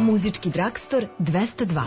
Muzički Dragstor 202.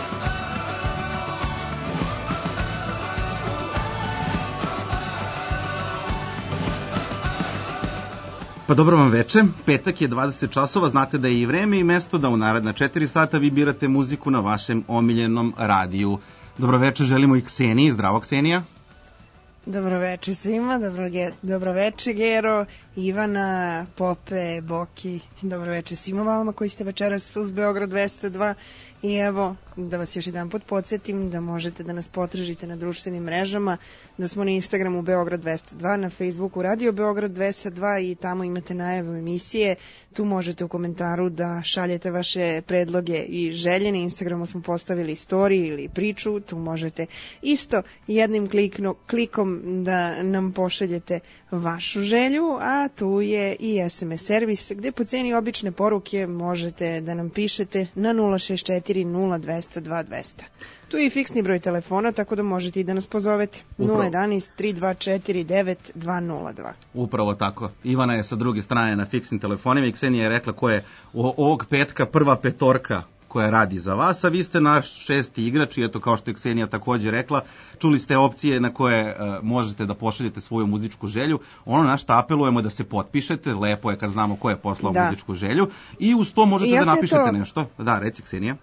Pa dobro vam veče, petak je 20 časova, znate da je i vreme i mesto da u naredna 4 sata vi birate muziku na vašem omiljenom radiju. Dobro veče, želimo i Kseniji, zdravo Ksenija. Dobro veče svima, dobro veče Gero, Ivana, Pope, Boki, dobro veče svima vama koji ste večeras uz Beograd 202 i evo da vas još jedan put podsjetim da možete da nas potražite na društvenim mrežama, da smo na Instagramu Beograd 202, na Facebooku Radio Beograd 202 i tamo imate najavu emisije, tu možete u komentaru da šaljete vaše predloge i želje, na Instagramu smo postavili story ili priču, tu možete isto jednim klikom da nam pošaljete vašu želju, a tu je i SMS servis gde po ceni obične poruke možete da nam pišete na 064 0202 200. Tu je i fiksni broj telefona, tako da možete i da nas pozovete. 011 3249 202. Upravo tako. Ivana je sa druge strane na fiksnim telefonima i Ksenija je rekla ko je ovog petka prva petorka koja radi za vas, a vi ste naš šesti igrač i eto kao što je Ksenija takođe rekla, čuli ste opcije na koje možete da pošaljete svoju muzičku želju. Ono na što apelujemo da se potpišete, lepo je kad znamo ko je poslao muzičku želju i uz to možete da napišete nešto. Da, reci Ksenija.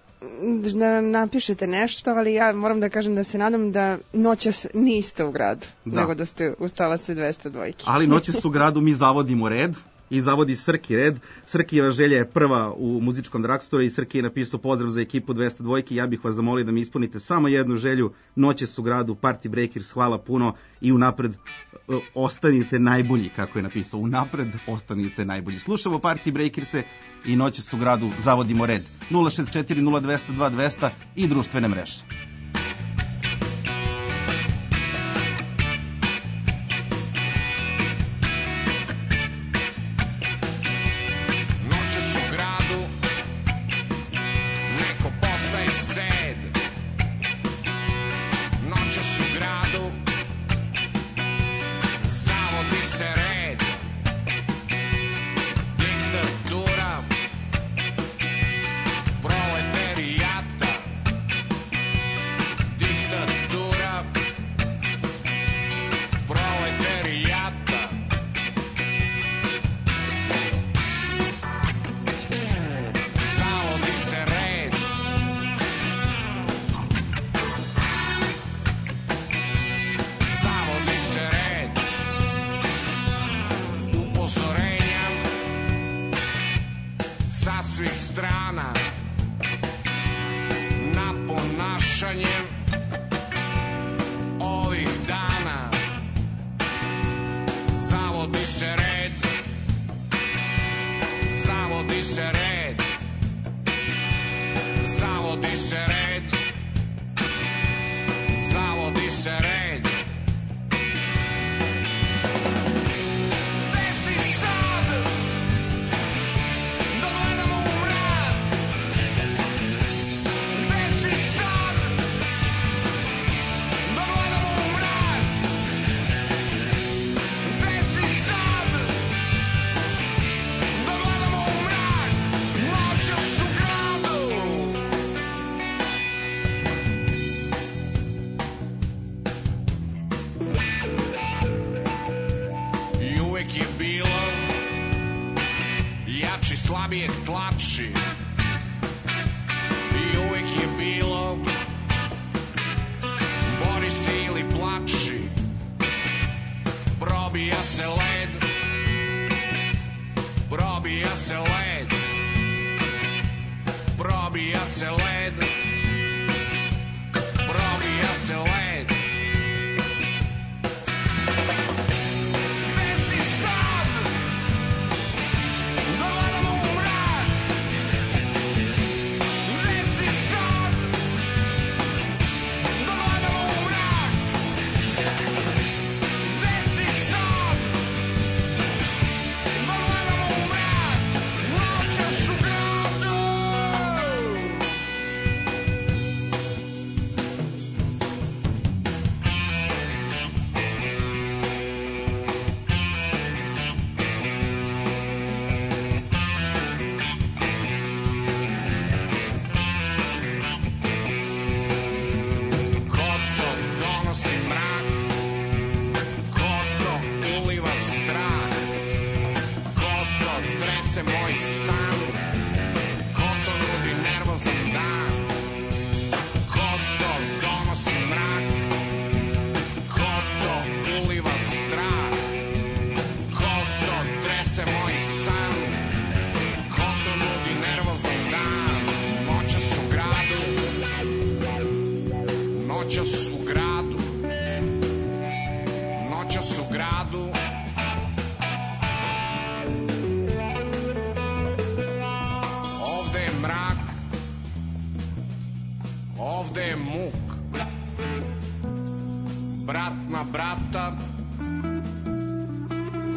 Da napišete nešto, ali ja moram da kažem da se nadam da noćas niste u gradu, nego da ste ustala se 202. Ali noćas u gradu mi zavodimo red i zavodi Srki red. Srkijeva želja je prva u muzičkom Dragstoru i Srki je napisao pozdrav za ekipu 202. Ja bih vas zamolio da mi ispunite samo jednu želju. Noćas u gradu, Party Breakers, hvala puno i unapred ostanite najbolji, kako je napisao. Unapred ostanite najbolji. Slušamo Party Breakers-e i noćas u gradu zavodimo red. 064 0202 200 i društvene mreže.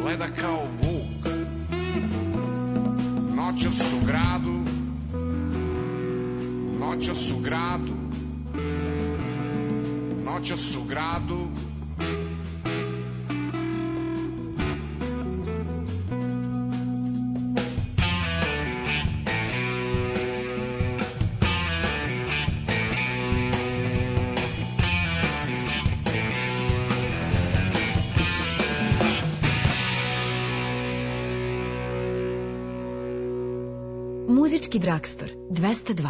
gleda kao vuk. Noćas u gradu, noćas u gradu, noćas u gradu. Muzički Dragstor 202.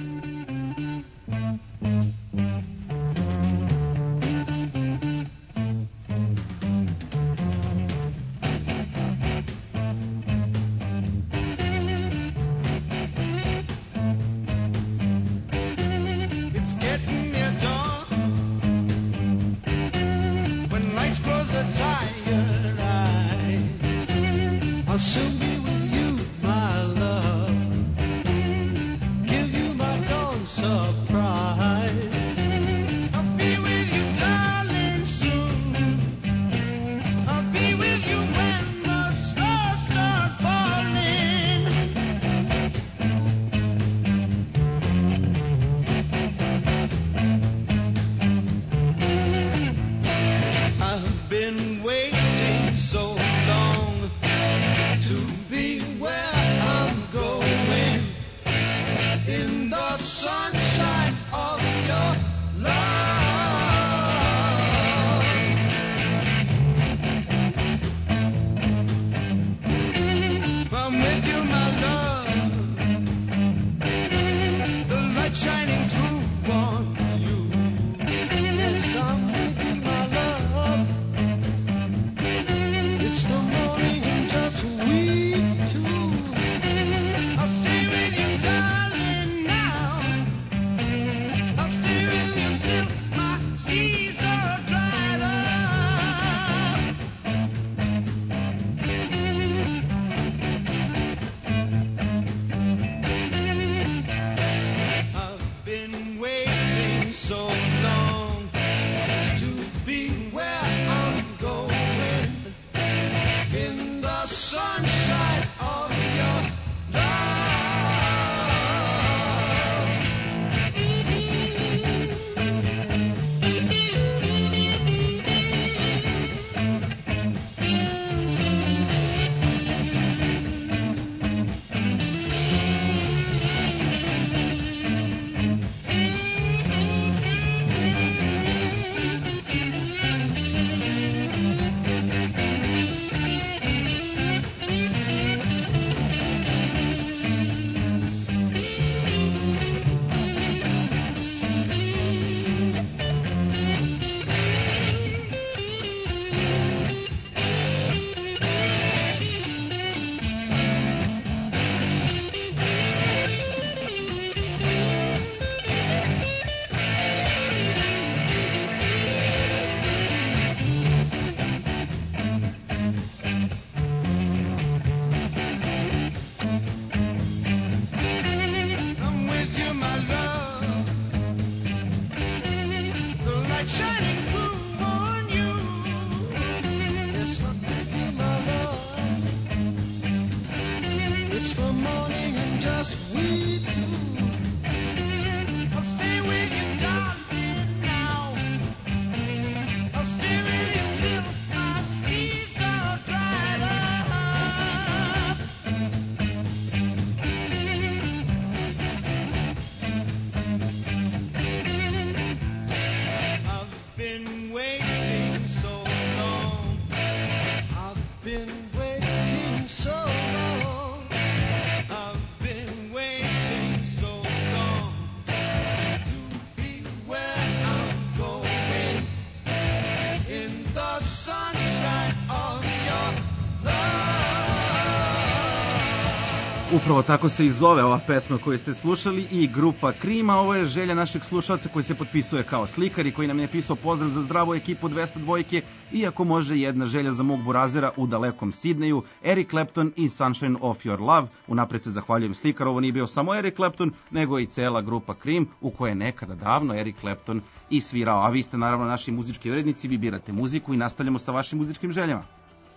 Upravo tako se i zove ova pesma koju ste slušali i grupa Krima. Ovo je želja našeg slušalca koji se potpisuje kao slikar i koji nam je pisao pozdrav za zdravu ekipu 202, iako može jedna želja za mog burazera u dalekom Sidneju, Eric Clapton i Sunshine of Your Love. Unapred se zahvaljujem slikaru, ovo nije bio samo Eric Clapton, nego i cela grupa Krim, u kojoj je nekada davno Eric Clapton i svirao. A vi ste naravno naši muzički urednici, vi birate muziku i nastavljamo sa vašim muzičkim željama.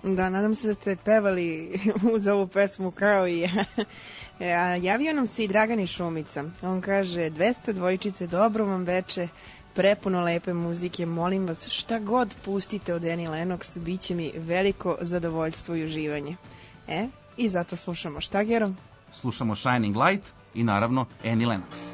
Da, nadam se da ste pevali uz ovu pesmu kao i ja. Javio nam se i Dragani Šumica. On kaže, 200 dvojčice, dobro vam veče, prepuno lepe muzike, molim vas, šta god pustite od Annie Lennox, bit će mi veliko zadovoljstvo i uživanje. I zato slušamo šta, Gero? Slušamo Shining Light i naravno Annie Lennox.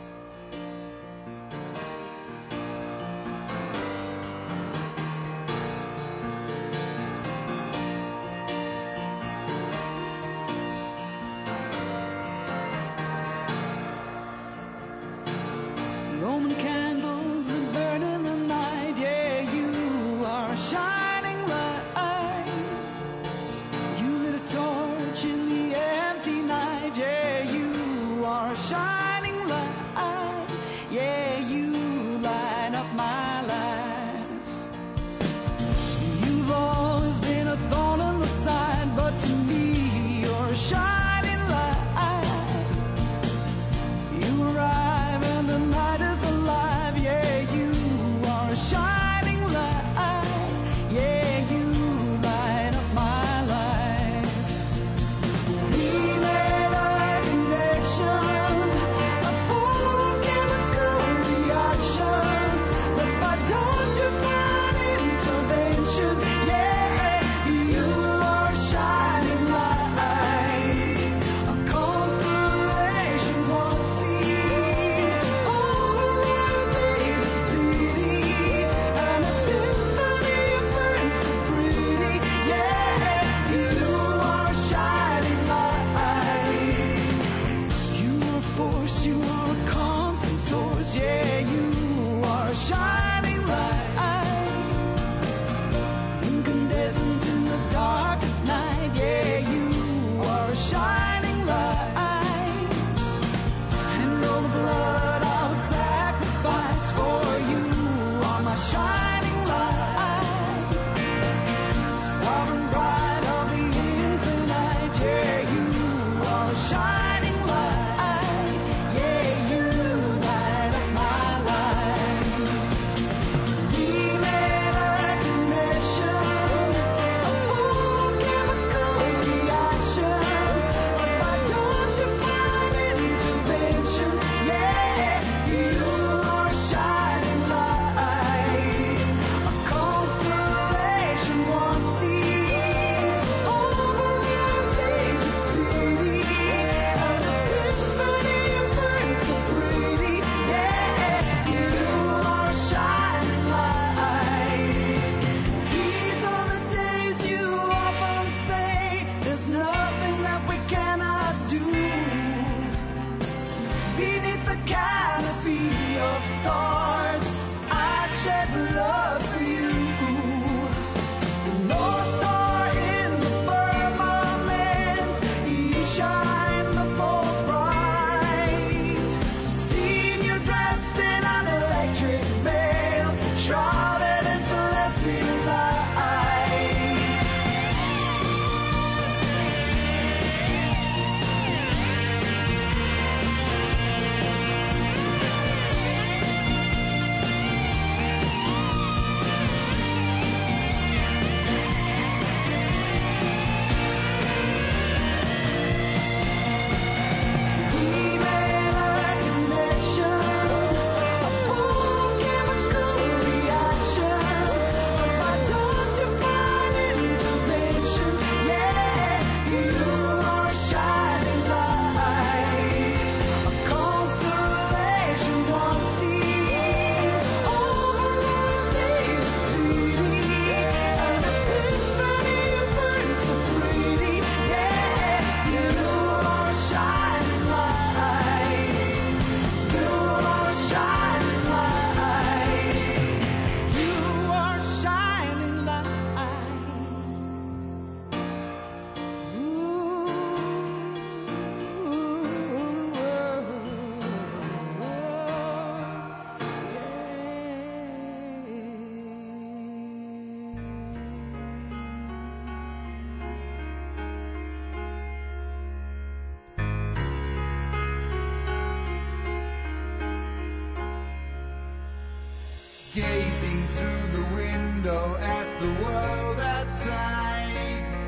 Gazing through the window at the world outside,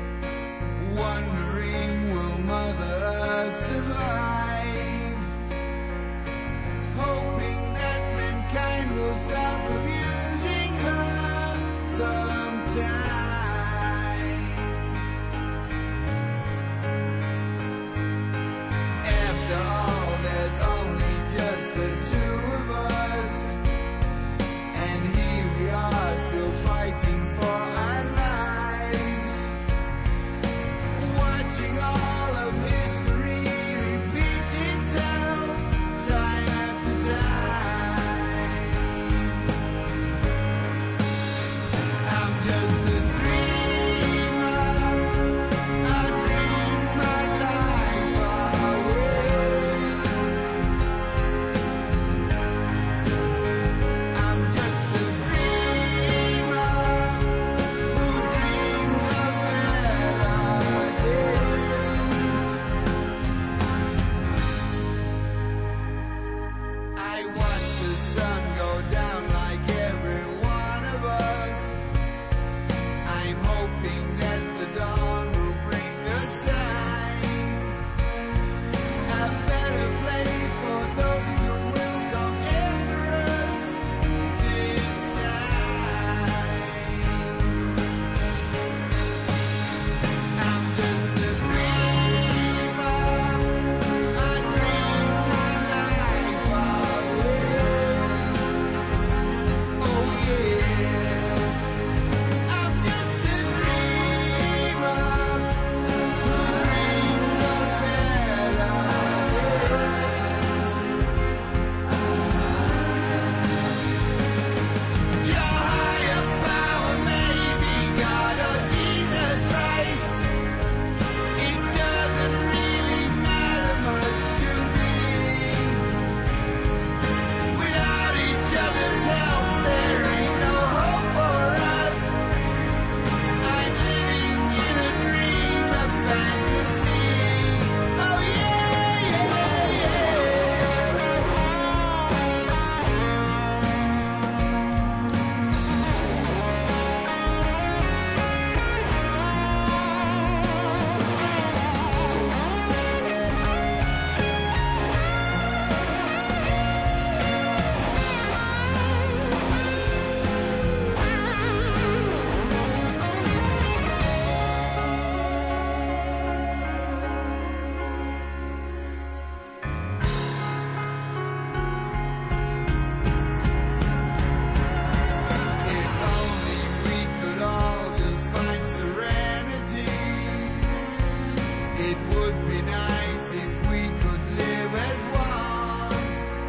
would be nice if we could live as one.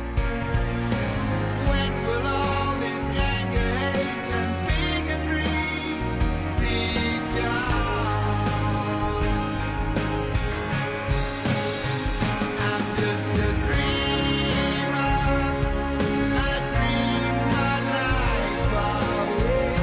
When will all this anger, hate, and bigotry be gone? I'm just a dreamer, I dream my life away.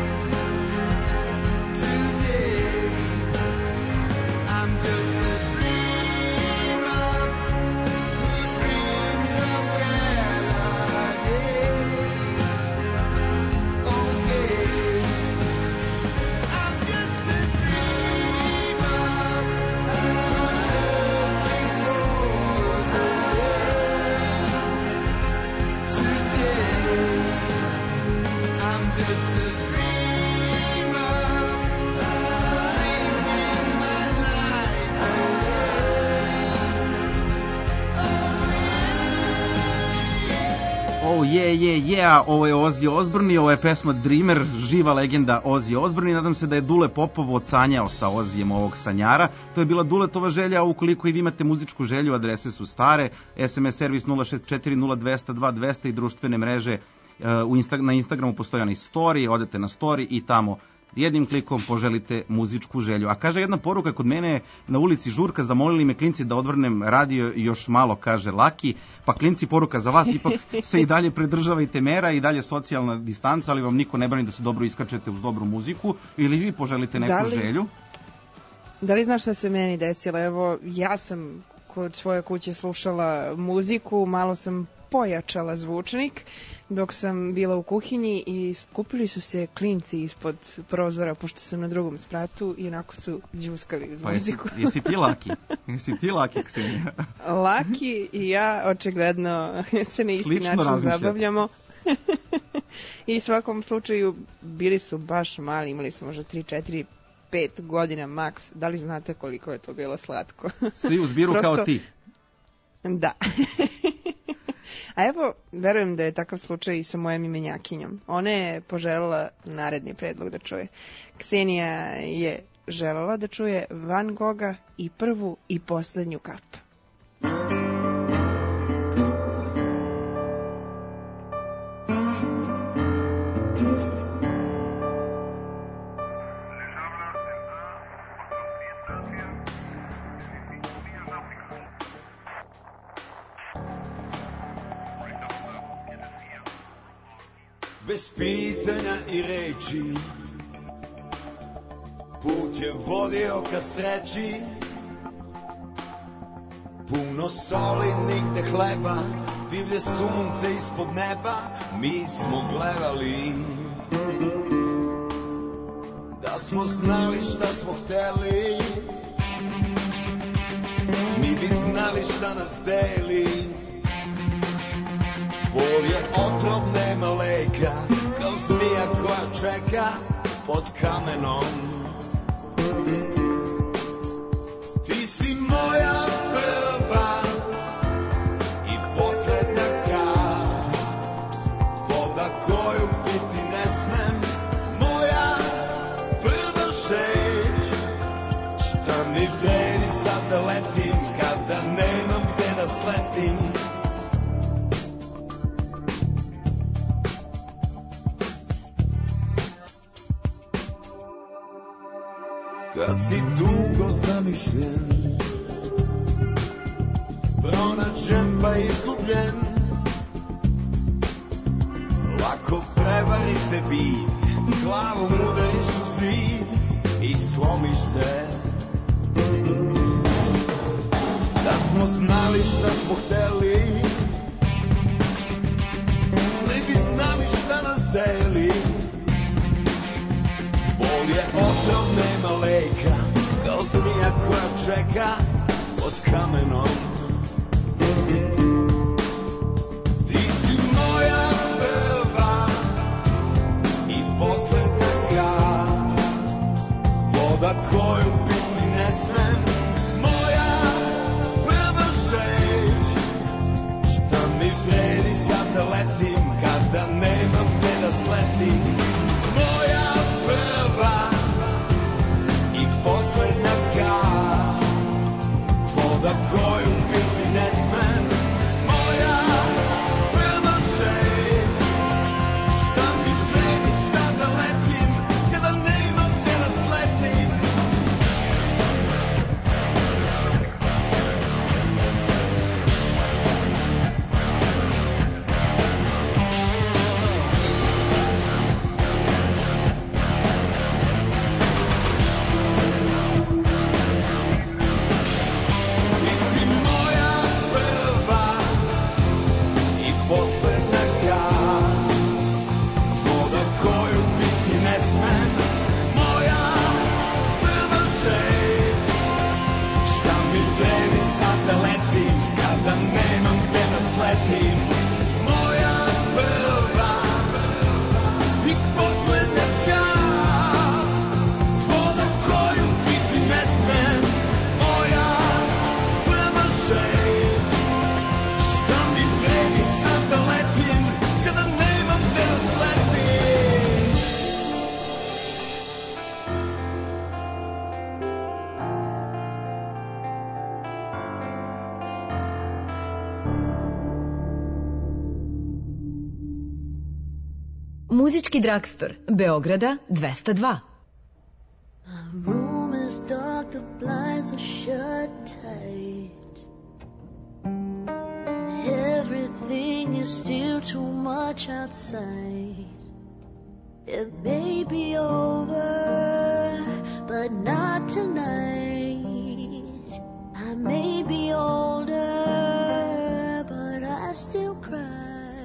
Today, I'm just a dreamer who dreams of better days. Okay, I'm just a dreamer who's searching for the way. Today, I'm just a dreamer, dreaming my life Oh yeah, ovo je Ozzy Osbourne i ovo je pesma Dreamer, živa legenda Ozzy Osbourne i nadam se da je Dule Popov odsanjao sa Ozzyjem ovog sanjara. To je bila Duletova želja, a ukoliko i vi imate muzičku želju, adrese su stare, SMS servis 064 0202 200 i društvene mreže. Na Instagramu postoji onaj story, odete na story i tamo jednim klikom poželite muzičku želju. A kaže jedna poruka kod mene na ulici Žurka, zamolili me klinci da odvrnem radio još malo, kaže Laki. Pa klinci, poruka za vas, ipak se i dalje pridržavajte mera i dalje socijalna distanca, ali vam niko ne brani da se dobro iskačete uz dobru muziku ili vi poželite neku želju. Da li znaš šta se meni desilo? Evo, ja sam kod svoje kuće slušala muziku, malo sam pojačala zvučnik dok sam bila u kuhinji i skupili su se klinci ispod prozora, pošto sam na drugom spratu i onako su džuskali uz muziku. Jesi ti Laki? Jesi ti Laki, Ksenija? Laki i ja očigledno se na isti način zabavljamo. I svakom slučaju bili su baš mali, imali smo možda 3, 4, 5 godina maks. Da li znate koliko je to bilo slatko? Svi u zbiru kao ti. Da. A evo, verujem da je takav slučaj i sa mojom imenjakinjom. Ona je poželjela naredni predlog da čuje. Ksenija je želela da čuje Van Gogha i prvu i poslednju kap. Bez pitanja i reči put je vodio ka sreći. Puno soli, nigde hleba, divlje sunce ispod neba. Mi smo gledali. Da smo znali šta smo hteli, mi bi znali šta nas deli. Bol je otrov, nema leka, kao zmija koja čeka pod kamenom. Ti si moja prva i poslednja kap, voda koju piti ne smem, moja prva žeć. Šta mi vredi sad da letim, kada nemam gde da sletim. Kad si dugo zamišljen, pronađen pa izgubljen, lako prevarite vid, glavom udariš u zid i slomiš se. Da smo znali šta smo hteli, ne bi znali šta nas deli. Bol je otrov, nema leka, kao zmija koja čeka pod kamenom. Ti si moja prva i poslednja kap, voda koju piti ne smem, moja prva žeć. Šta mi vredi sad da letim, kada nemam gde da sletim. Moja prva i poslednja kap, Moda koju biti ne smem, moja prva šeć. Šta mi vredi sad da letim, kada nemam gde da sletim. Ti si moja prva i poslednja grad. Moda koju biti ne smem, moja prva šeć. Šta mi vredi sad da letim, kada nemam gde da sletim. Moja prva i poslednja grad. Moda koju biti ne smem, moja prva šeć. Šta mi vredi sad da letim, kada nemam gde da sletim. Muzički dragstor Beograda 202. My room is dark, the blinds are shut tight. Everything is still too much outside. It may be over, but not tonight. I may be older, but I still cry.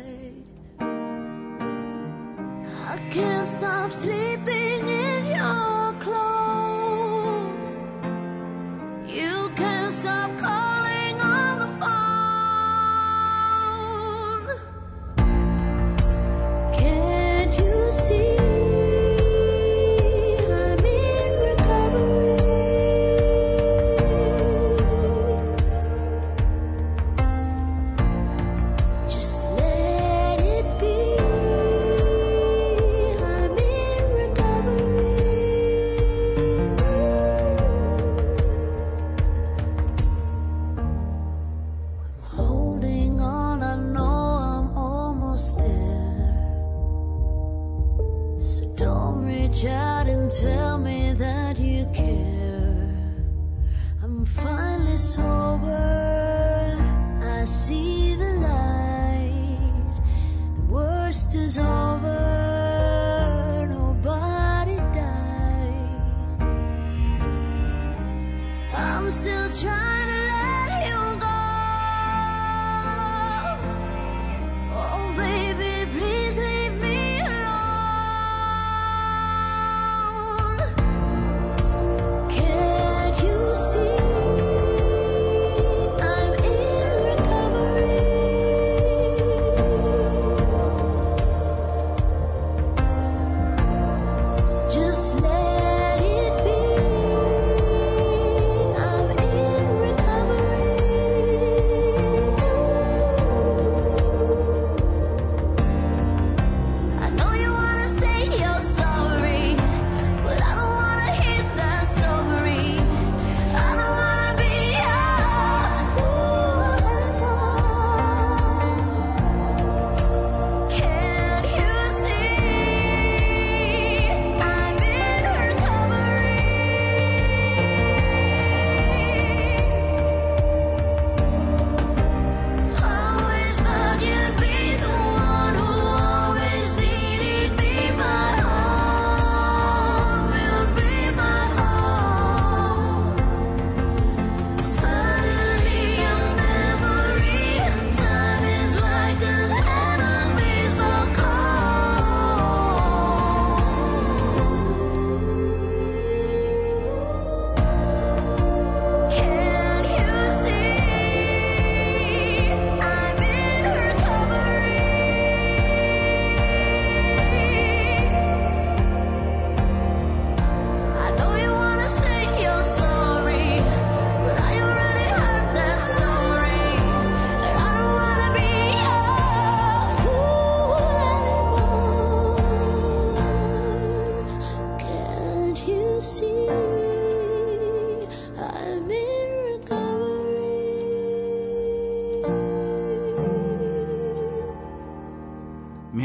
I can't stop sleeping in your clothes. You can't stop calling on the phone. Can't you see I'm in recovery? Just let it be. I'm in recovery. Holding on, I know I'm almost there. So don't reach out and tell me that you care. I'm finally sober, I see the light. The worst is over, nobody died. I'm still trying to let you go. Oh baby, please leave me alone. Can't you see I'm in recovery? Just let it be. I'm in recovery.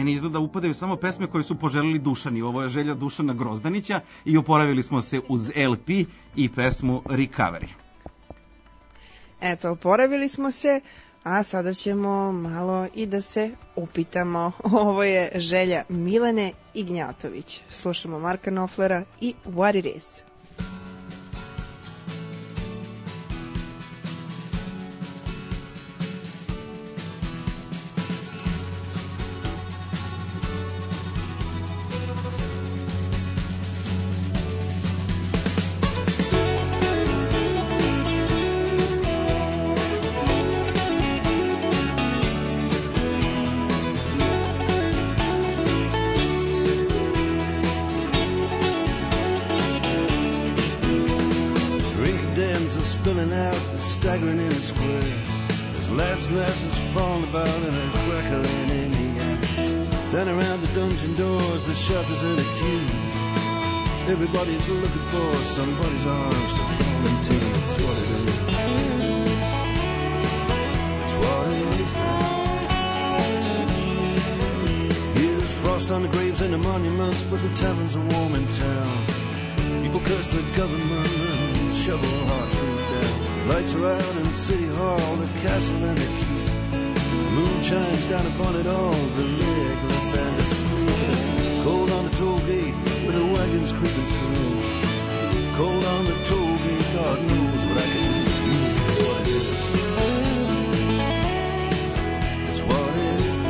meni izgleda upadaju samo pesme koje su poželili Dušani. Ovo je želja Dušana Grozdanića i oporavili smo se uz LP i pesmu Recovery. Eto, oporavili smo se, a sada ćemo malo i da se upitamo. Ovo je želja Milene Ignjatović. Slušamo Marka Knopflera i What It Is. Spilling out, staggering in a square. There's lads' glasses falling about and a crackling in the air. Down around the dungeon doors, the shutters and the queues. Everybody's looking for somebody's arms to fall into. It's what it is. It's what it is now. Here's frost on the graves and the monuments, but the taverns are warm in town. People curse the government and shovel hard food down. Lights are out in City Hall, the castle and the keep. The moon shines down upon it all, the legless and the sleepless. Cold on the toll gate with the wagons creeping through. Cold on the toll gate, God knows what I can do for you. It's what it is. It's what it is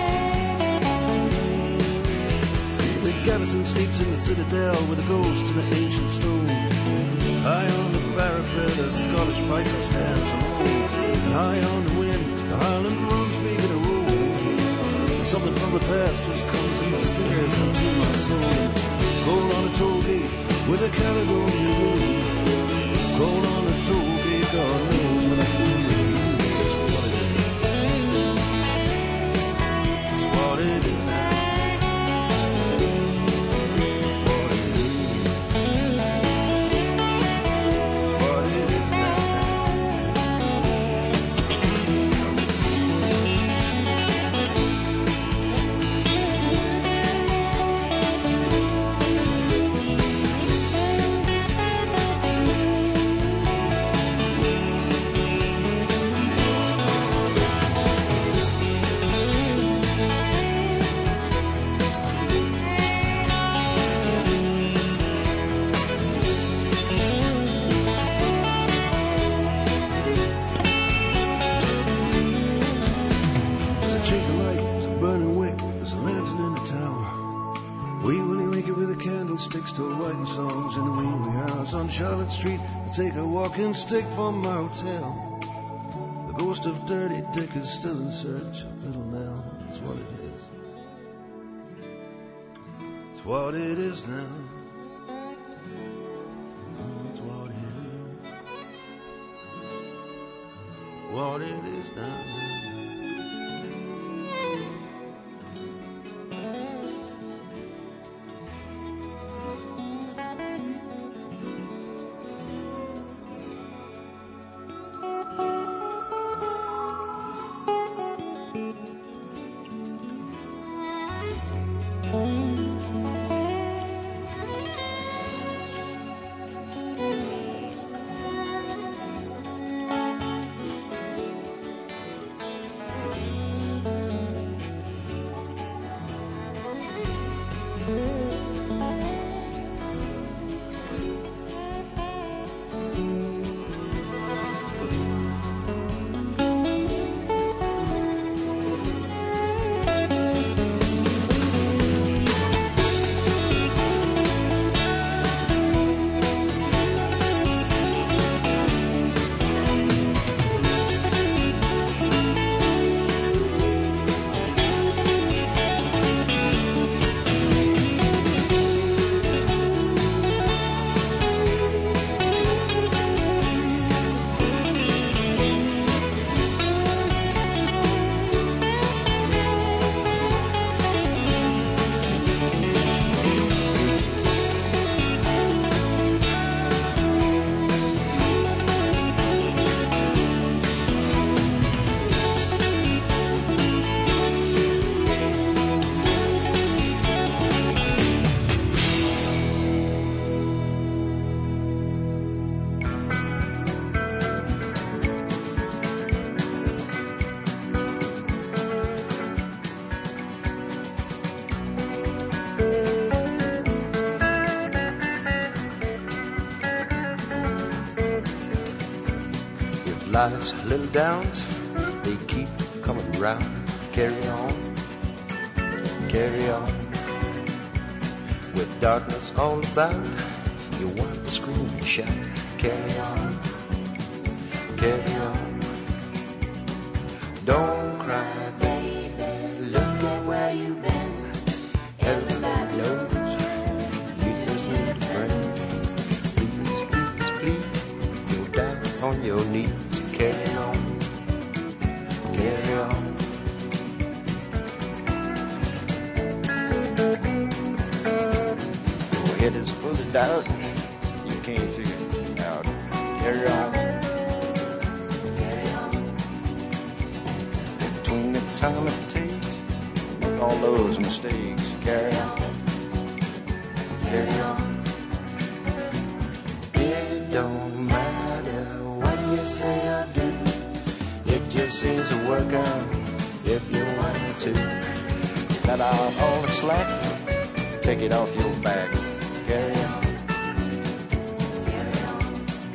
now. The garrison sleeps in the citadel with the ghosts and the ancient stones. High on the parapet, a Scottish piper stands alone. And high on the wind, the Highland drums begin to roll. And something from the past just comes and stares into my soul. Cold on the toll gate with a Caledonian moon. Cold on the toll gate, God knows what I can do with you. It's what it is. It's what it is now. Charlotte Street, I take a walking stick from my hotel. The ghost of Dirty Dick is still in search of Little Nell. It's what it is. It's what it is now. It's what it is. What it is now. Life's little downs, they keep coming round. Carry on, carry on. With darkness all about, you want to scream and shout. Carry on, carry on. Don't cry, baby, look at where you've been. Everybody knows you just need a friend. Please, please, please, go down on your knees. Carry on, carry on. Your head is full of doubt, you can't figure it out. Carry on, carry on. Between the time it takes, make all those mistakes. Carry on, carry on. It don't matter what you say or do, it just seems to work out if you want it to. Cut out all the slack, take it off your back. Carry on, carry on.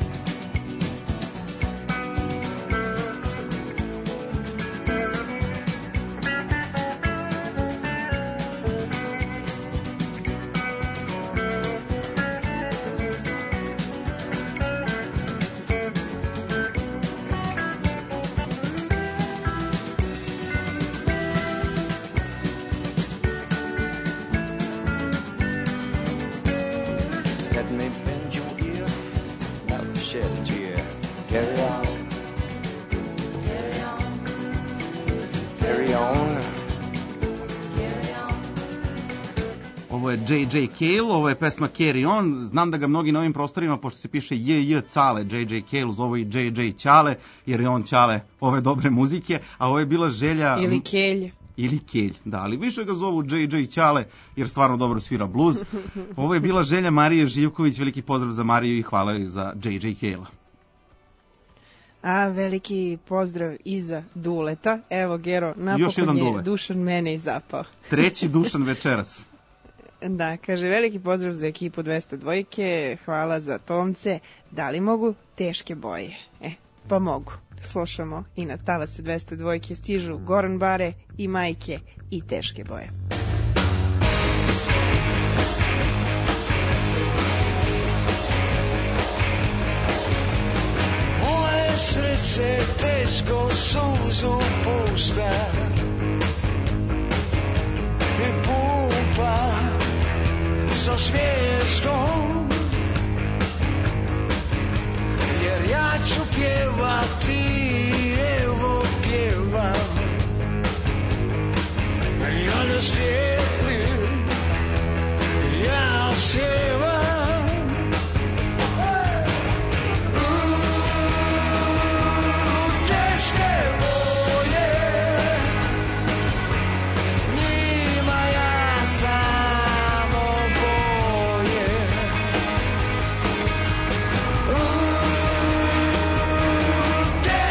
Let me bend your ear, now shed a tear. Carry on, carry on, carry on, carry on. Ovo je J.J. Cale, ovo je pesma Carry On. Znam da ga mnogi na ovim prostorima, pošto se piše J.J. Cale, J.J. Cale, zovu i J.J. Ćale, jer je on Ćale ove dobre muzike, a ovo je bila želja... Ili Kelj. Ili Kelj, da, ali više ga zovu J.J. Ćale, jer stvarno dobro svira bluz. Ovo je bila želja Marije Živković, veliki pozdrav za Mariju i hvala joj za J.J. Cale. A veliki pozdrav i za Duleta. Evo, Gero, napokon je Dule. Dušan mene i zapao. Treći Dušan večeras. Da, kaže, veliki pozdrav za ekipu 202, hvala za Tomce. Da li mogu teške boje? Pa mogu. Slušamo i na talase 202 stižu Goran Bare i Majke i teške boje. Moje srce teško suzu pušta i pumpa sa smiješkom, jer ja ću pjevati, evo pjevam, ja ne sjedim, ja sjevam. Teške boje, njima ja samo boje. Teške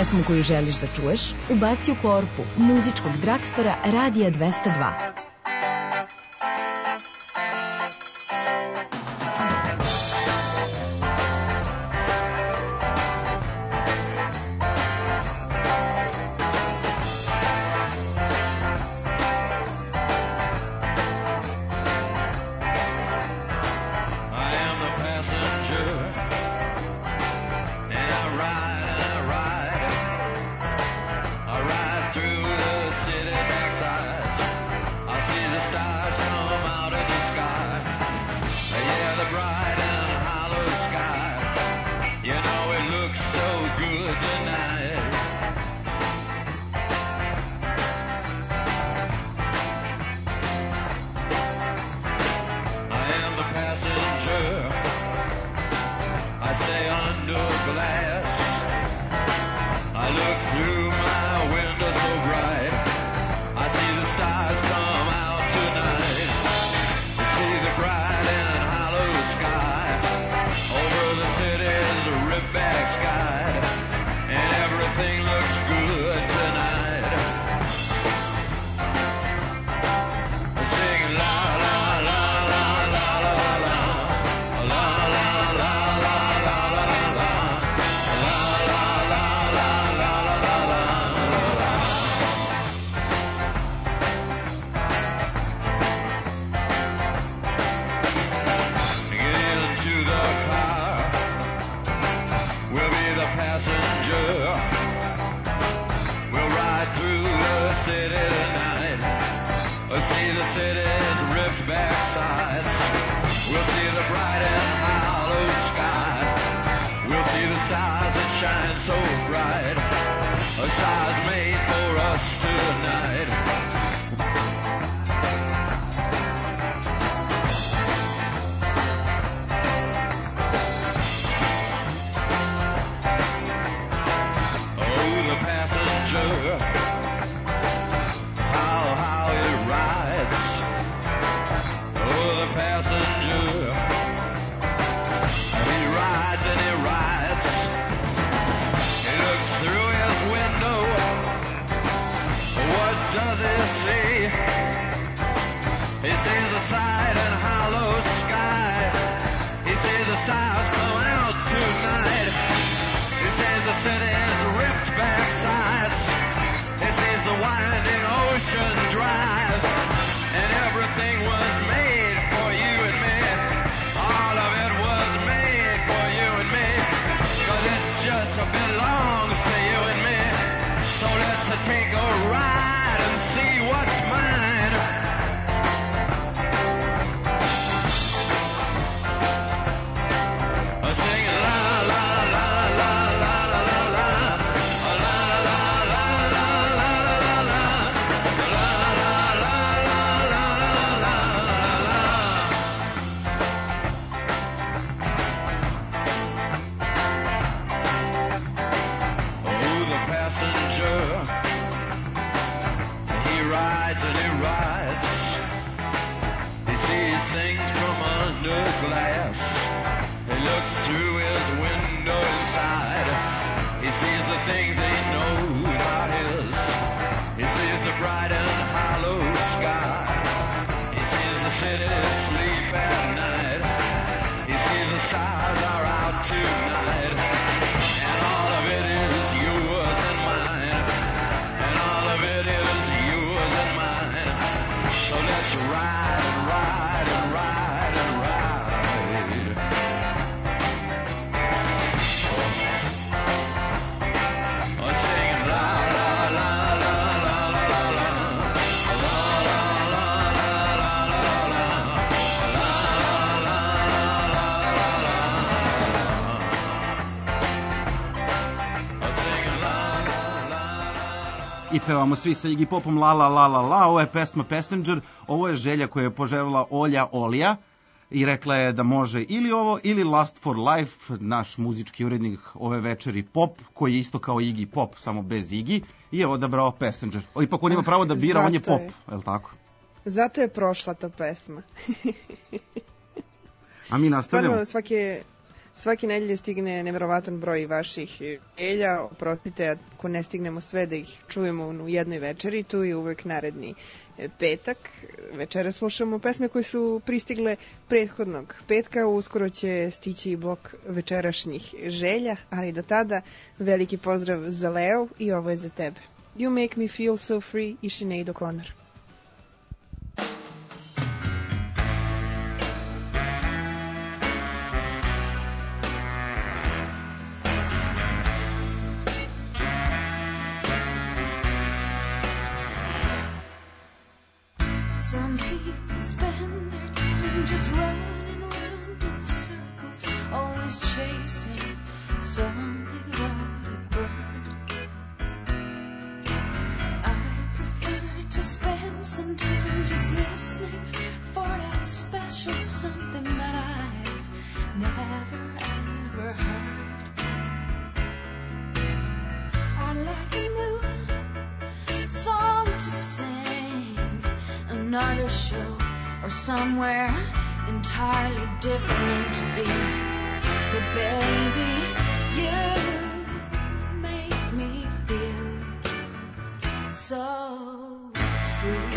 Pesmu koju želiš da čuješ, ubaci u korpu muzičkog dragstora Radija 202. I pevamo svi sa Iggy Popom la la la la la, ovo je pesma Passenger, ovo je želja koju je poželjela Olja Olija i rekla je da može ili ovo ili Last for Life, naš muzički urednik ove večeri Pop, koji je isto kao Iggy Pop, samo bez Iggy, i je odabrao Passenger. Ipak on ima pravo da bira, on je pop, je li tako? Zato je prošla ta pesma. A mi nastavljamo. Stvarno, Svake nedelje stigne neverovatan broj vaših želja. Oprostite ako ne stignemo sve da ih čujemo u jednoj večeri. Tu je uvek naredni petak. Večera slušamo pesme koje su pristigle prethodnog petka. Uskoro će stići i blok večerašnjih želja, ali do tada veliki pozdrav za Leo i ovo je za tebe. You Make Me Feel So Free i Sinead O'Connor. Some people spend their time just running round in circles, always chasing some exotic bird. I prefer to spend some time just listening for that special something that I've never ever heard. I'd like a new song to sing, another show, or somewhere entirely different to be. But baby, you make me feel so free.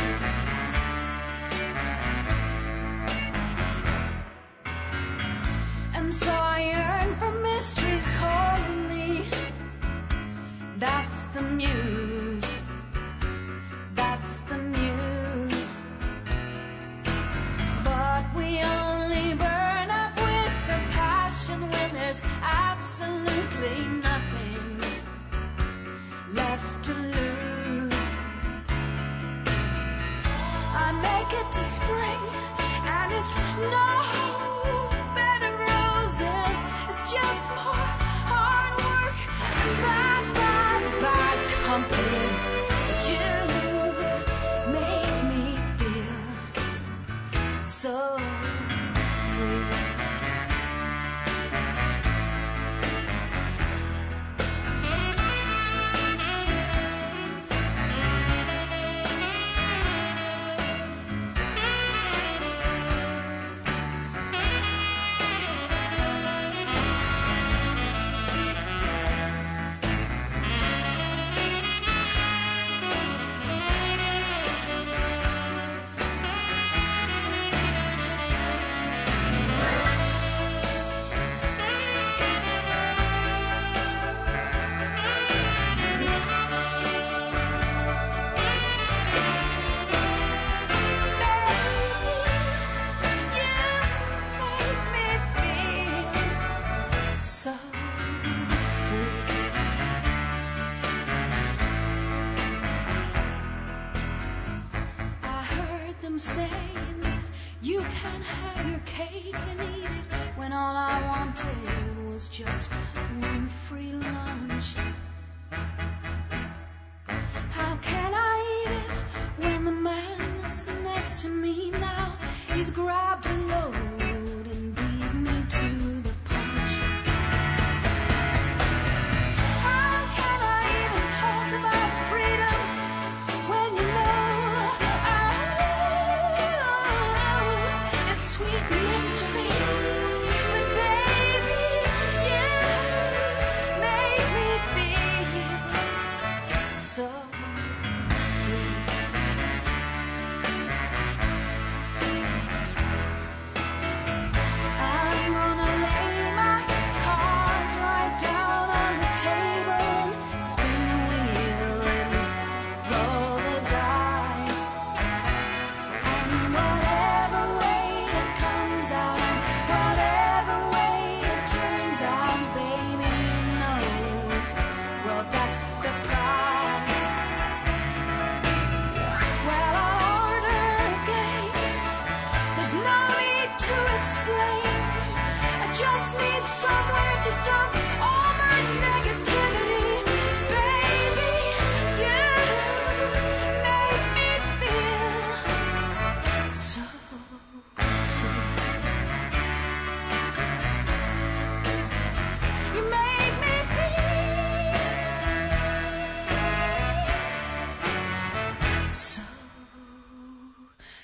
And so I yearn for mysteries calling me. That's the muse. That's the muse. But we only burn up with the passion when there's absolutely nothing left to lose. I make it to spring and it's no bed of roses. It's just more hard work and bad, bad, bad company. But you make me feel so free. Saying that you can have your cake and eat it when all I wanted was just one free lunch. How can I eat it when the man that's next to me now, he's grabbed a load and beat me to the punch? How can I even talk about freedom when you know sweet mystery, but baby, you make me feel so free. I'm gonna lay my cards right down on the table and spin the wheel and roll the dice, and whatever way it comes out, whatever way it turns out, baby, you know, well, that's the prize. Well, I'll order again. There's no need to explain. I just need somewhere to dump all my negativity. Baby, you make me feel so you make me feel so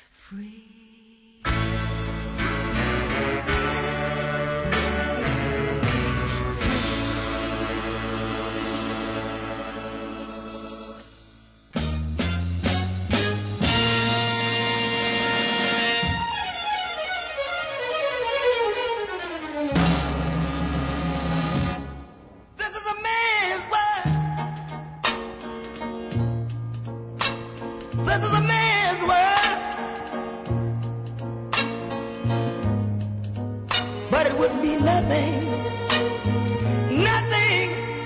free. but it would be nothing, nothing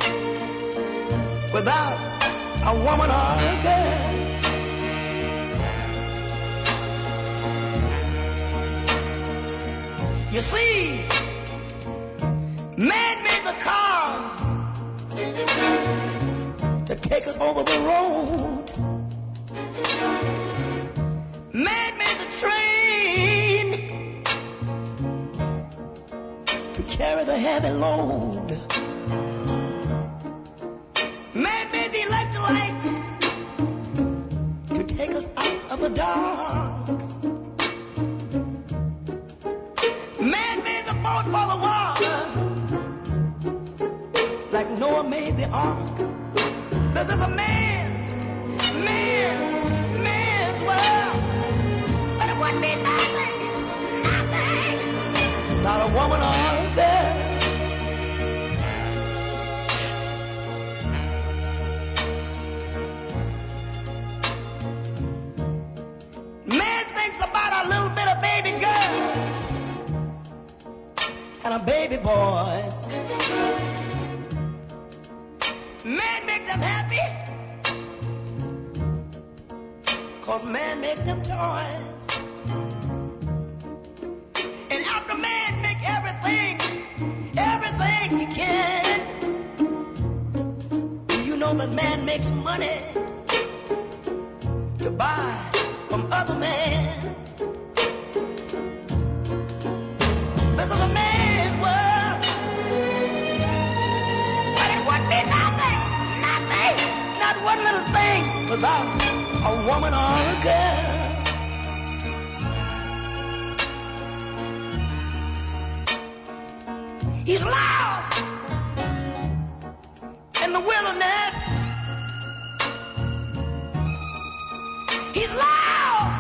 without a woman or a girl. You see, man made the cars to take us over the road. Man made the train to carry the heavy load. Man made the electric light to take us out of the dark. Man made the boat for the water, like Noah made the ark. This is a man's world, but it wouldn't be nothing, nothing without a woman or a girl. Man thinks about a little bit of baby girls and a baby boys. Man make them happy, 'cause man make them toys. And after man make everything he can, you know that man makes money to buy from other men. This is a man's world, but it would be nothing, nothing, not one little thing without a woman or a girl. He's lost in the wilderness. He's lost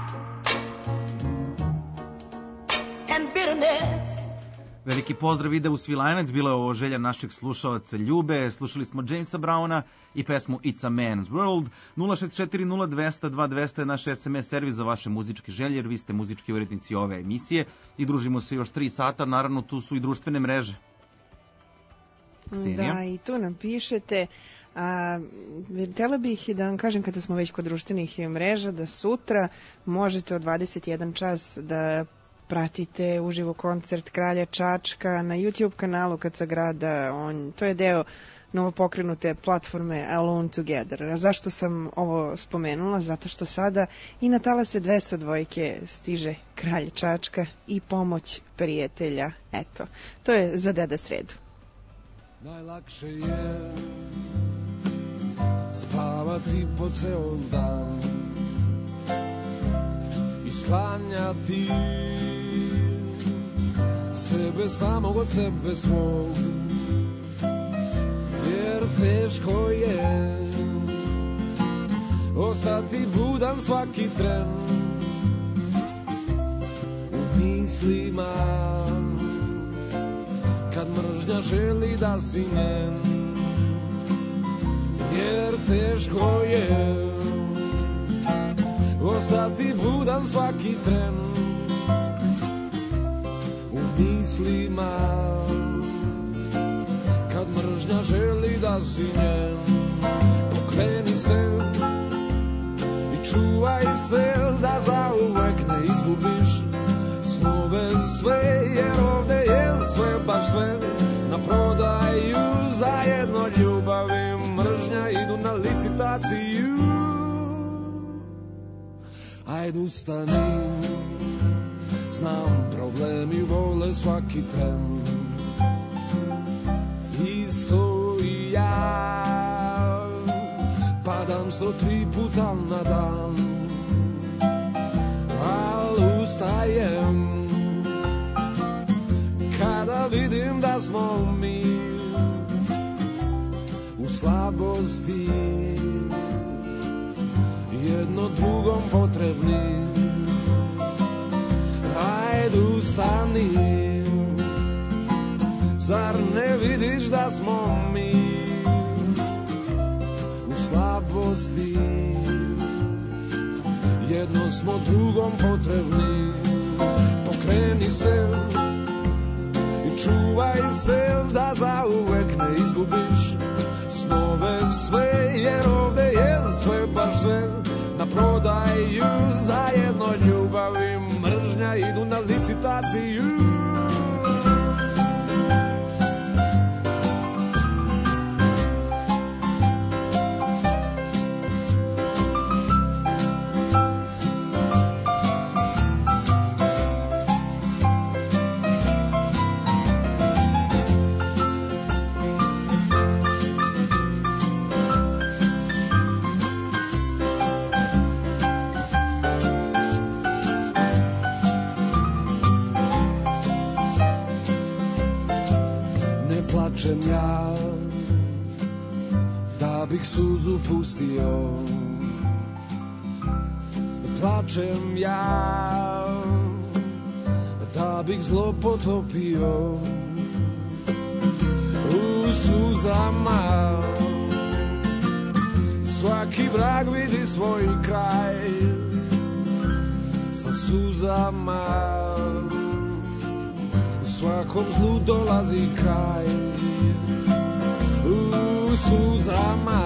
in bitterness. Veliki pozdrav ide u Svilajnac, bila je ovo želja našeg slušalaca Ljube. Slušali smo Jamesa Browna i pesmu It's a Man's World. 064-0200-200 je naš SMS servis za vaše muzičke želje, jer vi ste muzički urednici ove emisije i družimo se još 3 sata. Naravno, tu su i društvene mreže. Ksenija? Da, i tu nam pišete. Htjela bih da vam kažem, kada smo već kod društvenih mreža, da sutra možete od 21 čas da pratite uživo koncert Kralja Čačka na YouTube kanalu Kaca Grada. To je deo novopokrenute platforme Alone Together. A zašto sam ovo spomenula? Zato što sada i na talase 202 stiže Kralj Čačka i pomoć prijatelja. Eto, to je za Deda Sredu. Najlakše je spavati po ceo dan i sklanjati sebe samog od sebe svog, jer teško je ostati budan svaki tren u mislima kad mržnja želi da si njen, jer teško je ostati budan svaki tren u mislima kad mržnja želi da si njen. Pokreni se i čuvaj se da zauvek ne izgubiš snove sve, jer ovde je sve, baš sve na prodaju. Zajedno ljubav i mržnja idu na licitaciju. Ajde ustani, znam problemi vole svaki tren, isto i ja padam 103 puta na dan, al ustajem kada vidim da smo mi u slabosti jedno drugom potrebni. Ajde ustani, zar ne vidiš da smo mi u slabosti jedno smo drugom potrebni. Pokreni se čuvaj se da zauvek ne izgubiš snove sve, jer ovde je sve baš sve na prodaju, zajedno ljubav i mržnja idu na licitaciju. Plačem ja da bih suzu pustio, plačem ja da bih zlo potopio u suzama. Svaki vrag vidi svoj kraj sa suzama, svakom zlu dolazi kraj u suzama.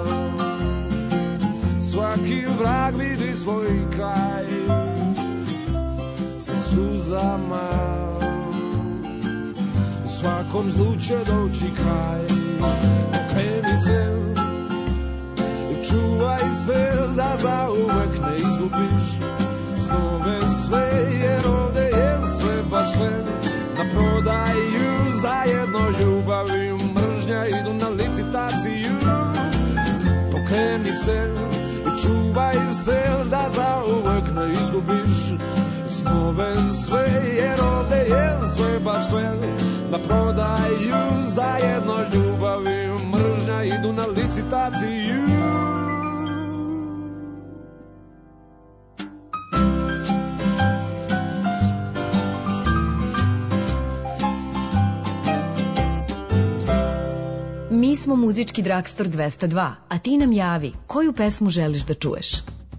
Svaki vrag vidi svoj kraj sa suzama, svakom zlu će doći kraj. Okreni se i čuvaj se da zauvek ne izgubiš snove sve, jer ovde je sve baš sve na prodaju, zajedno ljubav i mržnja idu na licitaciju. Pokreni se i čuvaj se da zauvek ne izgubiš snove sve, jer ovde je sve baš sve na prodaju, zajedno ljubav i mržnja idu na licitaciju. Mi smo muzički Dragstor 202, a ti nam javi koju pesmu želiš da čuješ.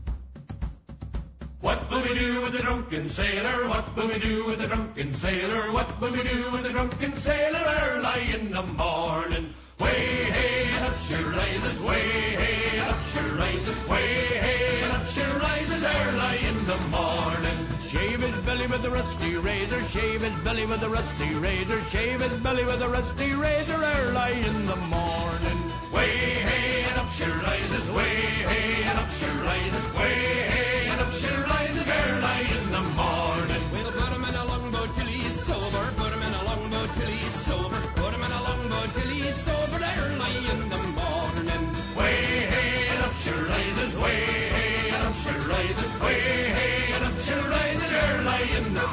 What will we do with the drunken sailor? What will we do with the drunken sailor? What will we do with the drunken sailor early in the morning? Way hey and up she rises, way hey and up she rises, way hey and up she rises early in the morning. Shave his belly with a rusty razor, shave his belly with a rusty razor, shave his belly with a rusty razor early in the morning. Way hey and up she rises, way hey and up she rises, way hey and up she rises early in the morning. We'll put him in a longboat till he's sober, put him in a longboat till he's sober, put him in a longboat till he's sober early in the morning. Way hey and up she rises, way hey and up she rises, way hey and up she rises early in the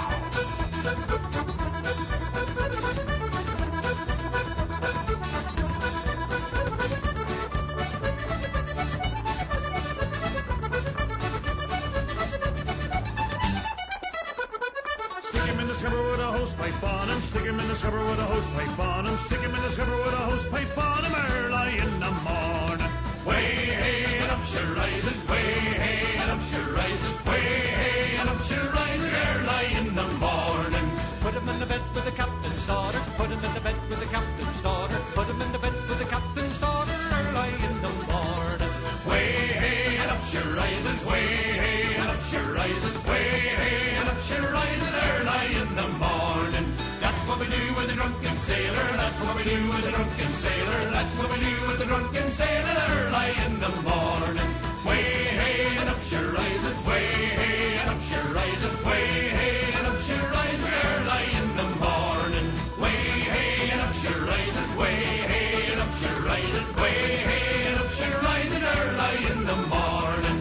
scupper with a hose pipe on him, stick him in the scupper with a hose pipe on him, stick him in the scupper with a hose pipe on him early in the morning. Way hey and up she rises, way hey and up she rises, way hey and up she rises early in the morning. Put him in the bed with the captain's daughter, put him in the bed with the captain's daughter, put him in the bed with the captain's daughter early in the morning. Way hey and up she rises, way hey and up she rises, way hey and up she rises early in the morning. That's what we do with the drunken sailor, that's what we do with the drunken sailor, that's what we do with the drunken sailor early in the morning. Way hey and up she rises, way hey and up she rises, way hey and up she rises early in the morning. Way hey and up she rises, way hey and up she rises, way hey and up she rises early in the morning.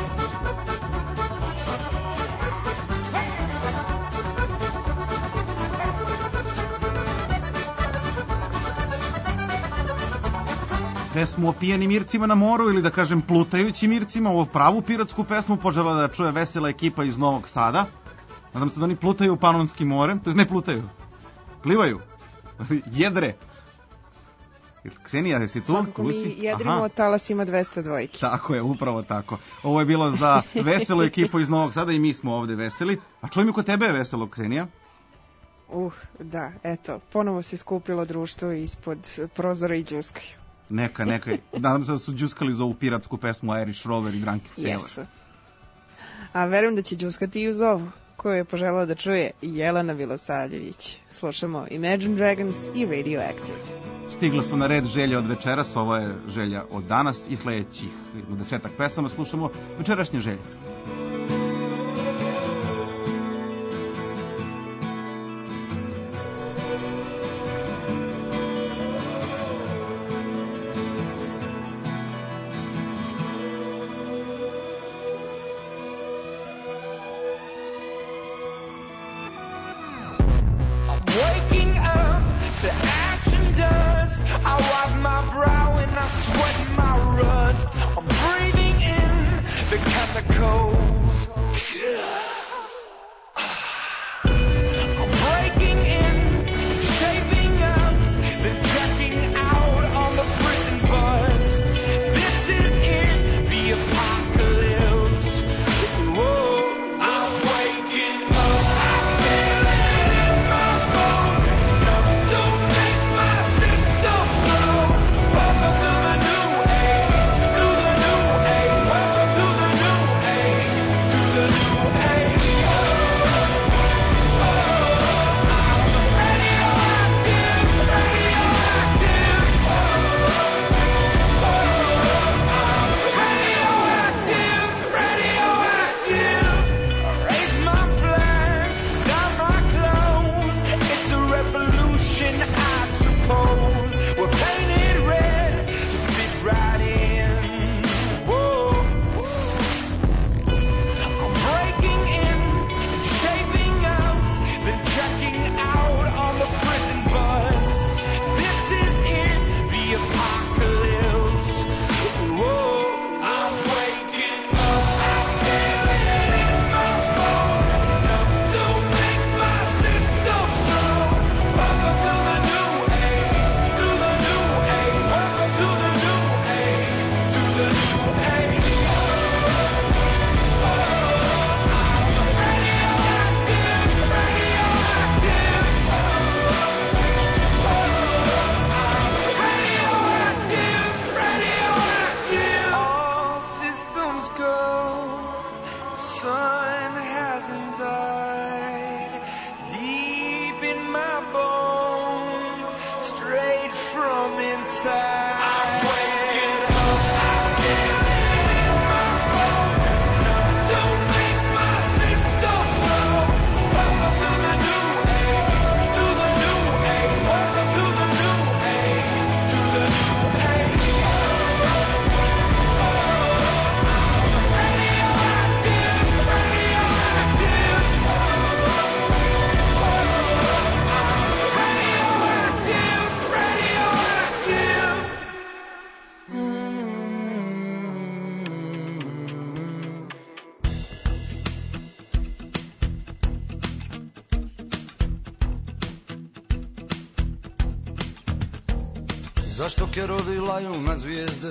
Pesmu o pijenim Ircima na moru, ili da kažem plutajućim Ircima, ovo pravu piratsku pesmu požela da čuje vesela ekipa iz Novog Sada. Nadam se da oni plutaju u Panonskim morem, to je ne plutaju, plivaju, jedre. Ksenija, jesi tu? Svakako mi jedrimo od talasima 202. Tako je, upravo tako. Ovo je bilo za veselu ekipu iz Novog Sada i mi smo ovde veseli. A čuj mi, kod tebe je veselo, Ksenija? Da, eto, ponovo se skupilo društvo ispod prozora i džuskaju. Neka. Nadam se da su džuskali za ovu piratsku pesmu Irish Rover i Drunken Sailor. Jesu. A verujem da će džuskati i uz ovu, koju je poželjela da čuje Jelena Vilosavljević. Slušamo Imagine Dragons i Radioactive. Stigla su na red želje od večeras, ovo je želja od danas i sledećih 10 pesama slušamo večerašnje želje. Zašto kerovi laju na zvijezde?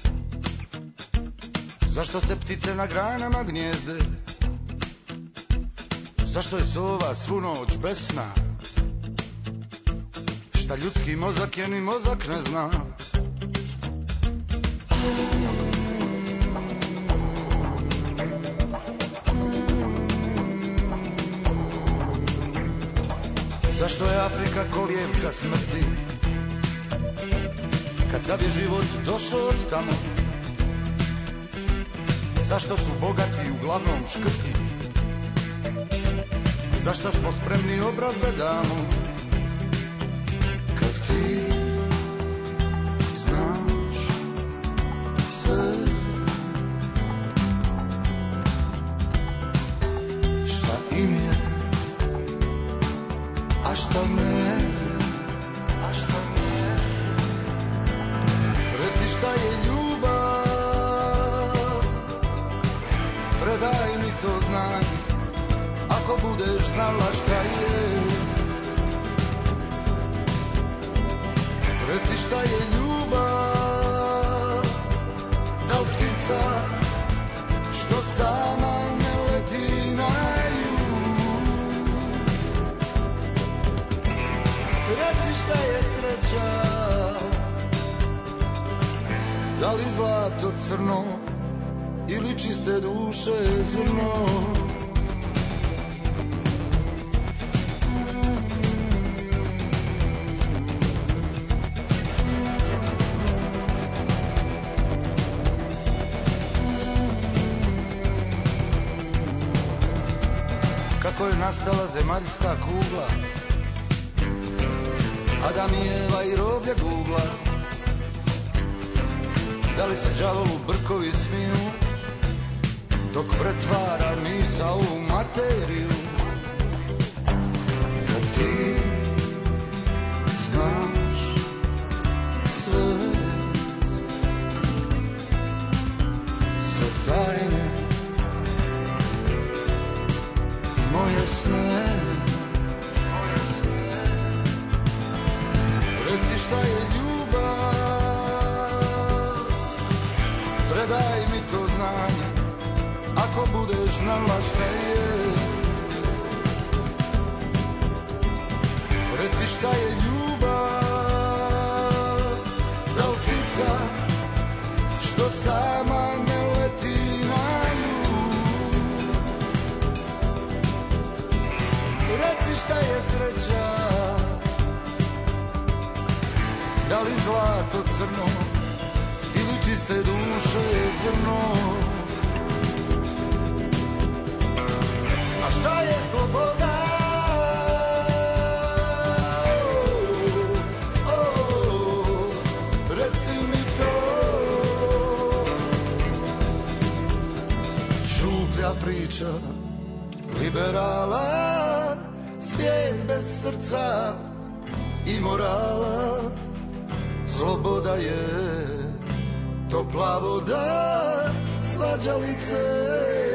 Zašto se ptice na granama gnjezde? Zašto je sova svu noć bez sna? Šta ljudski mozak je ni mozak ne zna? Zašto je Afrika kolijevka smrti? Kad sad je život došao od tamo, zašto su bogati uglavnom škrti? Zašto smo spremni obraz da damo? Kad ti znaš sve, šta im je, a šta ne, a šta ne. Reci šta je ljubav, predaj mi to znanje, ako budeš znala šta je. Reci šta je ljubav, da li ptica što sama ne leti na jug. šta je sreća? Da li zlato crno ili čiste duše zrno? Kako je nastala zemaljska kugla, Adam i Eva i roblje gugla? Da li se đavolu brkovi smiju dok pretvara misao u materiju? Kad ti znaš sve, sve tajne moje sne, reci šta je ljubav, predaj mi to znanje, ako budeš znala šta je. Reci šta je ljubav, da li ptica što sama ne leti na nju? Reci šta je sreća, da li zlato crno ili čiste duše zrno? A šta je sloboda? Reci mi to. Šuplja priča liberala, svijet bez srca i morala. Sloboda je topla voda, svađalice.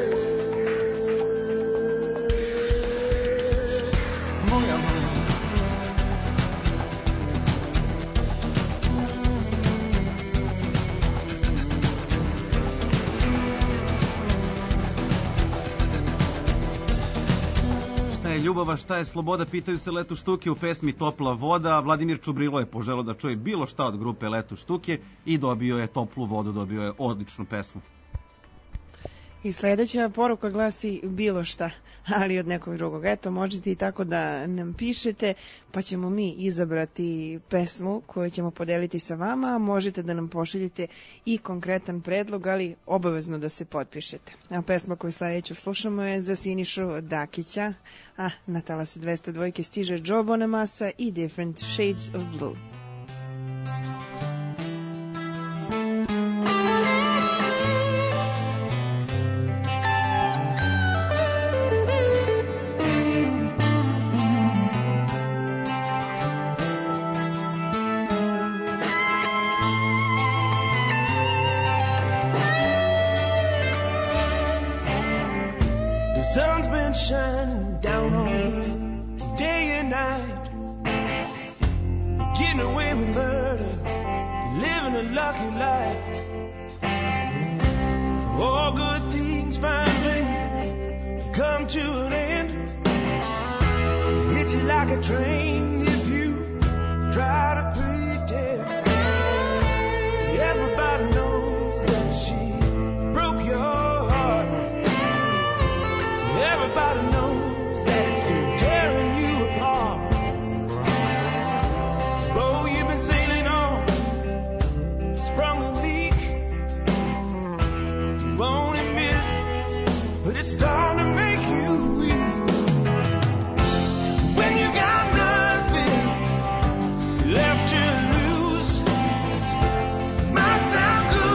Moja mama, Šta je ljubav, a šta je sloboda, pitaju se Letu Štuke u pesmi Topla voda. Vladimir Čubrilo je poželeo da čuje bilo šta od grupe Letu Štuke i dobio je Toplu vodu, dobio je odličnu pesmu. I sledeća poruka glasi bilo šta, ali od nekog drugog. Eto, možete i tako da nam pišete, pa ćemo mi izabrati pesmu koju ćemo podeliti sa vama. Možete da nam pošaljete i konkretan predlog, ali obavezno da se potpišete. A pesma koju sledeću slušamo je za Sinišu Dakića, a na talase 202 stiže Joe Bonamassa i Different Shades of Blue. Sun's been shining down on me day and night, getting away with murder, living a lucky life. All good things finally come to an end. Hit you like a train if you try to pretend. Everybody knows that she broke your heart. Everybody knows that it's been tearing you apart. Oh, you've been sailing on, sprung a leak. You won't admit it, but it's starting to make you weak. When you got nothing left to lose, might sound good.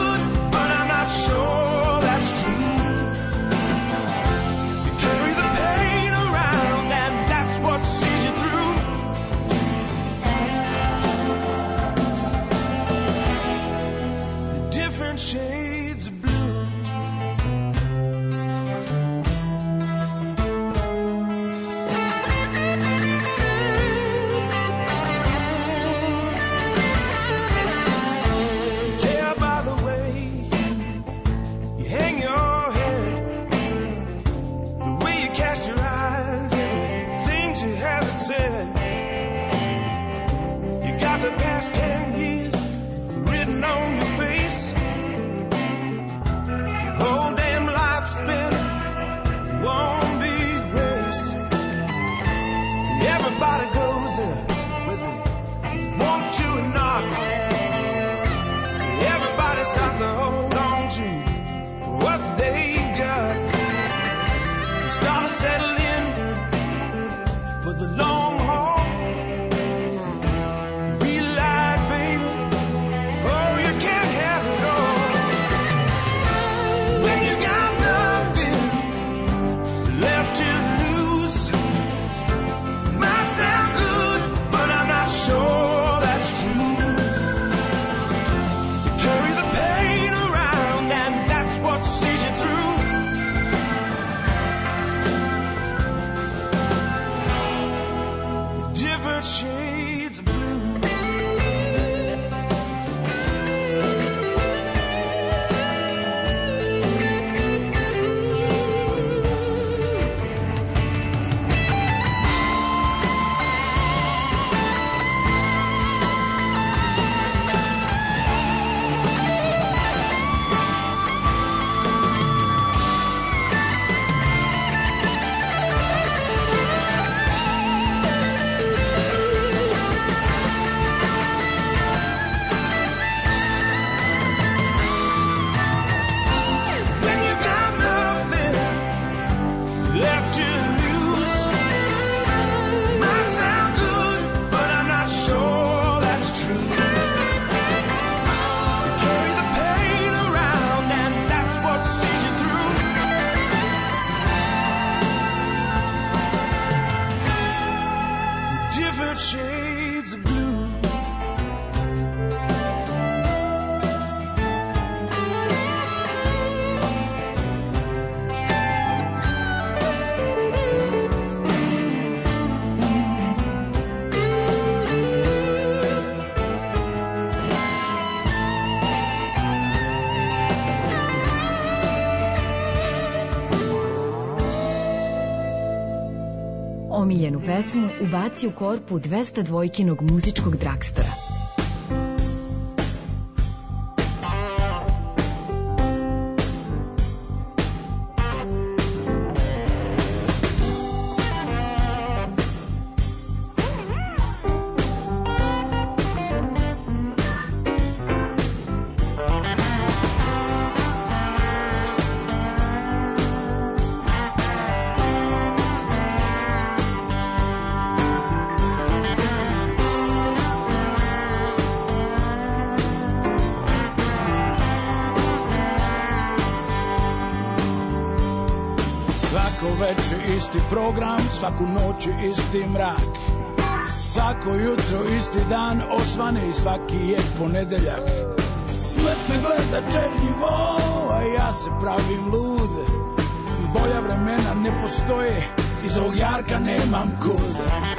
about the past 10 years written on your face. Your whole damn life's been one big race. Everybody goes there whether you want to or not. Everybody starts to hold on to what they got. You start to settle in for the long haul. Realize, baby, oh, you can't have it all. When you got nothing left to lose, might sound good, but I'm not sure that's true. You carry the pain around, and that's what sees you through. Different shades of blue. When you got nothing left to lose, might sound good, but I'm not sure that's true. You carry the pain around, and that's what sees you through. Different shades of blue. Omiljenu pesmu ubaci u korpu 202-kinog muzičkog dragstora. Svako veče isti program, svaku noć isti mrak. Svako jutro isti dan osvane i svaki je ponedeljak. Smrt me gleda čežnjivo, a ja se pravim lud. Bolja vremena ne postoje, iz ovog jarka nemam kud.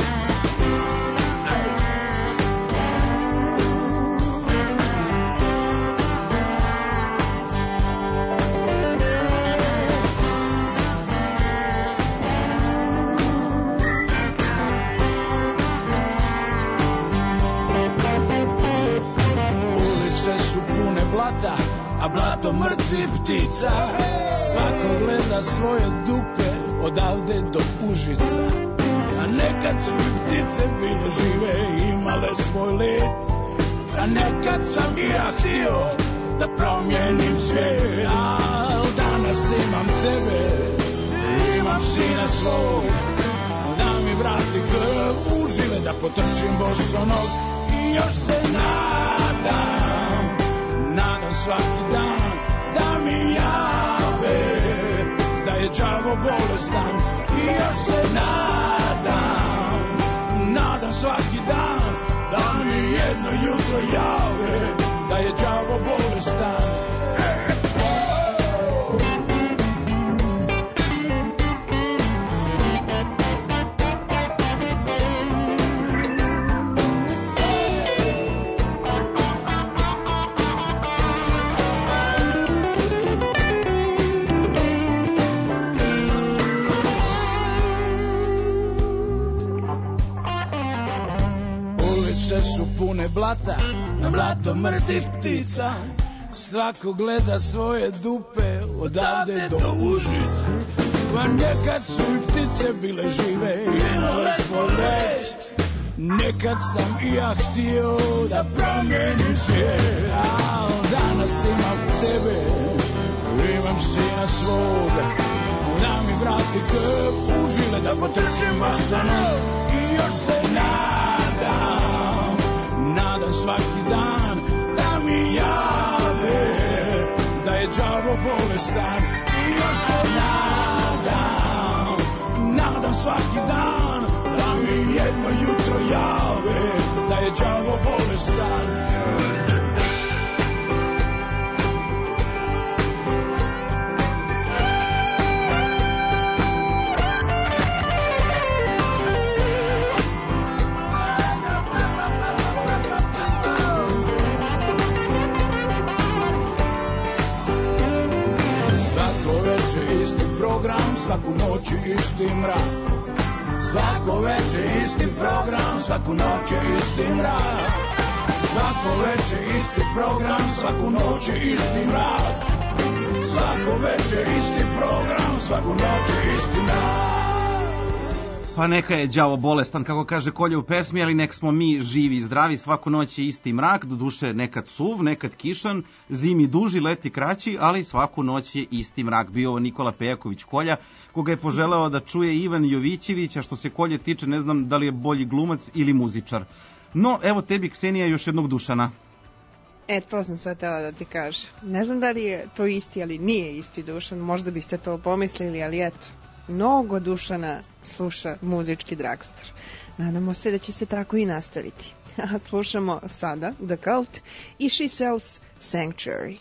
A blato mrtvih ptica. Svako gleda svoje dupe odavde do Užica. A nekad su i ptice bile žive i imale svoj let. A nekad sam i ja htio da promijenim svijet. Al danas imam tebe, imam sina svog. Da mi vrati krv užive, da potrčim bosonog. I još se nadam, nadam svaki dan da mi jave da je đavo bolestan. I još se nadam, nadam svaki dan da mi jedno jutro jave da je đavo bolestan. ulice su pune blata, na blato mrtvih ptica. Svako gleda svoje dupe, odavde do Užica. Pa nekad su i ptice bile žive i imale svoj let. Nekad sam i ja htio da promijenim svijet. A danas imam tebe, imam sina svoga. Da mi vrati krv u žile, da potrčimo sa njom. I još se nadam, nadam svaki dan da mi jave da je đavo bolestan. I još se nadam, nadam svaki dan da mi jedno jutro jave da je đavo bolestan. Program, svaku noć isti mrak. Svako večer isti program, svaku noć isti mrak. Svako večer isti program, svaku noć isti mrak. Svako večer isti program, svaku noć isti mrak. Pa neka je đavo bolestan, kako kaže Kolja u pesmi, ali nek smo mi živi i zdravi, svaku noć je isti mrak, doduše nekad suv, nekad kišan, zimi duži, leti kraći, ali svaku noć je isti mrak. Bio ovo Nikola Pejaković Kolja, koga je poželeo da čuje Ivan Jovićević, a što se Kolje tiče ne znam da li je bolji glumac ili muzičar. No, evo tebi, Ksenija, još jednog Dušana. To sam sad tela da ti kažem. Ne znam da li je to isti, ali nije isti Dušan, možda biste to pomislili, ali eto. Mnogo Dušana sluša muzički Dragstor. Nadamo se da će se tako i nastaviti. Slušamo sada The Cult i She Sells Sanctuary.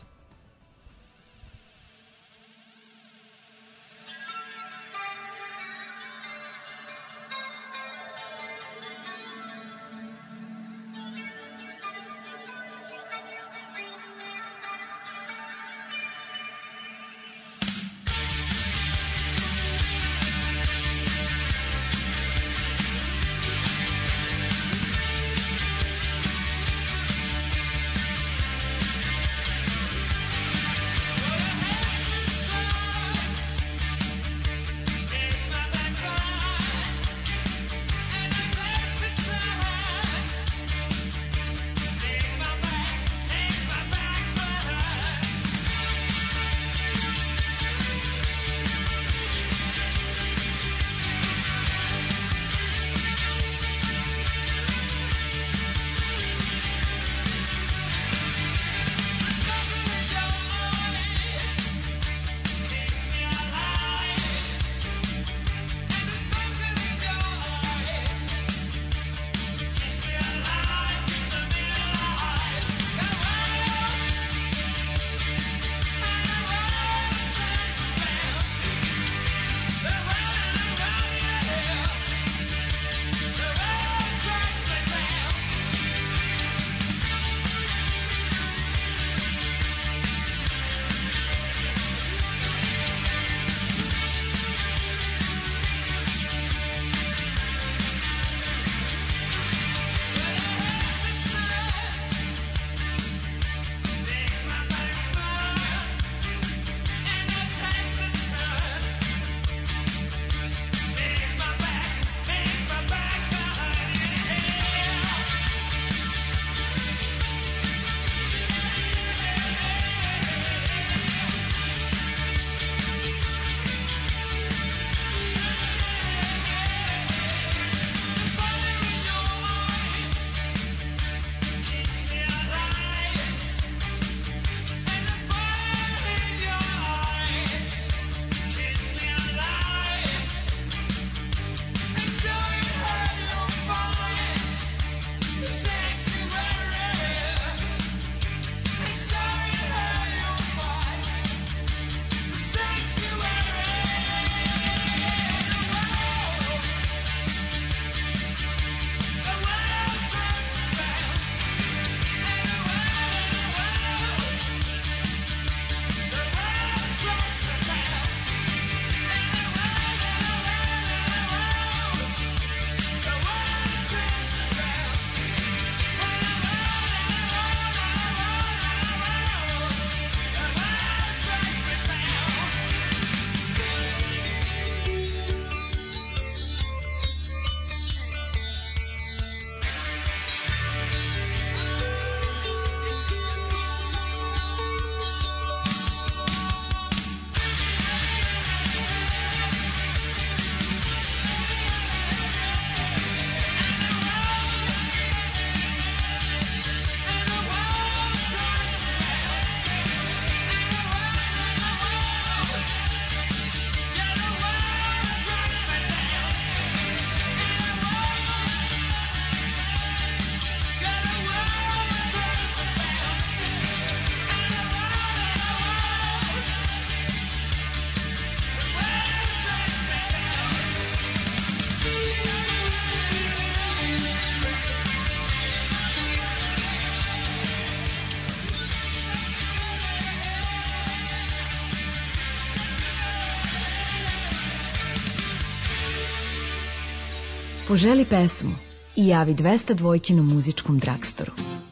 Poželi pesmu i javi 202 muzičkom dragstoru.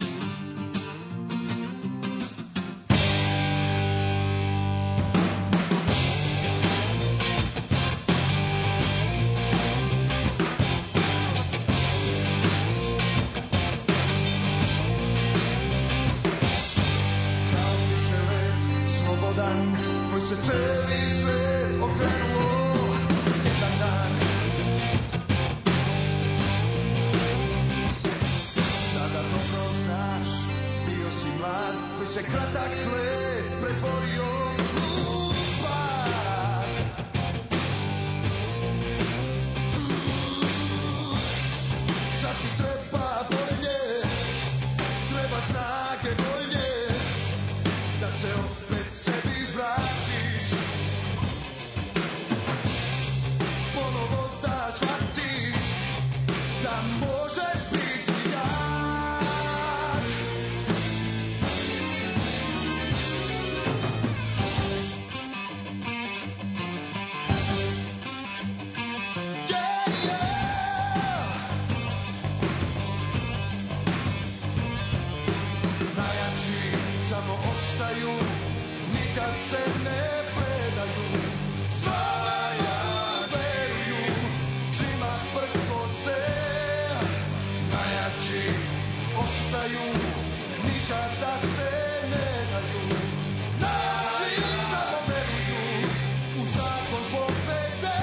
Slobodan, tvoj se celi svet okrenuo jedan dan. Sada dobro znaš, bio si mlad, tvoj se kratak let pretvorio u pad. Sad ti treba bolje, treba snage bolje, da se opet sebi vratiš, ponovo da shvatiš da možeš biti jak. Yeah, yeah. Najjači samo ostaju, nikad se ne predaju. Svojima veruju, svima prkose. Najjači ostaju, nikada se ne daju. Najjači samo veruju u zakon pobede.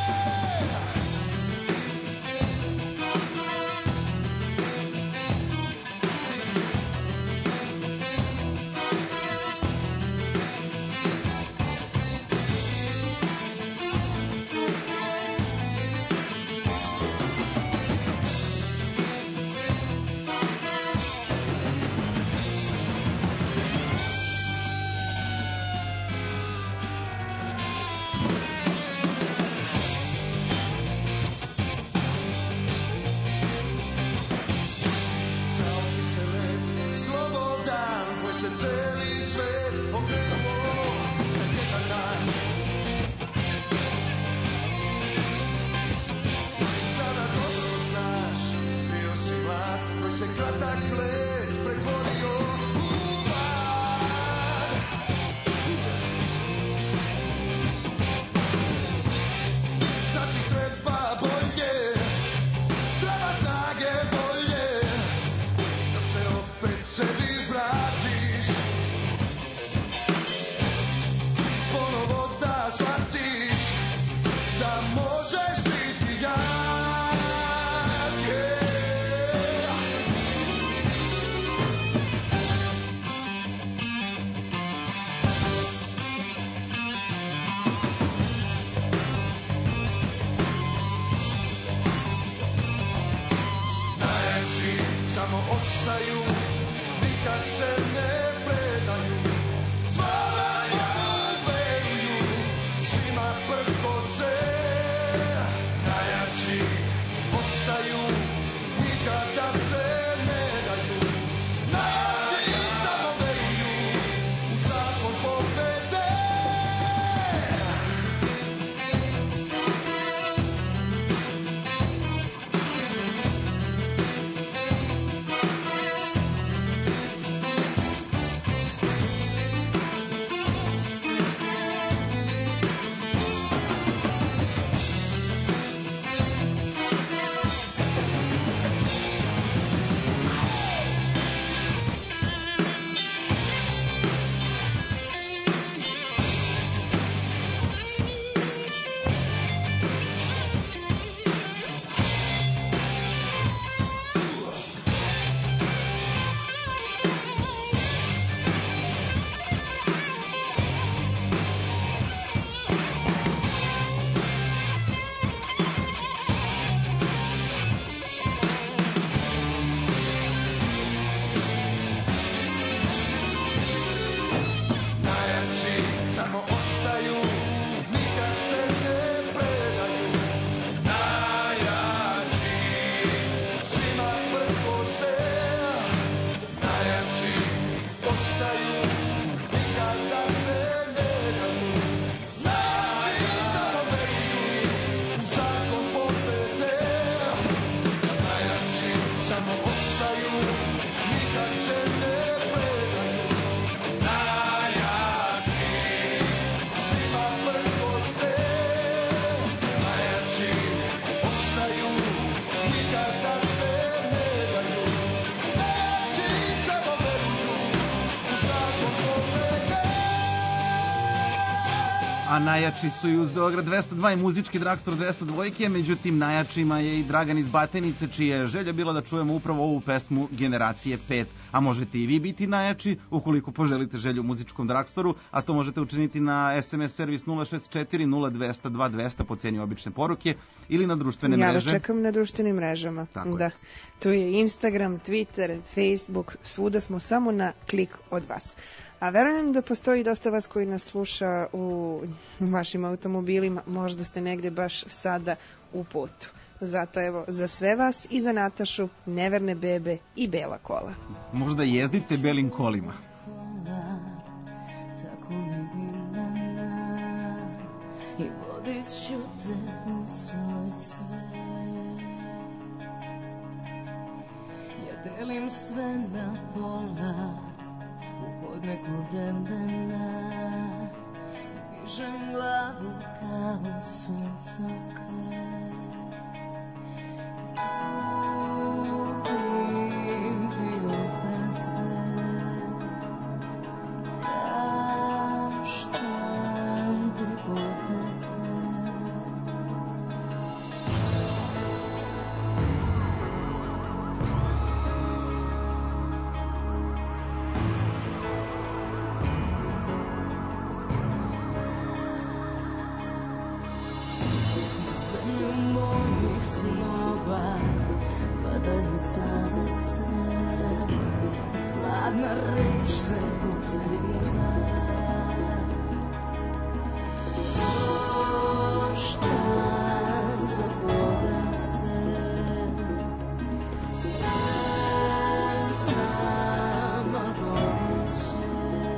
Slobodan, tvoj se celi svet okrenuo za jedan dan. Sada dobro znaš, bio si mlad, tvoj se kratak let pretvorio u pad. Sad ti treba bolje, treba snage bolje, da se opet sebi vratiš, ponovo da shvatiš da možeš biti jak. Yeah. A najjači su i uz Beograd 202 i muzički Dragstor 202, međutim najjačima je i Dragan iz Batenice, čija je želja bila da čujemo upravo ovu pesmu Generacije 5. A možete i vi biti najjači ukoliko poželite želju u muzičkom Dragstoru, a to možete učiniti na SMS servis 064 0200 2200 po cijeni obične poruke ili na društvene mreže. Ja vas čekam na društvenim mrežama. Tako da. je. Tu je Instagram, Twitter, Facebook, svuda smo samo na klik od vas. A verujem da postoji dosta vas koji nas sluša u vašim automobilima, možda ste negde baš sada u putu. Zato evo, za sve vas i za Natašu, Neverne bebe i Bela kola. Možda jezdite belim kolima. Tako mi imena i vodit ću te u svoj svet. Ja delim sve na pola u hodniku vremena i dižem glavu kao suncokret. Ljubim ti obraze, praštam ti pobede. Zemlju mojih snova padaju sada se, hladna reč se otkriva. Šta za pobraze, sve znam, al bolje će.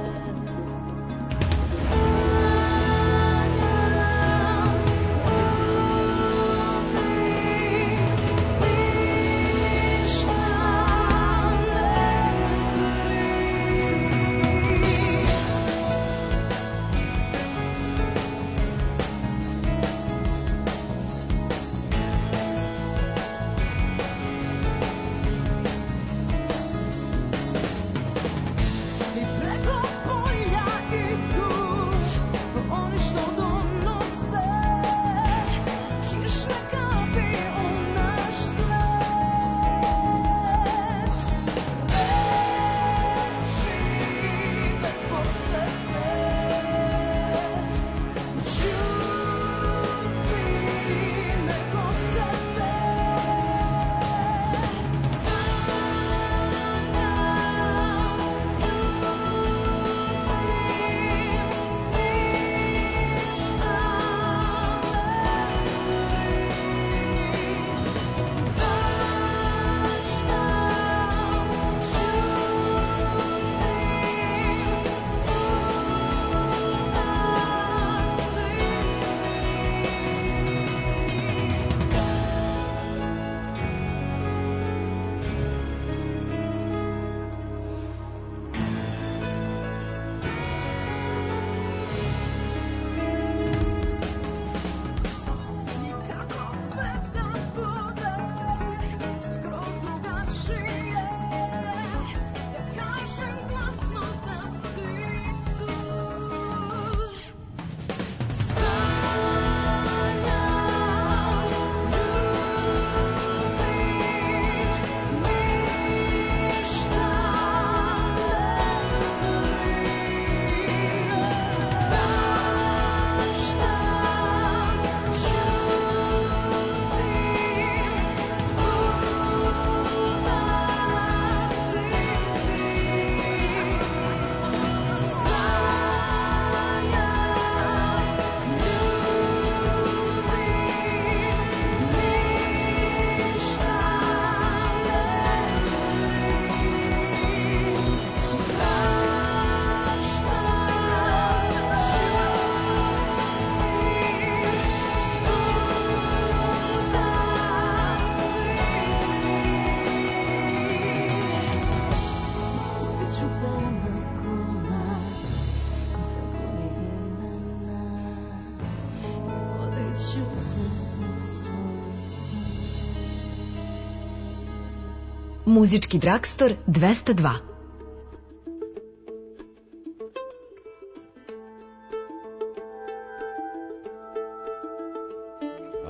Muzički Dragstor 202.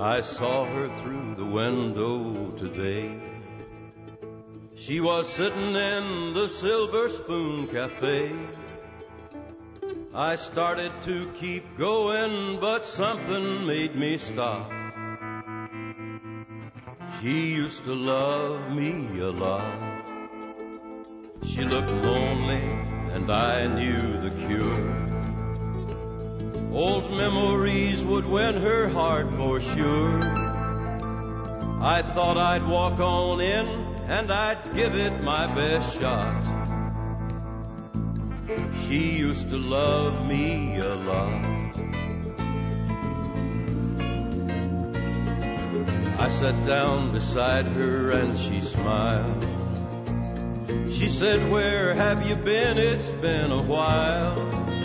I saw her through the window today. She was sitting in the Silver Spoon Cafe. I started to keep going, but something made me stop. She used to love me a lot. She looked lonely, and I knew the cure. Old memories would win her heart for sure. I thought I'd walk on in, and I'd give it my best shot. She used to love me a lot. I sat down beside her and she smiled. She said, "Where have you been? It's been a while."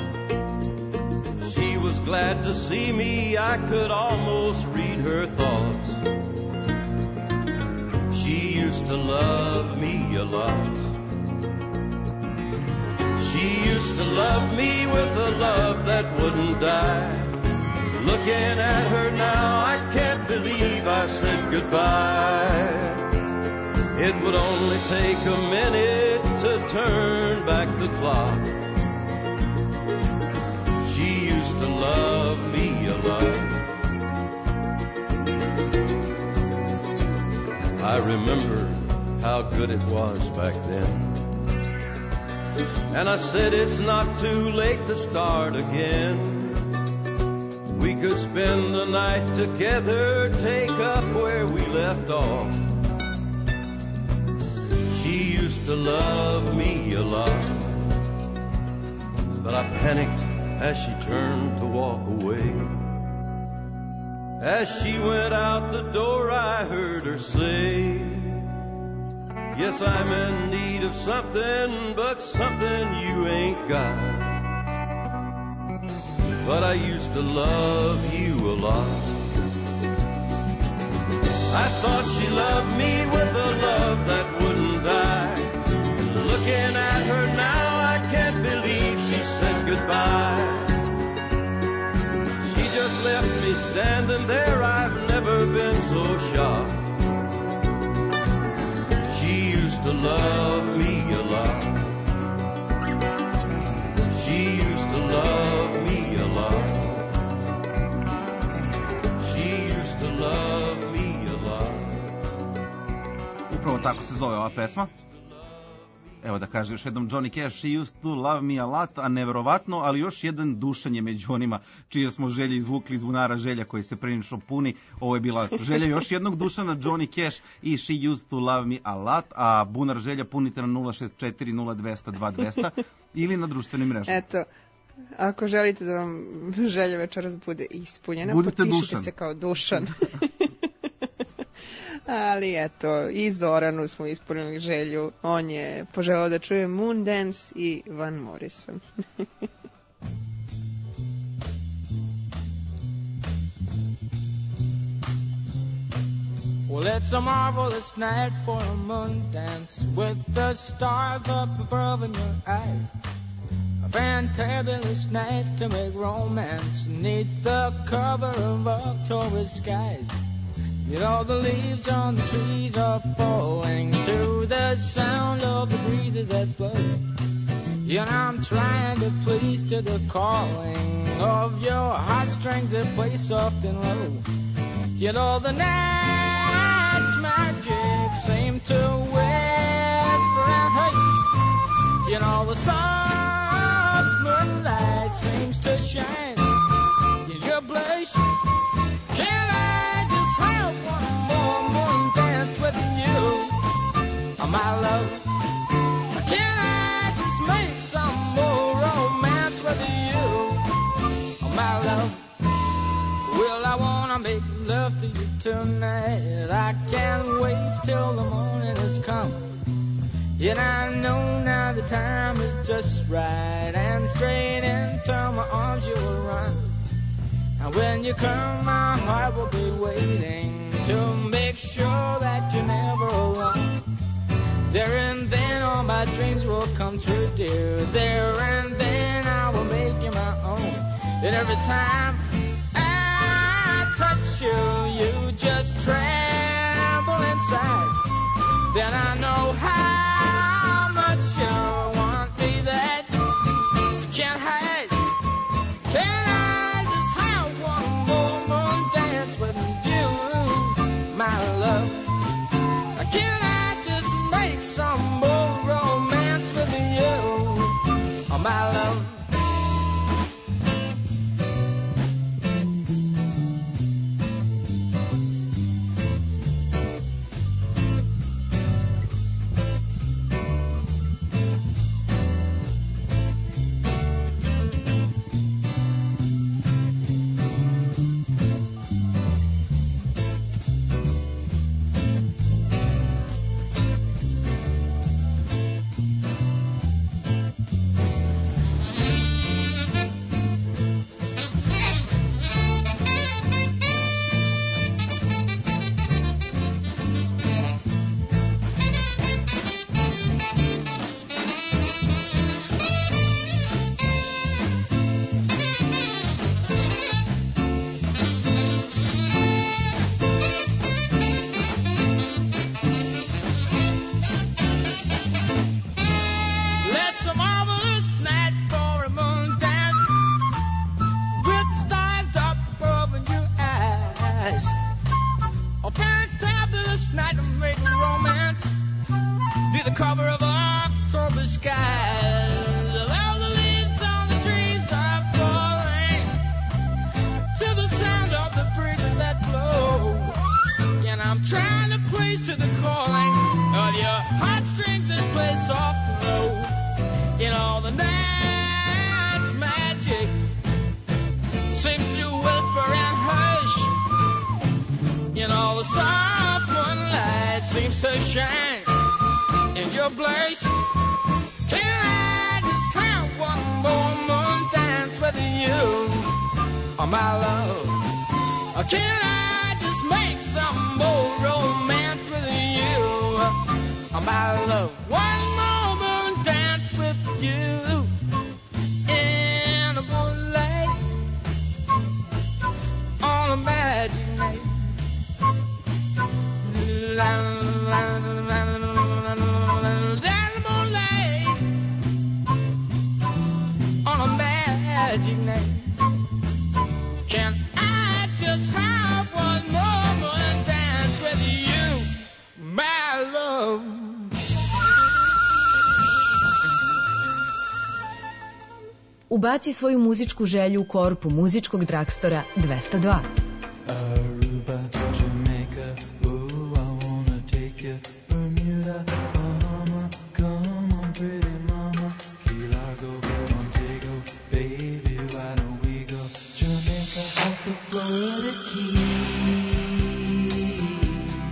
She was glad to see me. I could almost read her thoughts. She used to love me a lot. She used to love me with a love that wouldn't die. Looking at her now, I can't believe I said goodbye. It would only take a minute to turn back the clock. She used to love me a lot. I remember how good it was back then. And I said it's not too late to start again. We could spend the night together, take up where we left off. She used to love me a lot. But I panicked as she turned to walk away. As she went out the door, I heard her say, "Yes, I'm in need of something, but something you ain't got. But I used to love you a lot." I thought she loved me with a love that wouldn't die. Looking at her now, I can't believe she said goodbye. She just left me standing there, I've never been so shocked. She used to love me a lot. She used to love me a lot. She used to love me a lot. Upravo tako se zove ova pesma. Evo da kaže još jednom Johnny Cash, She used to love me a lot, a neverovatno, ali još jedan dušan je među onima čije smo želje izvukli iz bunara želja koji se prilično puni. Ovo je bila želja još jednog dušana, Johnny Cash i She used to love me a lot, a bunar želja punite na 064 0200 2200 ili na društvenim mrežama. Eto, ako želite da vam želja večeras bude ispunjena, budite potpišite Dušan. se kao Dušan. Ali eto, i Zoranu smo ispunili želju. On je poželao da čuje Moondance i Van Morrison. Well, it's a marvelous night for a moon dance with the stars up above in your eyes. A fantabulous night to make romance neath the cover of October skies. You know the leaves on the trees are falling to the sound of the breezes that blow. You know I'm trying to please to the calling of your heartstrings that play soft and low. You know the night's magic seem to whisper and hush. You know the soft moonlight seems to shine in your blush. Can I just have one more moon dance with you, my love? Can I just make some more romance with you, my love? Well, I wanna make love to you tonight. I can't wait till the morning has come. Yet I know now the time is just right, and straight into my arms you will run. And when you come, my heart will be waiting to make sure that you're never alone. There and then all my dreams will come true, dear. There and then I will make you my own. And every time I touch you, you then I know how much you want me that you can't hide. Can I just have one more dance with you, my love? Can I just make some more romance with you, oh, my love? Ubaci svoju muzičku želju u korpu muzičkog dragstora 202. Aruba, Jamaica, ooh, I wanna take you. Bermuda, Bahama, come on, pretty mama. Key Largo, Montego, baby, why don't we go? Jamaica, off the Florida Keys.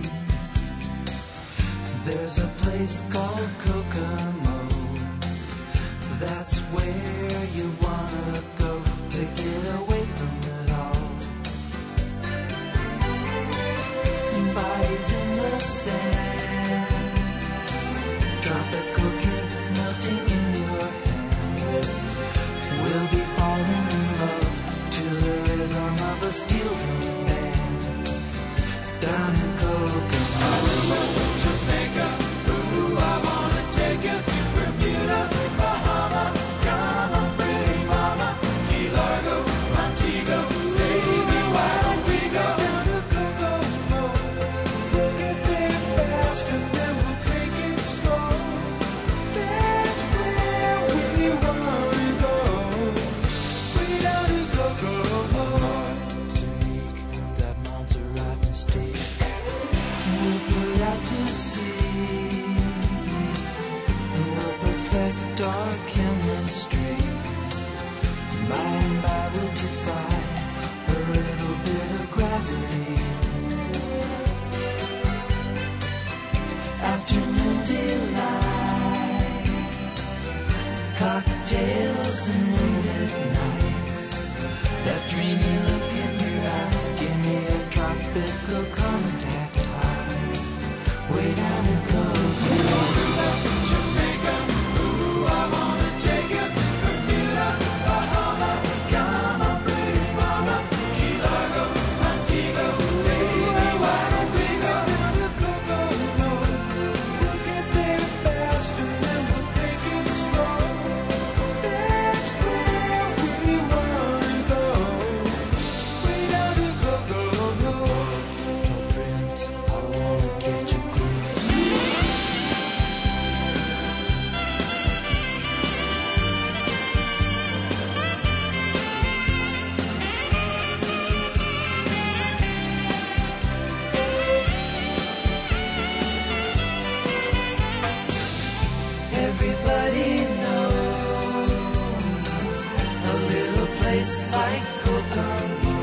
There's a place called Kokomo. That's where you wanna go to get away from it all. Bodies in the sand, tropical drink melting in your hand. We'll be falling in love to the rhythm of a steel drum band. Down in Kokomo, Jamaica, ooh, I wanna take you to Bermuda, Bahama, come on, pretty mama, Key Largo, Montego, baby, why don't we go down to Kokomo? We'll get there fast and then we'll take it slow. That's where we wanna go, way down to Kokomo. Take that Montserrat mistake, we'll put out to sea. We'll perfect our chemistry. By and by we'll defy a little bit of gravity. Afternoon delight, cocktails and moonlit nights. That dreamy look in your eye, give me a tropical contact high. Way down in Kokomo, Jamaica, ooh, I wanna take you to Bermuda, Bahama, come on, pretty mama, Key Largo, Montego, baby, why don't we go down to Kokomo? taste like Kokomo.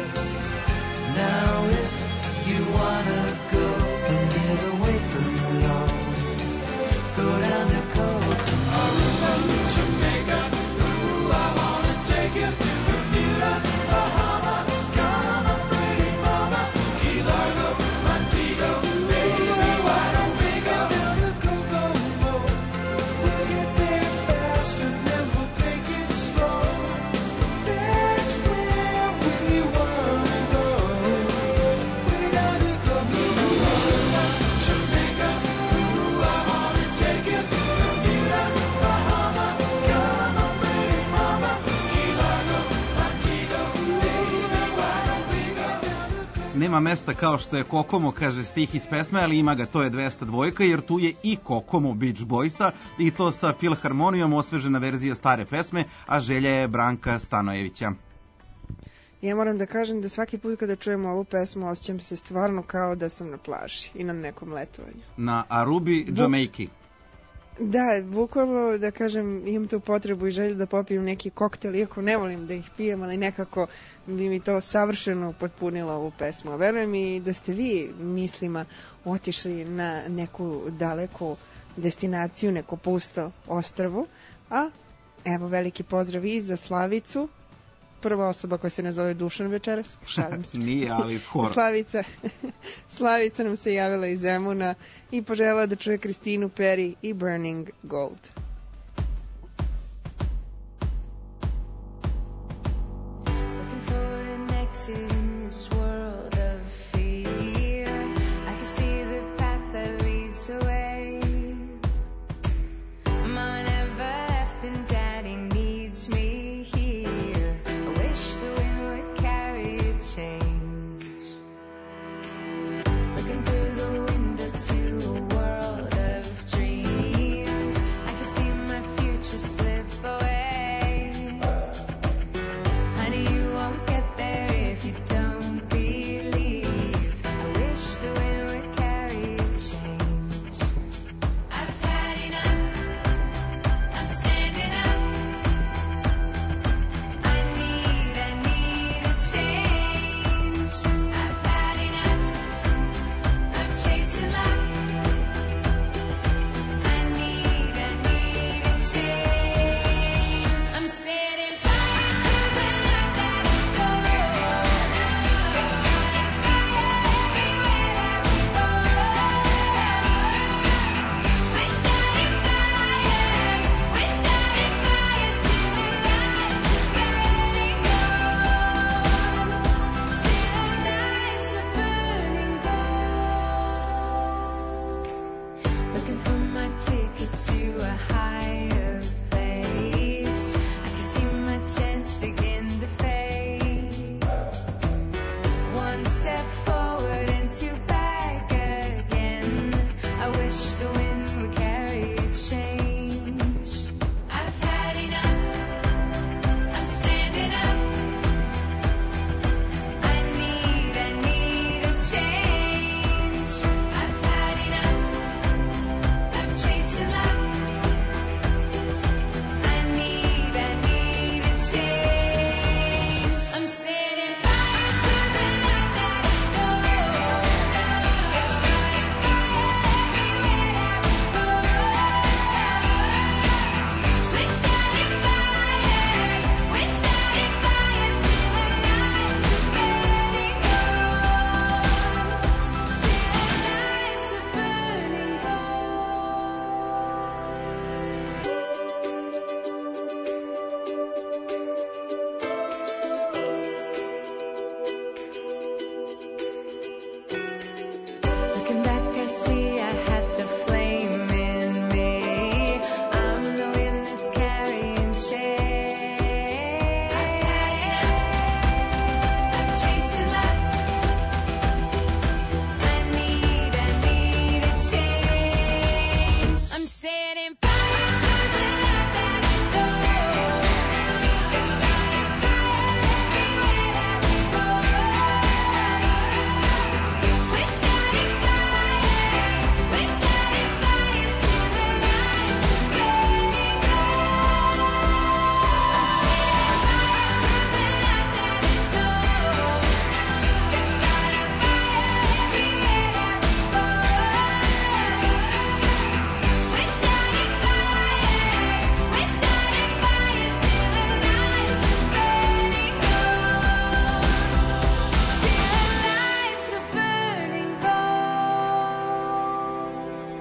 Now if you wanna go and get away from it all, go down to Kokomo. Jamaica, ooh, I wanna take you to Bermuda, Bahama, Ghana, pretty mama, Key Largo, Montego, baby, why don't we go down to Kokomo? We'll get there fast and then we'll take it slow. That's where we wanna go. We're down to Kokomo. Jamaica, ooh, I wanna take you to Bermuda, Bahama, Ghana, pretty mama, Key Largo, Montego, baby, why don't we go down to Nema mesta kao što je Kokomo, kaže stih iz pesme, ali ima ga, to je 202, jer tu je i Kokomo Beach Boysa, i to sa filharmonijom, osvežena verzija stare pesme, a želja je Branka Stanojevića. Ja moram da kažem da svaki put kada čujemo ovu pesmu osjećam se stvarno kao da sam na plaži i na nekom letovanju. Na Arubi, Jamaici. Da, bukvalno da kažem imam tu potrebu i želju da popijem neki koktel, iako ne volim da ih pijem, ali nekako bi mi to savršeno potpunilo ovu pesmu. Verujem i da ste vi mislima otišli na neku daleku destinaciju, neko pusto ostrvo, a evo veliki pozdrav i za Slavicu, prva osoba koja se ne zove Dušan večeras, šalim se. Nije, ali skoro. Slavica nam se javila iz Zemuna i poželjela da čuje Kristinu Peri i Burning Gold. Looking for an exit in this world of fear. I can see the path that leads away. Mom never left and Daddy needs me here. I wish the wind would carry a change. Looking through the window to a world of dreams. I can see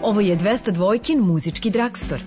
Ovo je 202-kin muzički dragstor.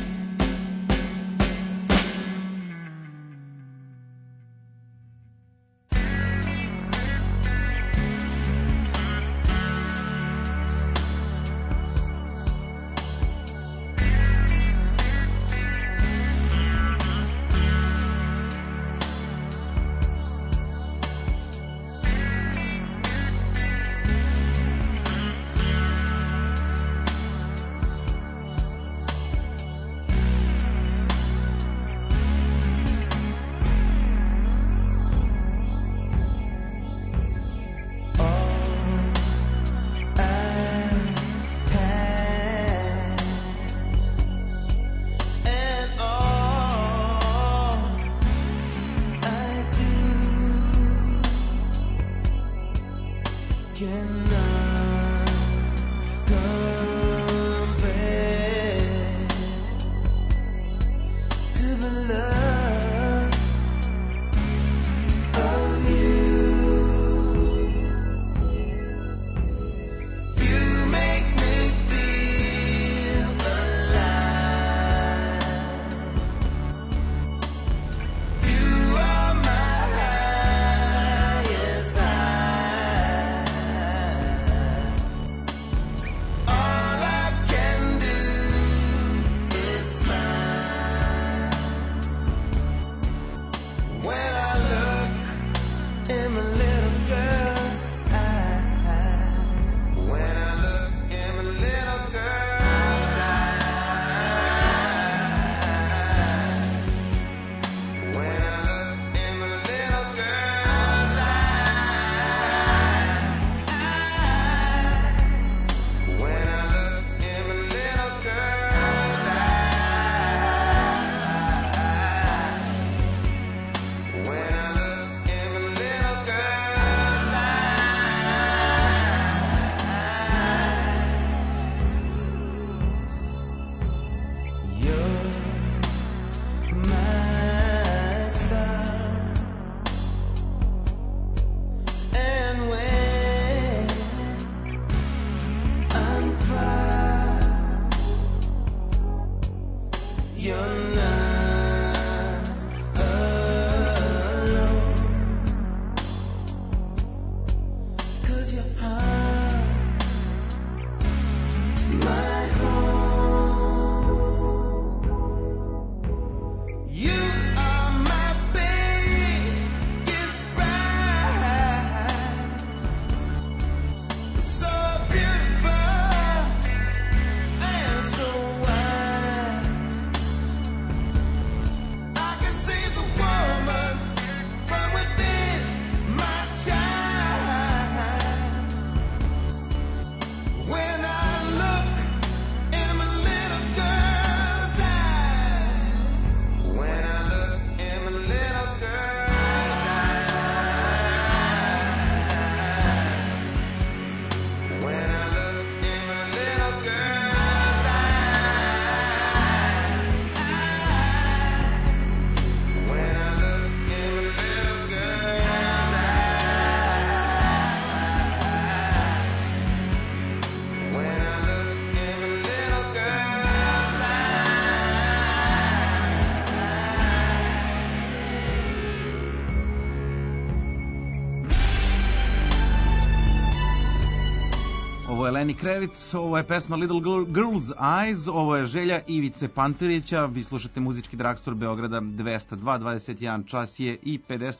Ovo je Lenny Kravitz, ovo je pesma Little Girl's Eyes, ovo je želja Ivice Pantelića. Vi slušate muzički dragstor Beograda 202, 21 čas je i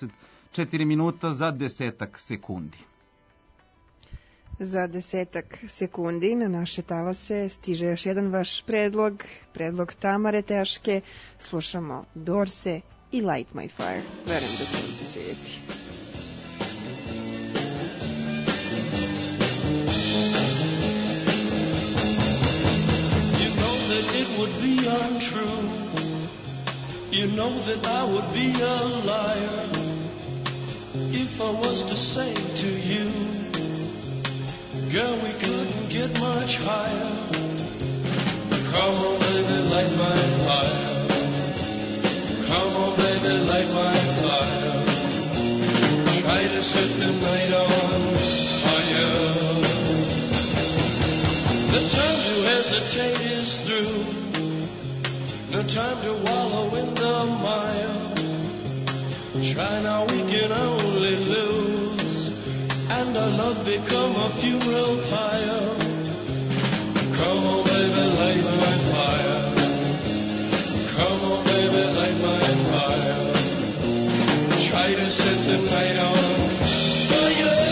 54 minuta za 10 sekundi. Za 10 sekundi na naše talase stiže još jedan vaš predlog Tamare Teške. Slušamo Dorse i Light My Fire. Verujem da ćemo se svidjeti. It would be untrue. You know that I would be a liar if I was to say to you, girl, we couldn't get much higher. Come on, baby, light my fire. Come on, baby, light my fire. Try to set the night on fire. The time to hesitate hesitate is through. No time to wallow in the mire. Try now, we can only lose, and our love become a funeral pyre. Come on, baby, light my fire. Come on, baby, light my fire. Try to set the night on fire.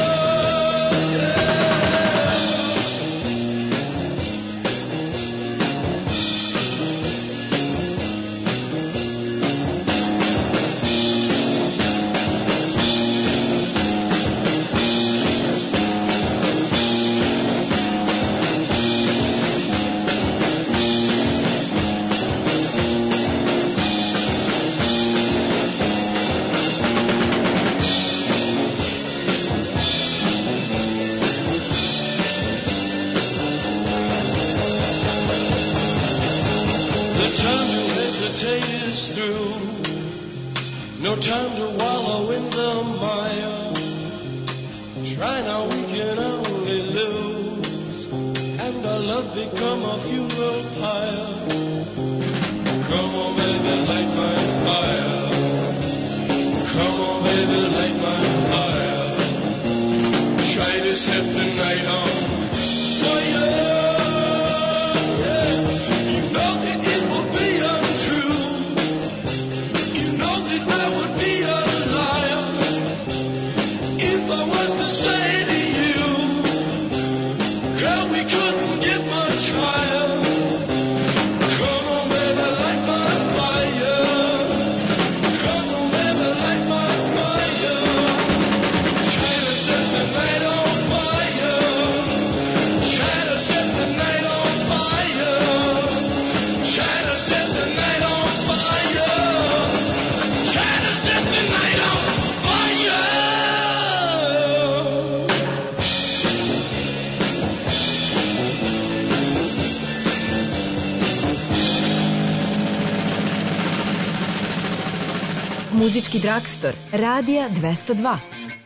No time to wallow in the mire. Try now, we can only lose, and our love become a funeral pyre. Come on, baby, light my fire. Come on, baby, light my fire. Try to set the night on fire. Muzički Dragstor, Radija 202.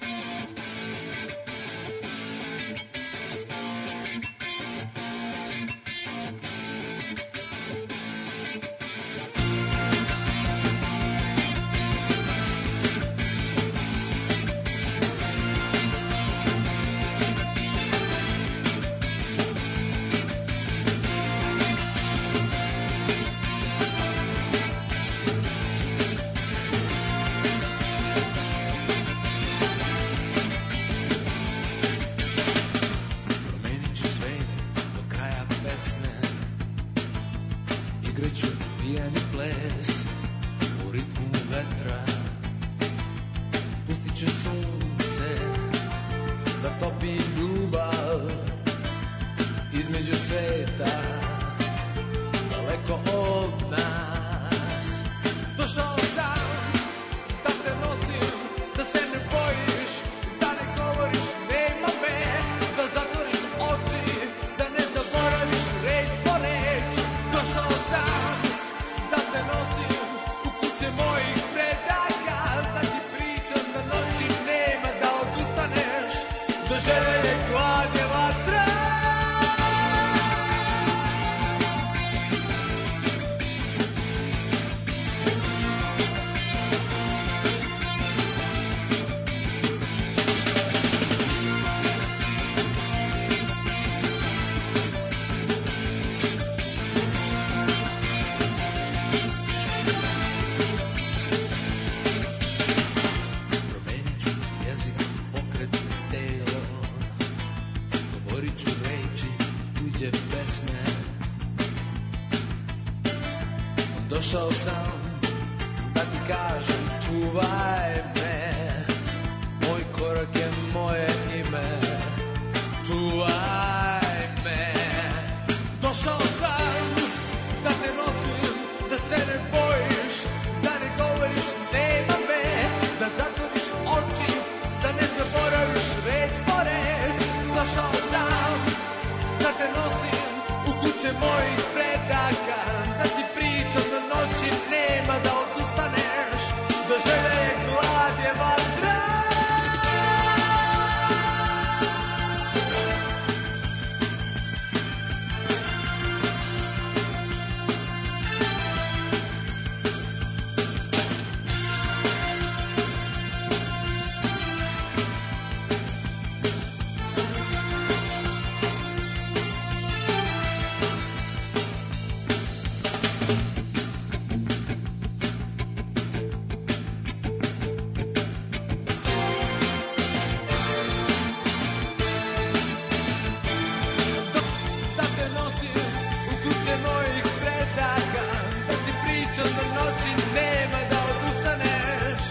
Došao sam da ti kažem čuvaj me, moj korak je moje ime, čuvaj me. Došao sam da te nosim, da se ne bojiš, da ne govoriš nema me, da zatvoriš oči, da ne zaboraviš reč po reč. Došao sam da te nosim u kuće mojih predaka, da ti pričam da noći nema da odustaneš, da želja je glad je vatra. Da te nosim u kuće mojih predaka, da ti pričam do noći, nema da odustaneš.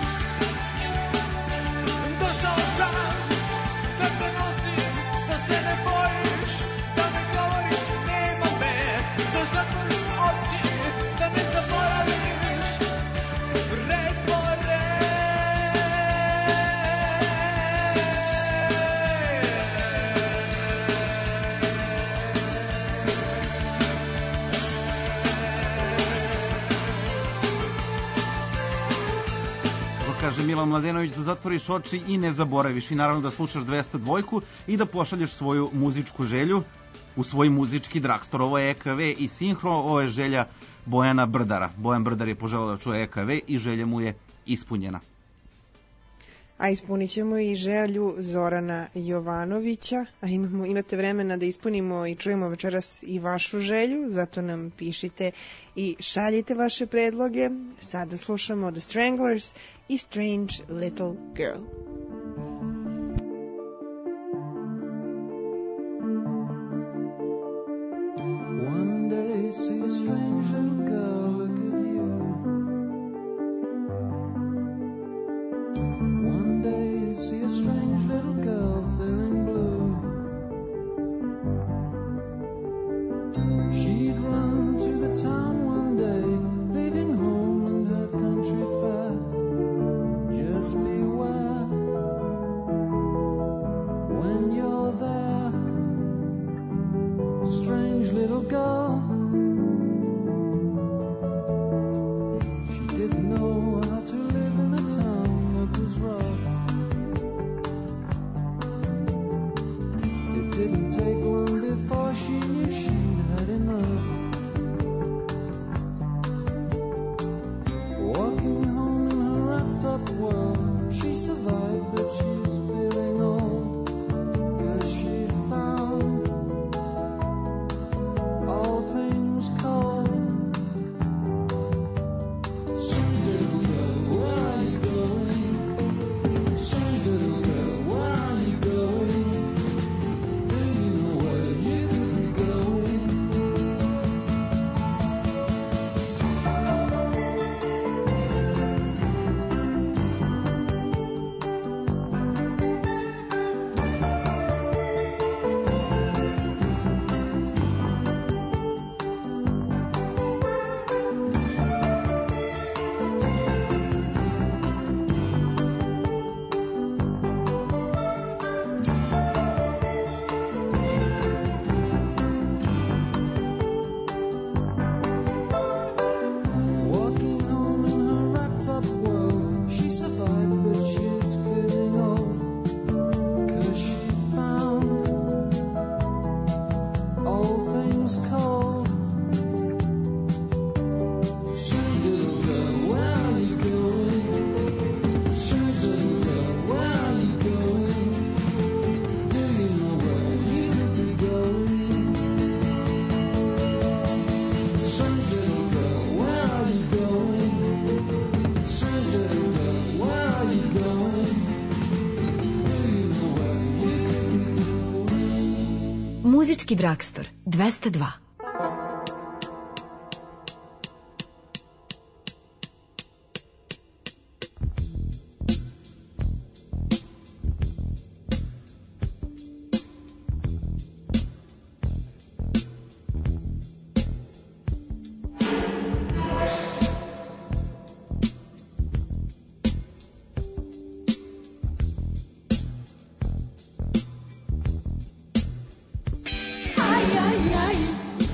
Došao sam da te nosim, da se ne bojiš, da ne govoriš nema me, da zatvoriš oči, da ne zaboraviš. Red po Kaže Milan Mladenović, da zatvoriš oči i ne zaboraviš i naravno da slušaš 202 i da pošalješ svoju muzičku želju u svoj muzički dragstore. Ovo je EKV i Sinhro, ovo je želja Bojana Brdara. Bojan Brdar je poželao da čuje EKV i želja mu je ispunjena. A ispunit ćemo i želju Zorana Jovanovića, a imate vremena da ispunimo i čujemo večeras i vašu želju, zato nam pišite i šaljite vaše predloge. Sada slušamo The Stranglers i Strange Little Girl. One day see a strange little girl look at you. One day see a strange little girl feeling blue. She'd run to the town one day, leaving home and her country fair. Just beware when you're there, strange little girl. She didn't know how to live in a town that was rough. It didn't take long before she knew she'd had enough. Walking home in her wrapped up world, she survived, but she's feeling old, 'cause she found all things cold. Strange little girl, where are you going? Strange little girl, where are you going? Do you know where you could be going? Walking home in her wrapped up world, she survived, but she's feeling old, 'cause she found all things cold. Strange little girl, where are you going? Strange little girl, where are you going? Do you know where you could be going? Strange little girl, where are you going? Strange little girl, where are you going? Do you know where you could be going? Muzički Dragstor 202. Ay, ay, ay.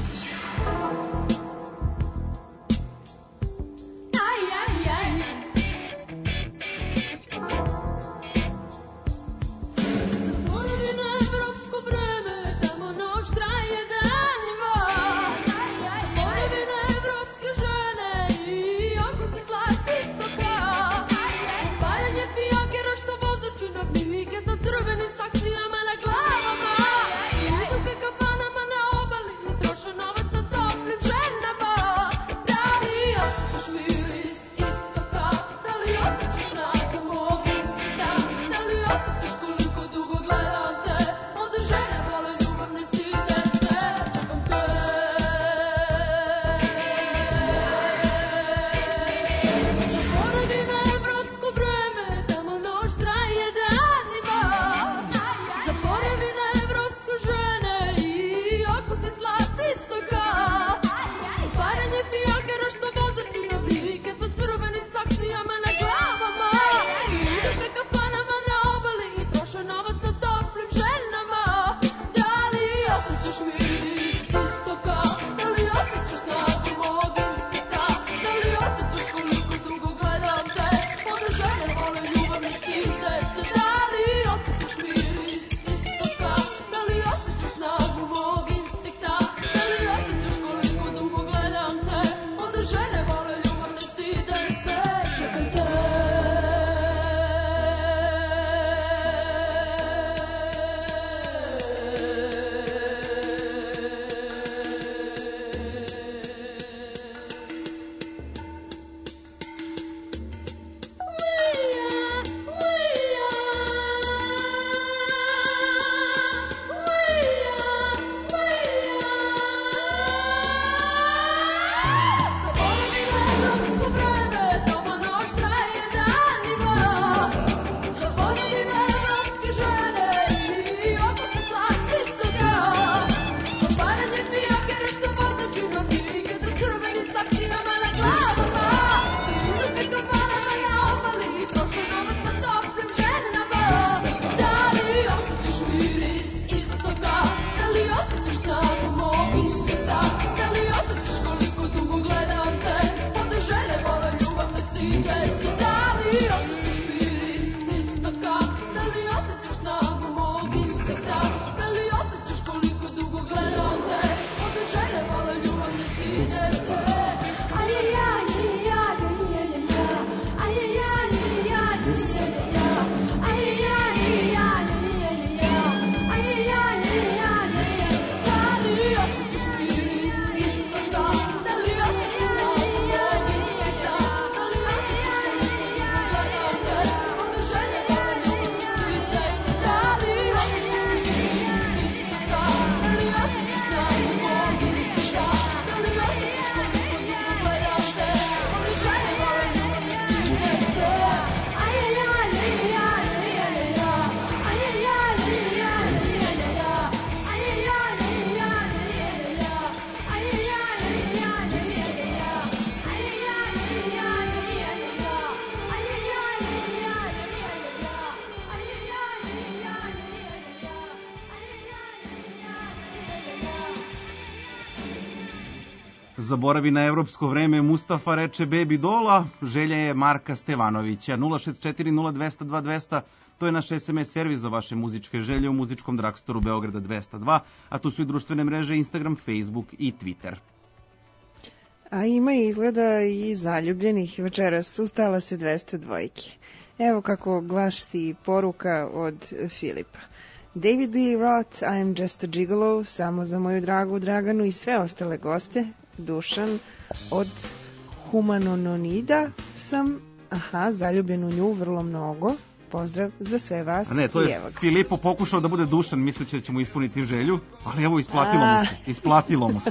Zaboravi na evropsko vreme, Mustafa reče Baby Dola, želja je Marka Stevanovića. 064-0200-2200, to je naš SMS servis za vaše muzičke želje u muzičkom dragstoru Beograda 202, a tu su i društvene mreže Instagram, Facebook i Twitter. A ima izgleda i zaljubljenih večeras, ustala se 202. Evo kako glasi poruka od Filipa. David Lee Roth, I am just a gigolo, samo za moju dragu Draganu i sve ostale goste. Dušan od Humanononida sam, zaljubljen u nju vrlo mnogo. Pozdrav za sve vas. A ne, to je Filipo pokušao da bude Dušan, misleći da ćemo ispuniti želju, ali evo isplatilo mu se.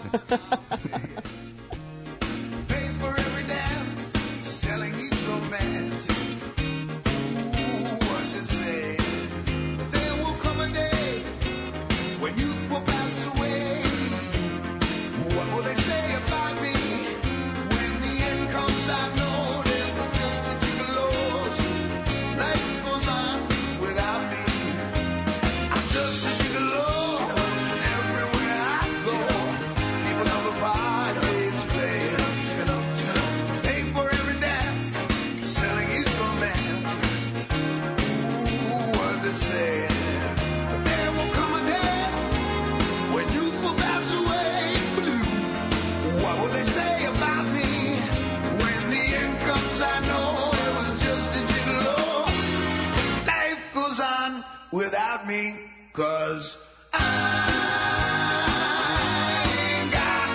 Without me, 'cause I ain't got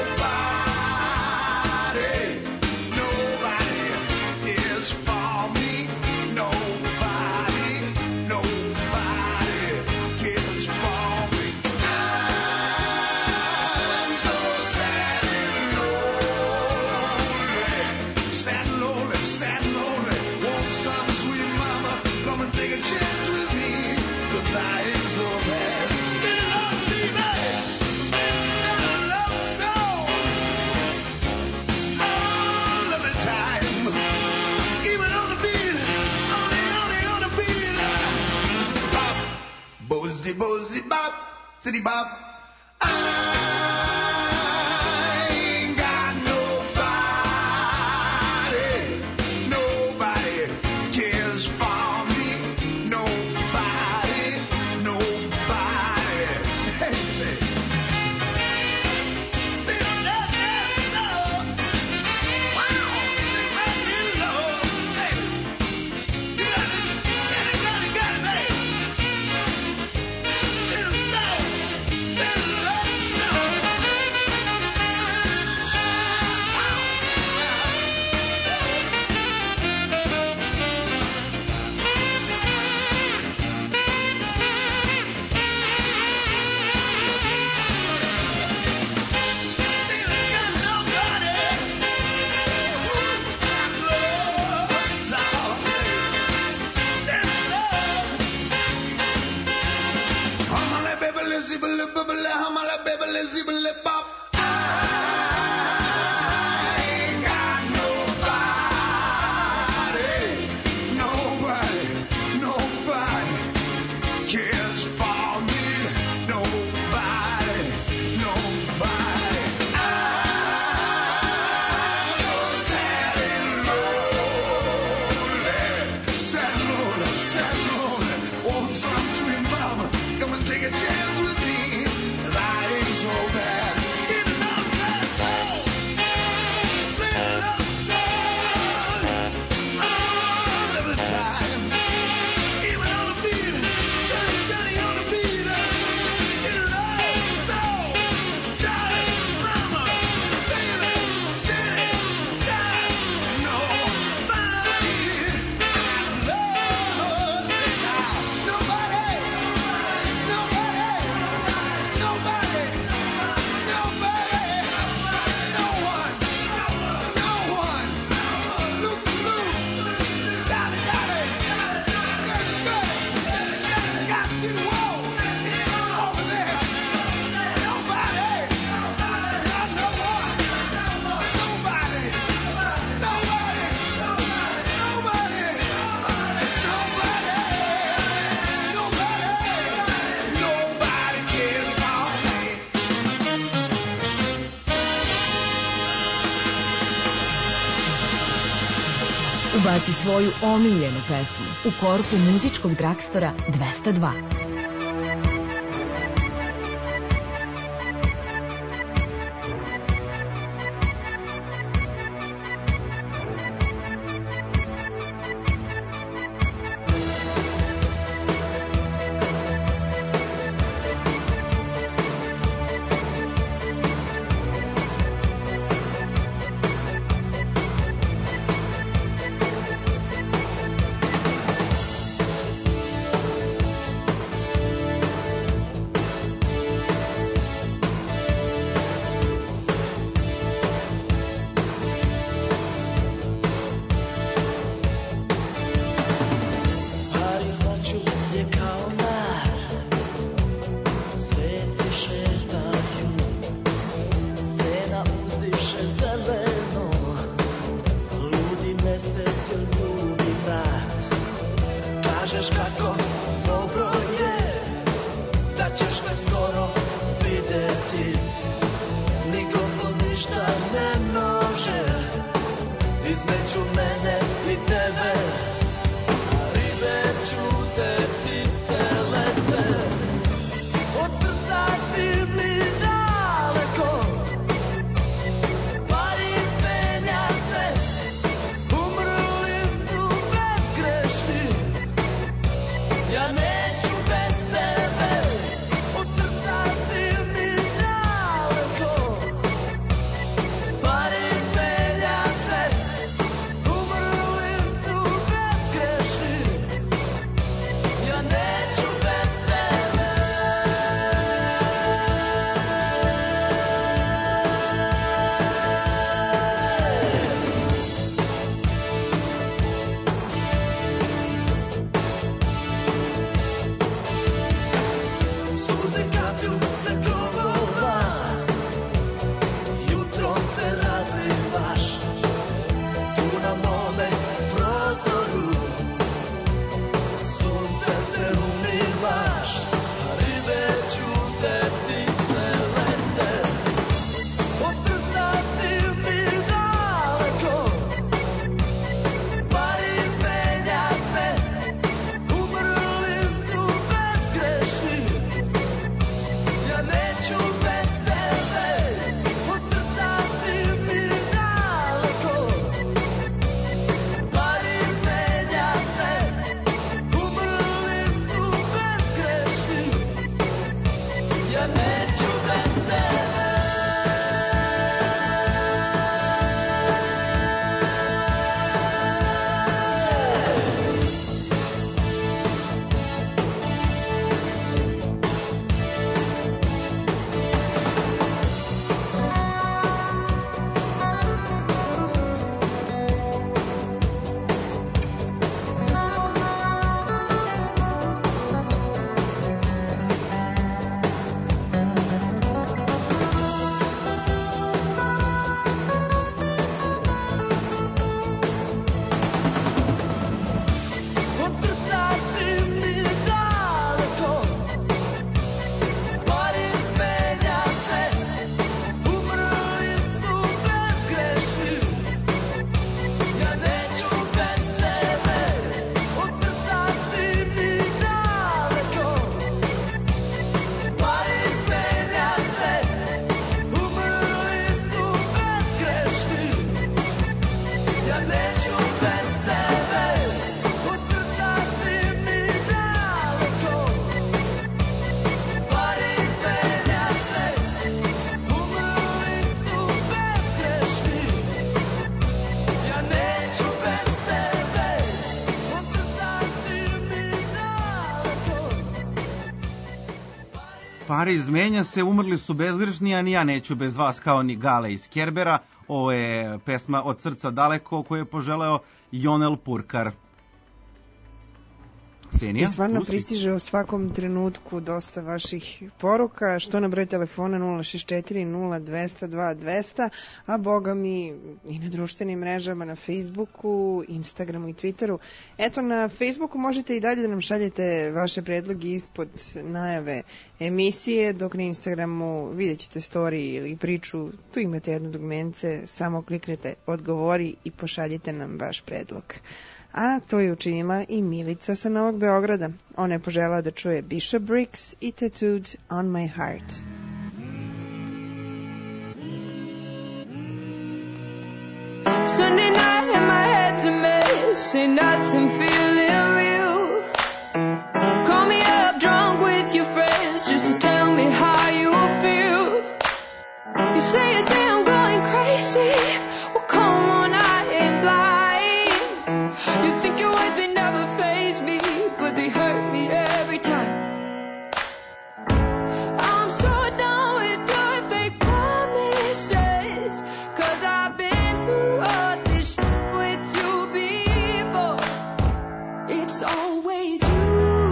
nobody. Nobody is for me. Nobody cares for me. I'm so sad and lonely. Want some sweet mama, come and take a chance with me. I ain't so bad. Get it on, baby. Instead of love song all of the time. Even on the beat, on the beat. Bop, bozy, bozy, bop, city bop. I ain't got nobody. Nobody cares for me. Nobody. Hey, say. See that song? Wow, sing that little love, baby. You got it, baby. Little song, little Ubaci svoju omiljenu pesmu u korpu muzičkog dragstora 202. Pariz menja se, umrli su bezgrešni, a ni ja neću bez vas, kao ni Gale iz Kerbera. Ovo je pesma Od srca daleko koju je poželeo Jonel Purkar. Ksenija, I stvarno pristiže u svakom trenutku dosta vaših poruka, što na broj telefona 064 0200 200, a boga mi i na društvenim mrežama, na Facebooku, Instagramu i Twitteru. Eto, na Facebooku možete i dalje da nam šaljete vaše predloge ispod najave emisije, dok na Instagramu vidjet ćete story ili priču, tu imate jedno dugmence, samo kliknete odgovori i pošaljite nam vaš predlog. A to je učinila i Milica sa Novog Beograda. Ona je poželjela da čuje Bishop Briggs i Tattooed on My Heart. Sunday night and my head's a mess, ain't nothing feeling real. Call me up drunk with your friends just to tell me how you feel. You say you're damn going crazy, well come on, I ain't blind. You think your words they never faze me, but they hurt me every time. I'm so done with your fake promises, 'cause I've been through all this with you before. It's always you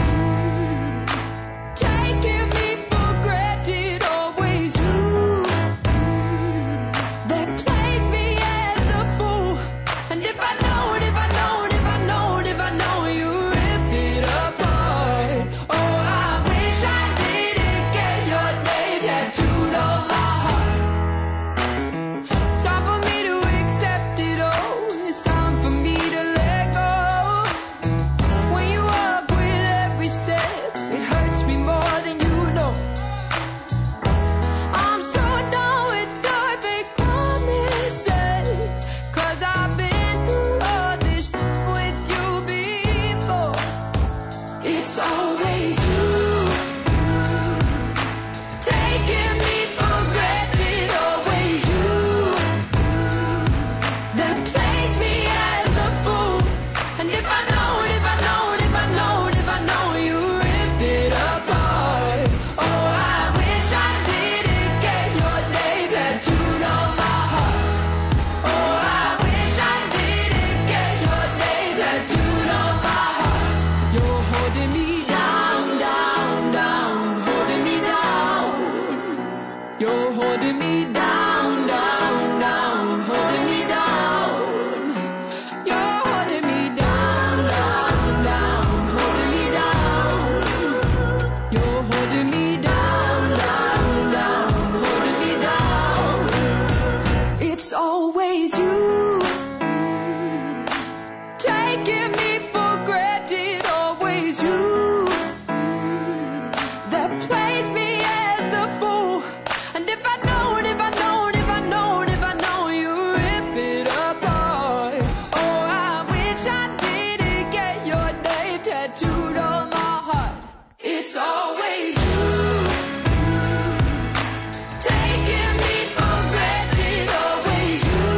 taking me for granted, always you that plays me as the fool. And if I know it, if I know it, if I know it, if I know it, you rip it apart. Oh, I wish I didn't get your name tattooed on my heart. It's time for me to accept it all. It's time for me to let go. When you walk with every step, it hurts me more than you know. I'm so done with your fake promises, 'cause I've been through all this with you before. It's always you taking me for granted, always you that plays me as the fool. And if I know it, if I know it, if I know it, if I know it, you rip it apart. Oh, I wish I didn't get your name tattooed on my heart. Oh, I wish I didn't get your name tattooed on my heart. You're holding me down, down, down, holding me down. You're holding me down, down, down, holding me down. You're holding me down, down, down, holding me down. You're holding me down, down, down, holding me down. It's always you taking me for granted, always you that plays me as the fool. And if I know it, if I know it, if I know it, if I know it, you rip it apart. Oh, I wish I didn't get your name tattooed on my heart. It's always you taking me for granted, always you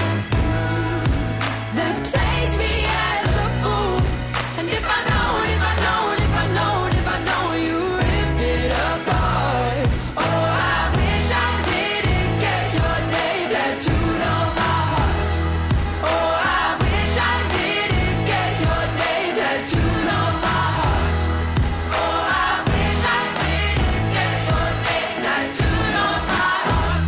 that plays me as the fool. And if I know it, if I know it, if I know it, if I know it, you rip it apart. Oh, I wish I didn't get your name tattooed on my heart. Oh, I wish I didn't get your name tattooed on my heart. Oh, I wish I didn't get your name tattooed on my heart.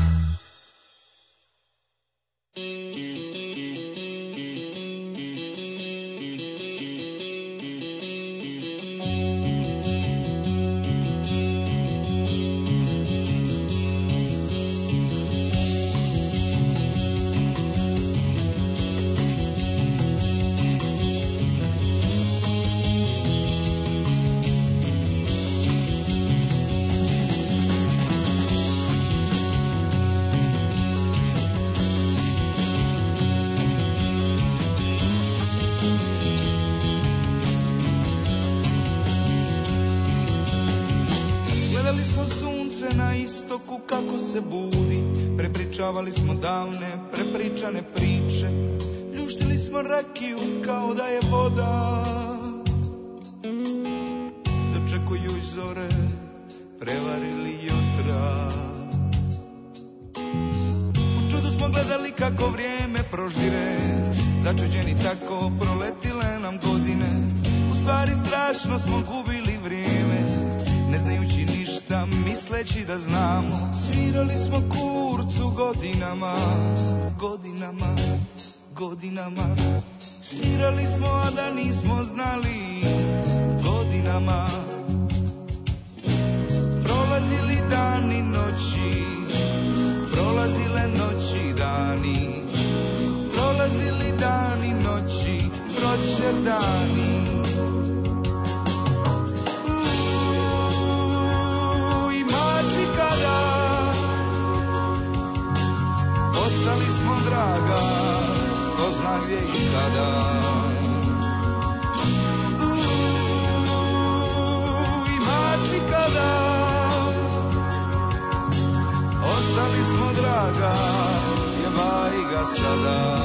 Gledali smo sunce na istoku kako se budi, prepričavali smo davne, prepričane priče, ljuštili smo rakiju kao da je voda. Dočekujuć zore, prevarili jutra. U čudu smo gledali kako vrijeme proždire, začuđeni tako proletile nam godine. U stvari strašno smo gubili vrijeme, ne znajući ništa, misleći da znamo. Svirali smo kurcu godinama, godinama, godinama. Svirali smo, a da nismo znali, godinama. Prolazili dani noći, prolazile noći dani, prolazili dani noći, proće dani. I mači kada ostali smo draga, ko zna gdje i kada. I mači kada ostali smo draga, jebaj ga sada.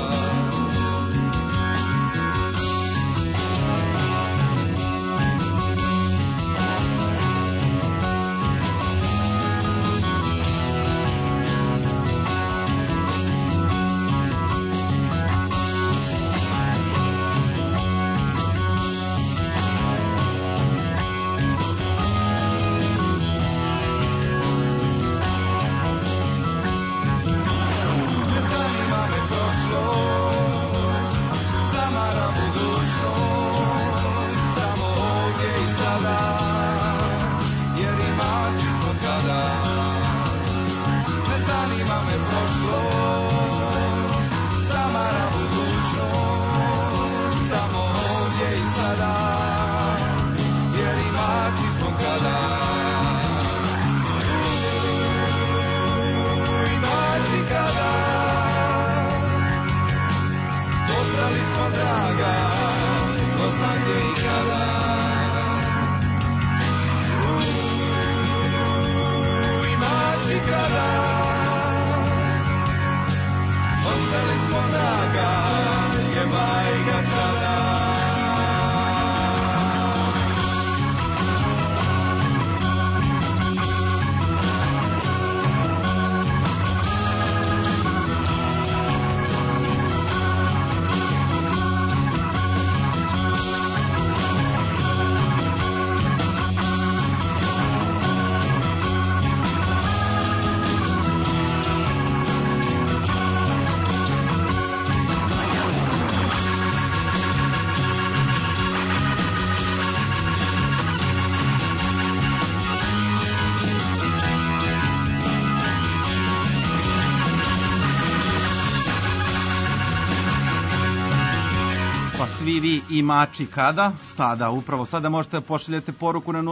Vi i mači kada, sada, upravo sada možete pošaljati poruku na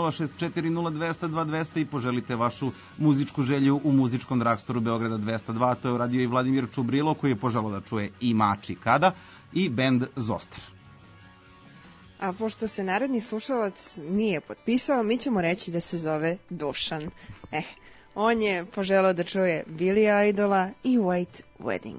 06402002200 i poželite vašu muzičku želju u muzičkom dragstoru Beograda 202, to je uradio i Vladimir Čubrilo koji je poželao da čuje i mači kada i bend Zostar. A pošto se naredni slušalac nije potpisao, mi ćemo reći da se zove Dušan. On je poželao da čuje Billy Idola i White Wedding.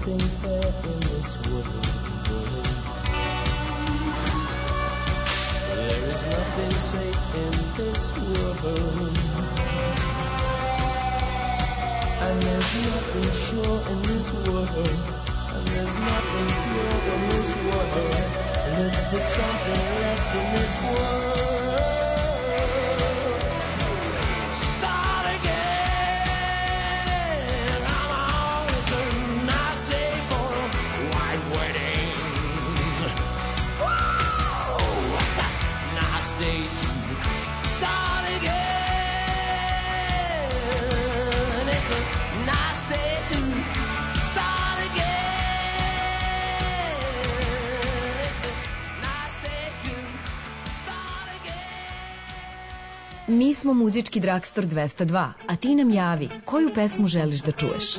nothing fair in this world. There is nothing safe in this world. And there's nothing sure in this world. And there's nothing pure in this world. And if there's something left in this world, start again. I'm always a nice day for a white wedding. Whoa, it's a nice day to start again. It's a nice day to start again. It's a nice day to start again. Mi smo muzički Dragstor 202, a ti nam javi koju pesmu želiš da čuješ.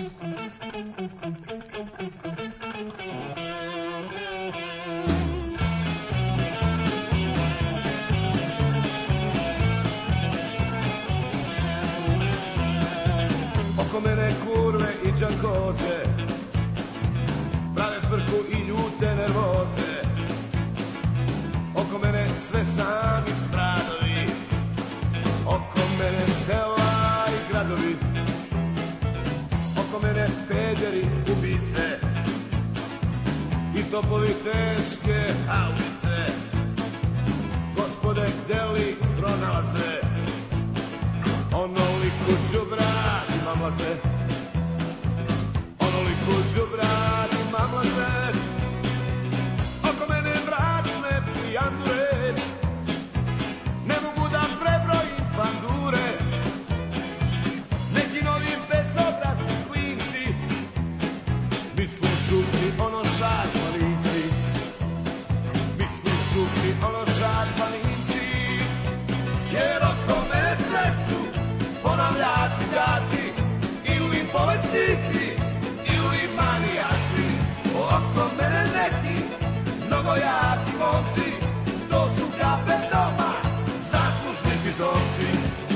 Oko mene kurve i džankoze, prave frku i ljute nervoze. Oko mene sve sami spradovi, oko mene sela i gradovi. Oko mene pederi, ubice i topovi teške haubice. Gospode, gde li pronalaze onoliku đubra i mamlaze? Onoliku đubra i mamlaze. Oko mene mračne pijandure, ne mogu da prebrojim pandure. Neki novi bezobrazni klinci misle čuti ono šarpalinci. Misle čuti ono šarpalinci. Jer oko mene sve su ponavljači đaci ili bolesnici ili manijaci. Oko mene neki mnogo jaki momci, to su kape doma, zaslužni pitomci.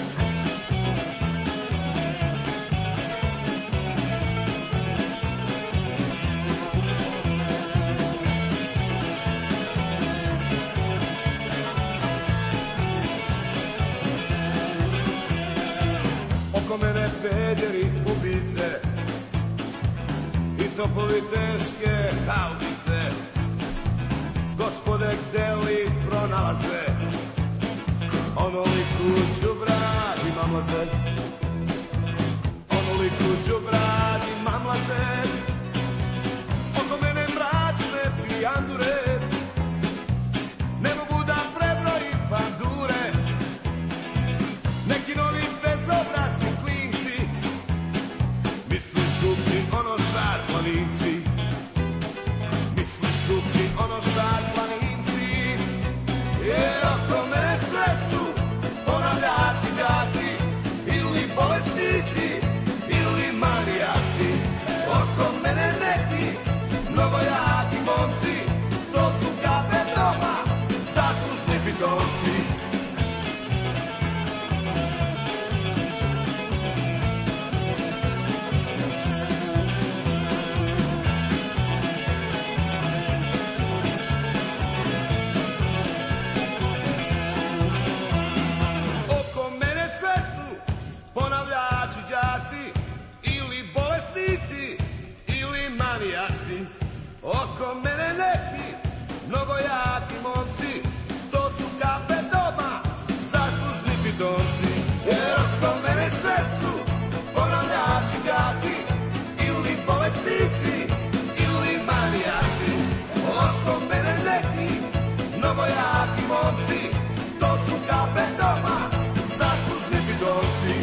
Oko mene pederi, ubice i topovi teške haubice. Gospode, gde li pronalaze onoliku đubra i mamlaze? Onoliku đubra i mamlaze. Oko mene mračne pijandure, ne mogu da prebrojim pandure. Neki novi bezobrazni klinci misli čuti ono šarplaninci. Misli čuti ono šarplaninci. Jer oko mene sve su ponavljači đaci ili bolesnici ili manijaci. Oko mene neki mnogo jaki momci, to su kape doma, zaslužni pitomci. Oko mene sve su ponavljači đaci ili bolesnici ili manijaci. Oko mene neki mnogo jaki momci, to su kape doma, zaslužni pitomci. Jer oko mene sve su ponavljači đaci ili bolesnici ili manijaci. Oko mene neki mnogo jaki momci, to su kape doma, zaslužni pitomci.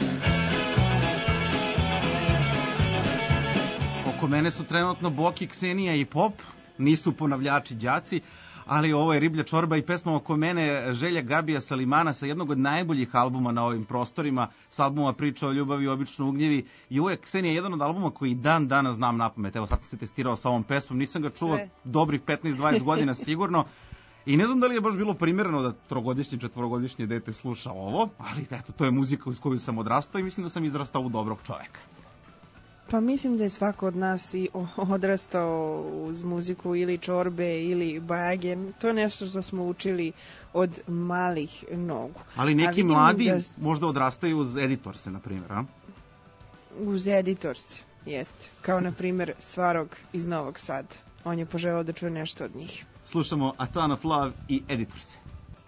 Oko mene su trenutno Boki, Ksenija i Pop, nisu ponavljači đaci, ali ovo je Riblja čorba i pesma Oko mene Želja Gabija Salimana sa jednog od najboljih albuma na ovim prostorima, s albuma Priča o ljubavi, obično ugnjevi. I ovo je, Ksenija, jedan od albuma koji dan danas znam napamet. Evo sad sam se testirao sa ovom pesmom, nisam ga čuo dobrih 15-20 godina sigurno. I ne znam da li je baš bilo primjereno da trogodišnje, četvorogodišnje dete sluša ovo, ali eto, to je muzika uz koju sam odrastao i mislim da sam izrastao u dobrog čoveka. Pa mislim da je svako od nas i odrastao uz muziku ili čorbe ili bajage. To je nešto što smo učili od malih nogu. Ali neki mladi možda odrastaju uz Editorse, na primjer, a? Uz Editorse, jeste. Kao, na primjer, Svarog iz Novog Sada. On je poželao da čuje nešto od njih. Slušamo A Ton of Love i Editorse.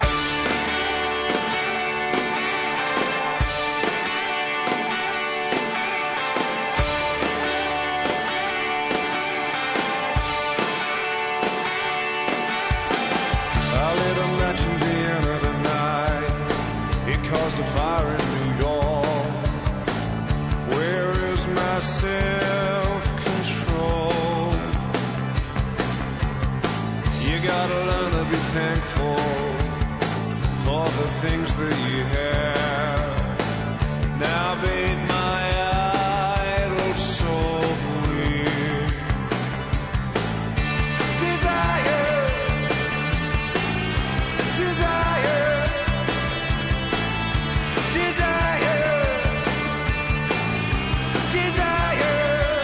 I lit a match in Vienna tonight. It caused a fire in New York. Where is my self-control? You gotta learn to be thankful for the things that you have. Now bathe my idle soul with desire. Desire, desire, desire.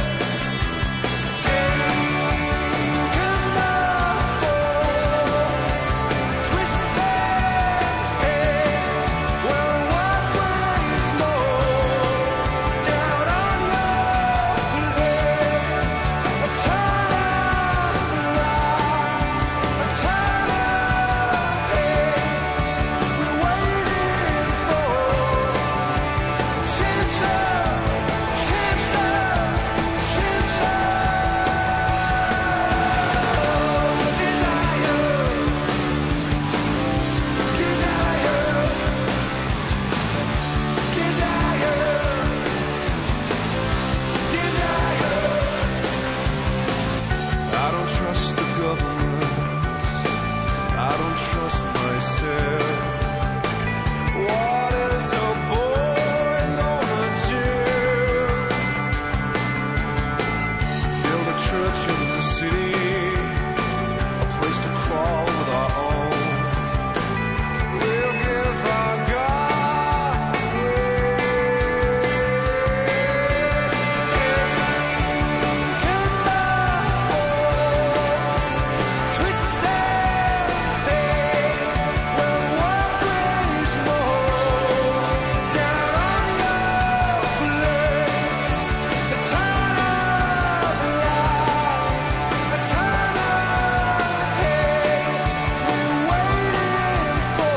Taken by force, twisted fate. Well, what weighs more down on your plate? A ton of love, a ton of hate. We're waiting for chips up, chips up, chips up. Desire, desire, desire, desire. I don't trust the government. I don't trust myself. What is a boy gonna do? Build a church in the city, a place to crawl with our own. We'll give our God taken by force, twisted fate. Well, what weighs more down on your plates? A ton of love, a ton of hate. We're waiting for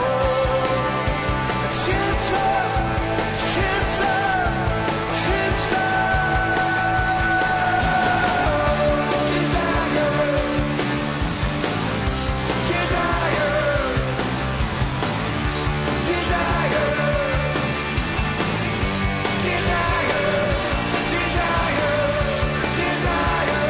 chips up, chips up, chips up. Desire, desire, desire, desire, desire,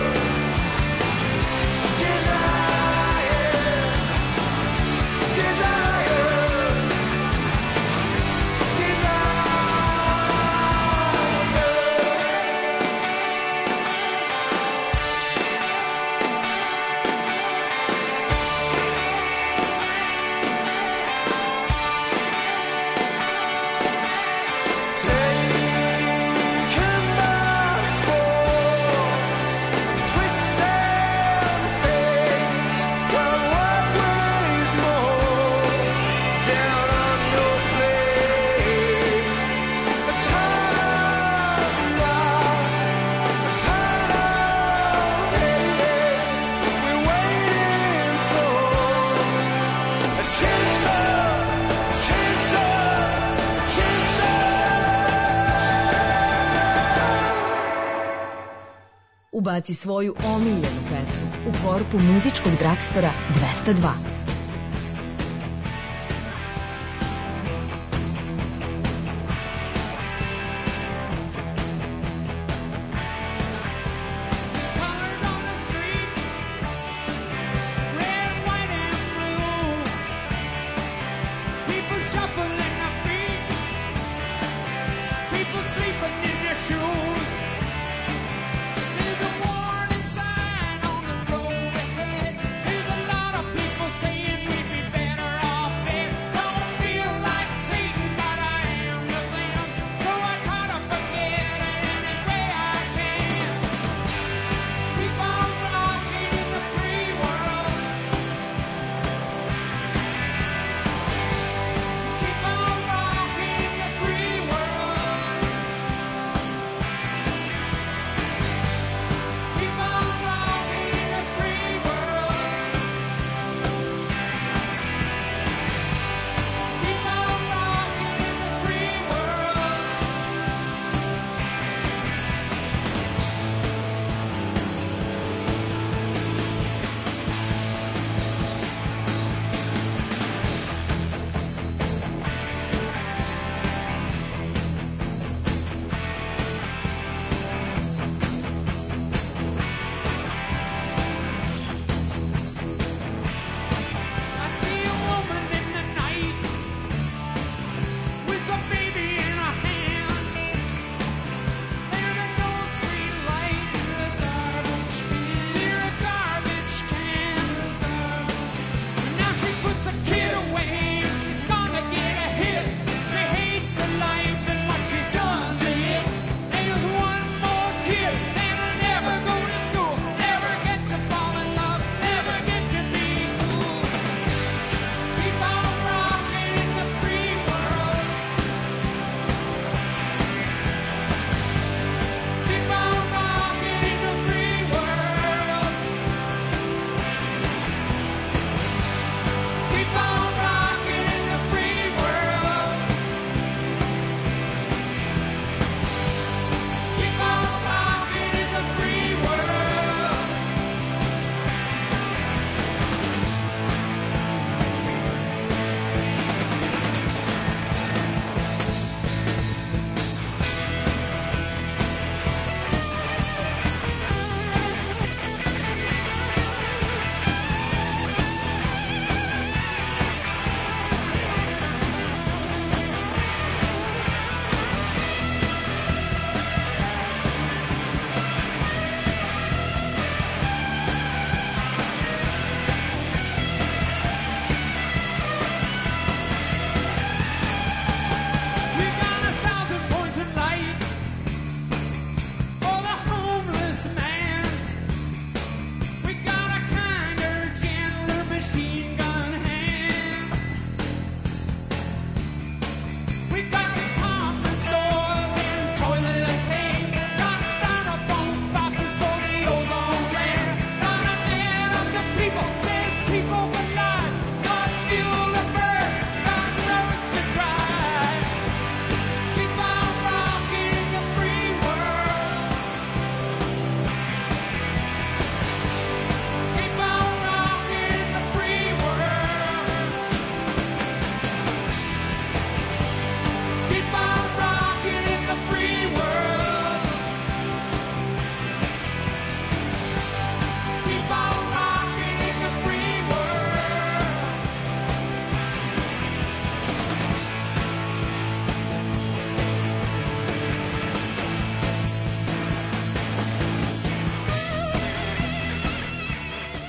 taken by force, twisted fate. Well, what weighs more down on your plate? A ton of love, a ton of hate. We're waiting for chips up, chips up, chips up. Ubaci svoju omiljenu pesmu u korpu muzičkog dragstora 202. People shuffling their feet, people sleeping in their shoes. There's a warning sign on the road ahead. There's a lot of people saying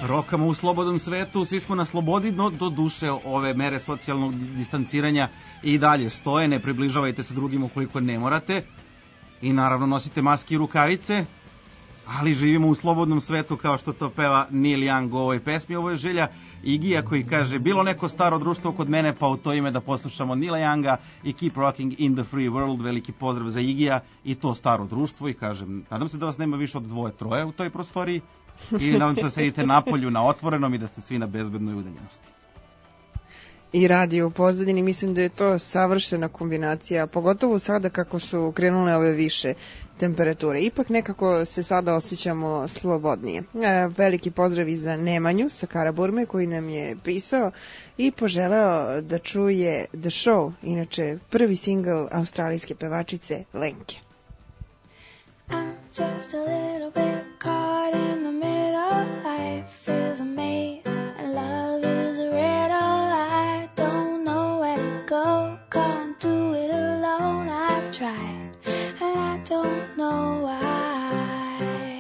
rokamo u slobodnom svetu, svi smo na slobodi, no do duše ove mere socijalnog distanciranja i dalje stoje, ne približavajte se drugim ukoliko ne morate i naravno nosite maske i rukavice, ali živimo u slobodnom svetu kao što to peva Neil Young u ovoj pesmi. Ovo je želja Igija koji kaže bilo neko staro društvo kod mene, pa u to ime da poslušamo Neila Younga i Keep Rocking in the Free World. Veliki pozdrav za Igija i to staro društvo i kažem, nadam se da vas nema više od 2-3 u toj prostoriji i nadam se da sedite napolju na otvorenom i da ste svi na bezbednoj udaljenosti. I radio u pozadini, mislim da je to savršena kombinacija, pogotovo sada kako su krenule ove više temperature. Ipak nekako se sada osjećamo slobodnije. Veliki pozdrav i za Nemanju sa Karaburme koji nam je pisao i poželeo da čuje The Show, inače prvi singl australijske pevačice Lenke. I'm just a little bit caught in the middle. Life is a maze and love is a riddle. I don't know where to go, can't do it alone. I've tried and I don't know why.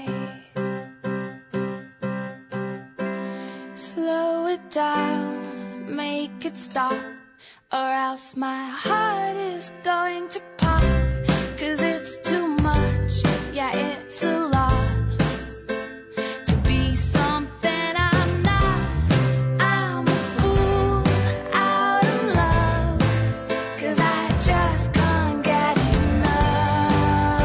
Slow it down, make it stop, or else my heart is going to pop. 'Cause it's too much, yeah, it's a lot to be something I'm not. I'm a fool out of love, 'cause I just can't get enough.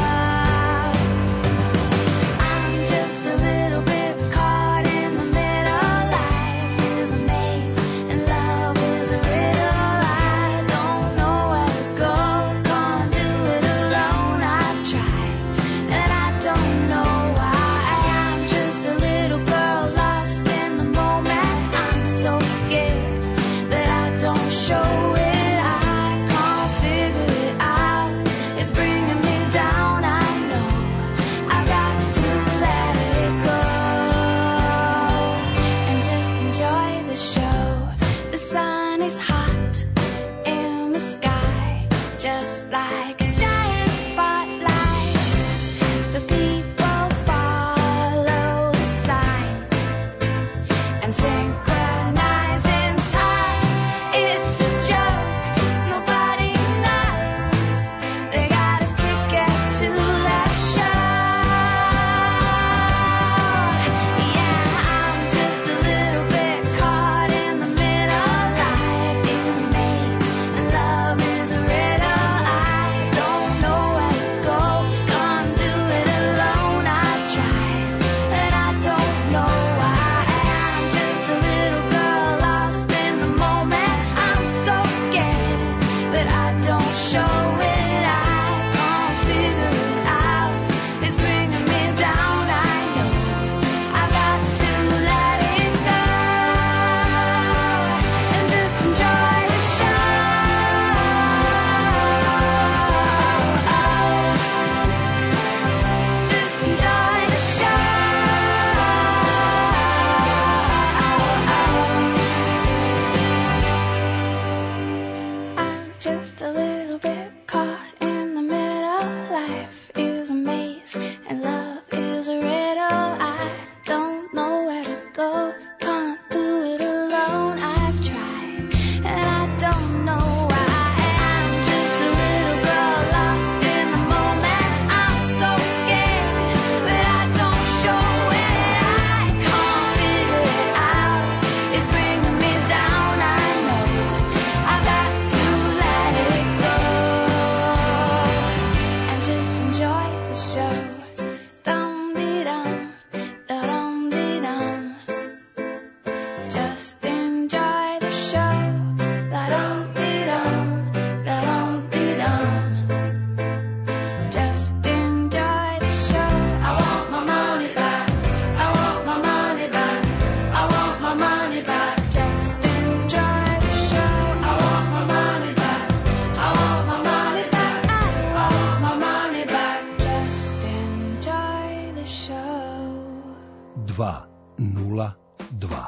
I'm just a little bit caught in the middle. Life is a maze and love is a riddle. I don't know where to go, can't do it alone. I've tried and I don't know why. I'm just a little girl lost in the moment. I'm so scared that I don't show it. I can't figure it out, it's bringing me down. I know I've got to let it go and just enjoy the show. The sun is hot in the sky, just like a giant spotlight. The people follow the sign and synchronize in time. It's a joke, nobody knows. They got a ticket to that show. Yeah, I'm just a little bit caught in the middle. Life is a maze and love is a riddle. I don't know where to go, can't do it alone. I've tried and I don't know why. I'm just a little girl lost in the moment. I'm so scared that I don't show it. I can't figure it out, it's bringing me down. I know I've got to let it go and just enjoy the show. Just enjoy the show. I'm just a little bit caught in the middle. Life is a maze and love is a riddle. I don't know where to go, can't do it alone. I've tried and I don't know why. I'm just a little girl lost in the moment. I'm so scared that I don't show it. I can't figure it out, it's bringing me down. I know I've got to let it go and just enjoy the show. Dum-dee-dum, da-dum-dee-dum. Just enjoy the show. Da-dum-dee-dum, da-dum-dee-dum. Just enjoy the show. I want my money back, I want my money back, I want my money back. Just enjoy the show. I want my money back, I want my money back, I want my money back. Just enjoy the show. 202.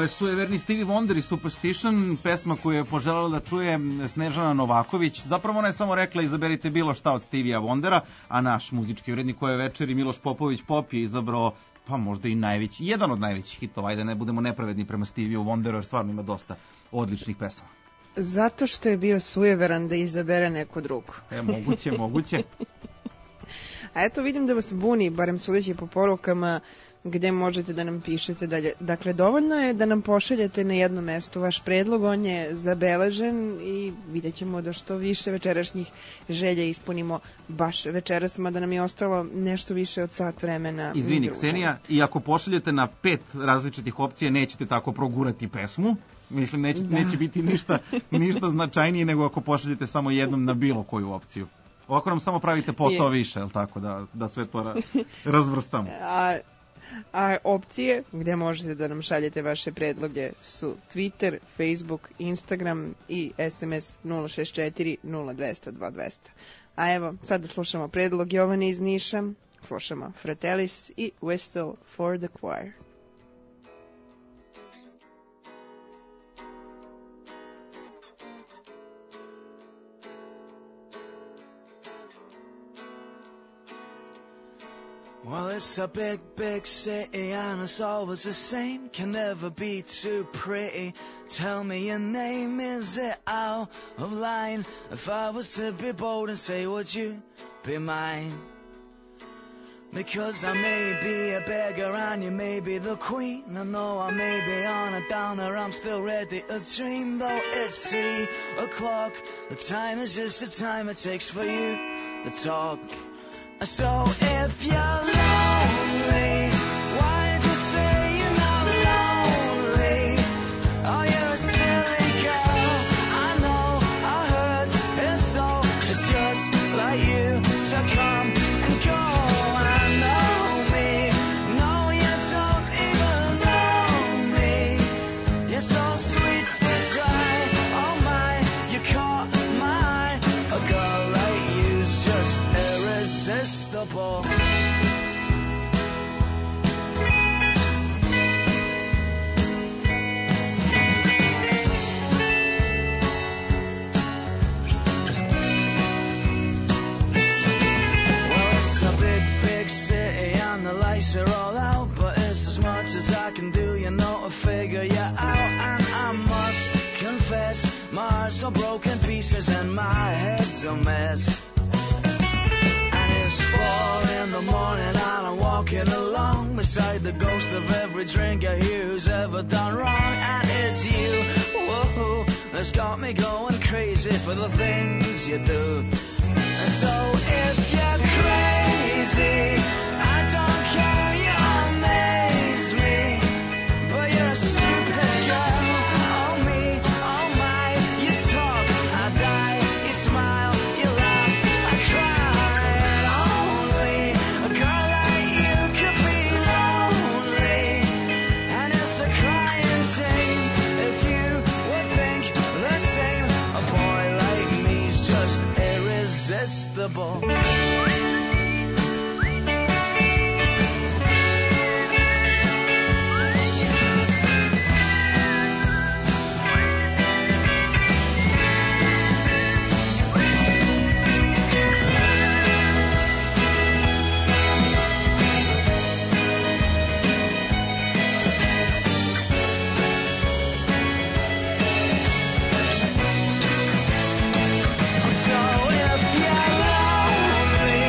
Ovo je sujeverni Stevie Wonder i Superstition, pesma koju je poželjela da čuje Snežana Novaković. Zapravo ona je samo rekla izaberite bilo šta od Stevija Wondera, a naš muzički urednik ove večeri Miloš Popović Pop je izabrao pa možda i najveći, jedan od najvećih hitova, ajde ne budemo nepravedni prema Steviju Wonderu jer stvarno ima dosta odličnih pesama. Zato što je bio sujeveran da izabere neku drugu. Moguće. A eto vidim da vas buni, barem sudeći po porukama, gde možete da nam pišete dalje. Dakle, dovoljno je da nam pošaljete na jedno mesto vaš predlog, on je zabeležen i vidjet ćemo da što više večerašnjih želja ispunimo baš večeras, mada nam je ostalo nešto više od sat vremena. Izvini, Ksenija, i ako pošaljete na 5 različitih opcija, nećete tako progurati pesmu. Mislim, neće biti ništa značajnije nego ako pošaljete samo jednom na bilo koju opciju. Ovako nam samo pravite posao više, je li tako, da sve to razvrstamo. A opcije gdje možete da nam šaljete vaše predloge su Twitter, Facebook, Instagram i SMS 064 0200 2200. A evo, sad da slušamo predlog Jovane iz Niša, slušamo Fratellis i Whistle for the Choir. Well, it's a big, big city and it's always the same. Can never be too pretty. Tell me your name, is it out of line? If I was to be bold and say, would you be mine? Because I may be a beggar and you may be the queen. I know I may be on a downer, I'm still ready to dream. Though it's 3 o'clock, the time is just the time it takes for you to talk. So if you're lonely, why don't you say you're not lonely? Oh, you're a silly girl, I know, I heard it's so. It's just like you to come and go. I know me, no, you don't even know me. You're so sweet to try, oh my, you caught my eye. A girl like you's just irresistible. Are all out, but it's as much as I can do, you know, to figure you out. And I must confess, my heart's all broken pieces and my head's a mess. And it's 4 in the morning and I'm walking along beside the ghost of every drinker here who's ever done wrong. And it's you, whoa, that's got me going crazy for the things you do. And so if you're crazy, I don't care. Irresistible. So if you're lonely,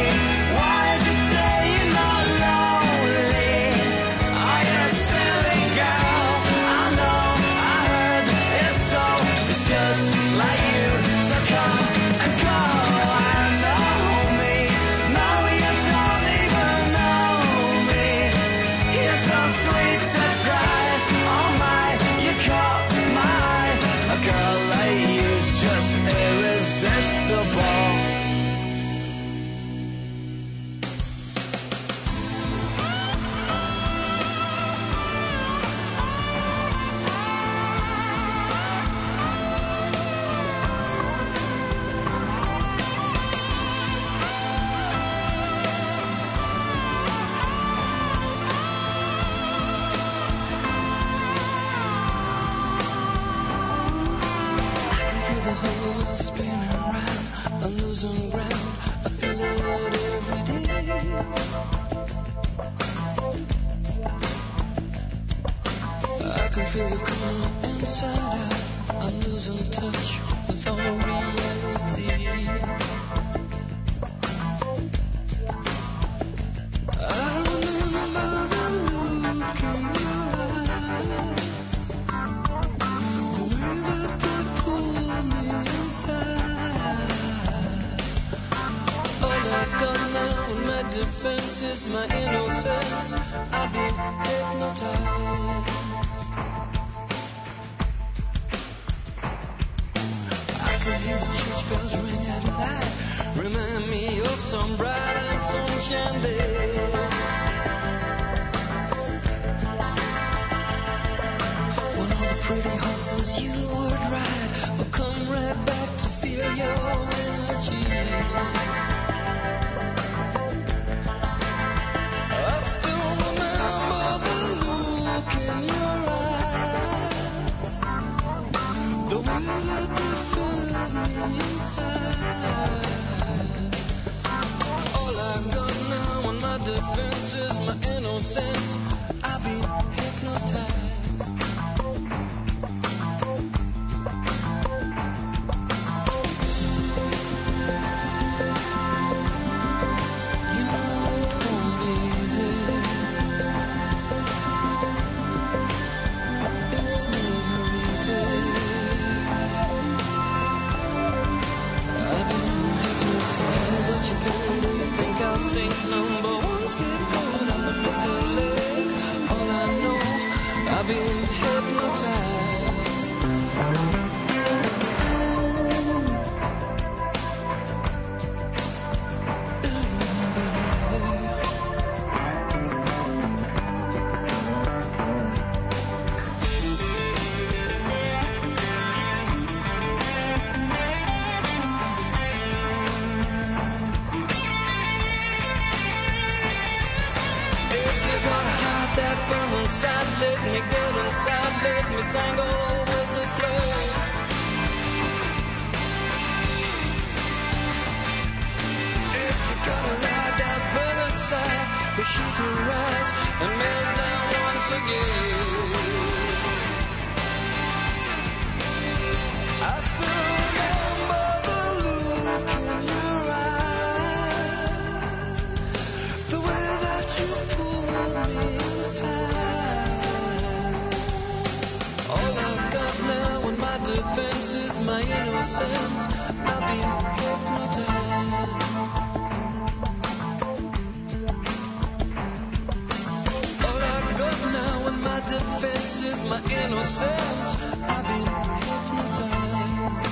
feel you coming inside out. I'm losing touch with all reality. I remember the look in your eyes, the way that they pulled me inside. All I got now in my defense is my innocence. I've been hypnotized. I could hear the church bells ring at night, remind me of some bright and sunshine day. When all the pretty horses you would ride will come right back to feel your energy. I still remember the look in your eyes, the way that you filled me inside. All I got now on my defense is my innocence. I've been hypnotized. You know it won't be easy. It's never easy. I've been hypnotized, but you think I'll sing number one scapegoat on the missing leg. All I know, I've been hypnotized. That burn inside, let me get inside, let me tangle with the flame. If you gotta ride that burn inside, the heat will rise and melt down once again. I still remember the look in your eyes, the way that you pulled me inside. All I've got now in my defense is my innocence. I've been hypnotized. All I've got now in my defense is my innocence. I've been hypnotized.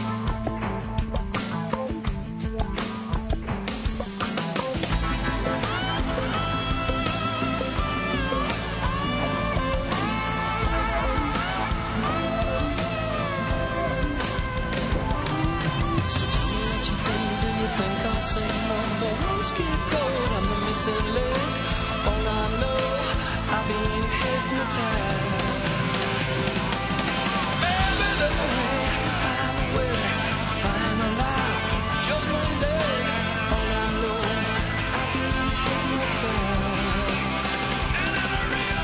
Scapegoat, I'm the missing link. All I know, I've been hypnotized. Maybe there's a way I can find a way, find a lie. Just one day, all I know, I've been hypnotized. And I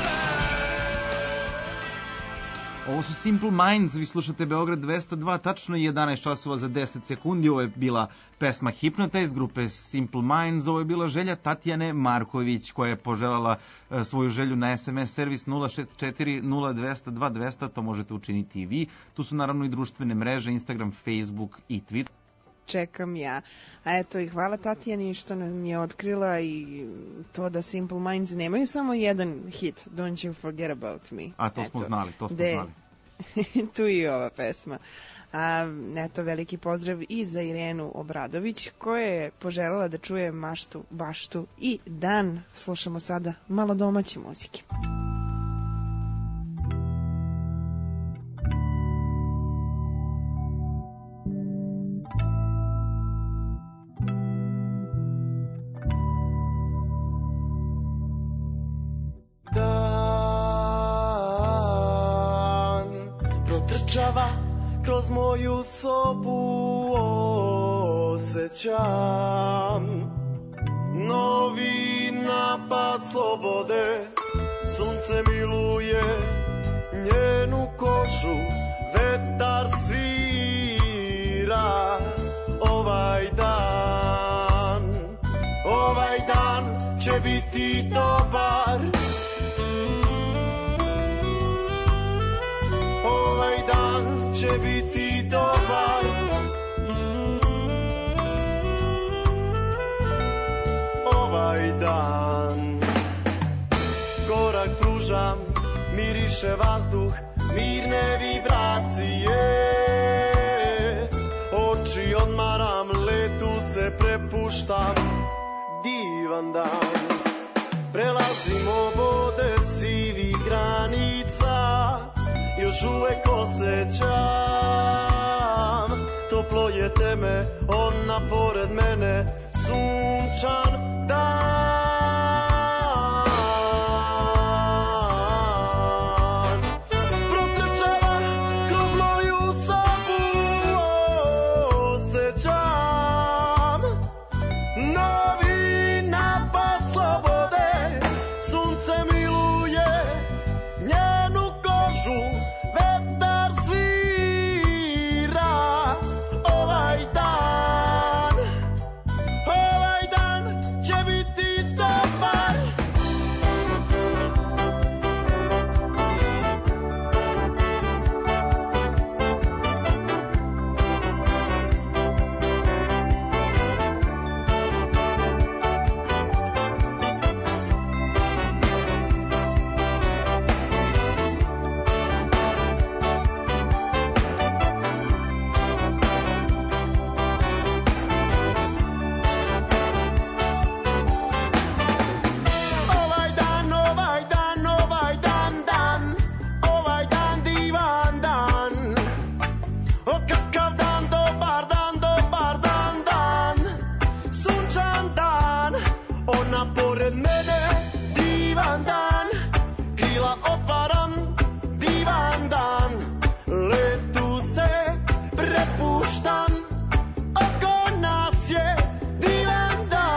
realize. Ovo su Simple Minds, vi slušate Beograd 202, tačno je 11 časova za 10 sekundi, ovo je bila pesma Hypnotize grupe Simple Minds, ovo je bila želja Tatjane Marković koja je poželjala svoju želju na SMS servis 064 0200 2200, to možete učiniti i vi, tu su naravno i društvene mreže, Instagram, Facebook i Twitter. Čekam ja. A eto i hvala Tatjani što nam je otkrila i to da Simple Minds nemaju samo jedan hit, Don't You Forget About Me. A to smo znali, to smo znali. Tu i ova pesma. Eto, veliki pozdrav i za Irenu Obradović koja je poželjela da čuje Maštu, Baštu i Dan. Slušamo sada malo domaće muzike. Dan protrčava kroz moju sobu, osjećam novi napad slobode. Sunce miluje njenu kožu, kožu, vetar svira. Ovaj dan će biti dobar. Ovaj dan će biti dobar. Ovaj dan. Korak pružam, miriše vazduh, mirne vibracije. Oči odmaram, letu se prepuštam, divan dan. Prelazimo vode sivih granica, još uvek osjećam. Toplo je teme, ona pored mene, sunčan dan. Protrčava kroz moju sobu, osjećam novi napad slobode. Sunce miluje njenu kožu, vetar svira. Ovaj dan će biti dobar. Ovaj dan, divan dan. O kakav dan, dobar dan. Sunčan dan, ona pored mene, divan dan. Krila oparam, divan dan. Letu se prepuštam, oko nas je divan dan.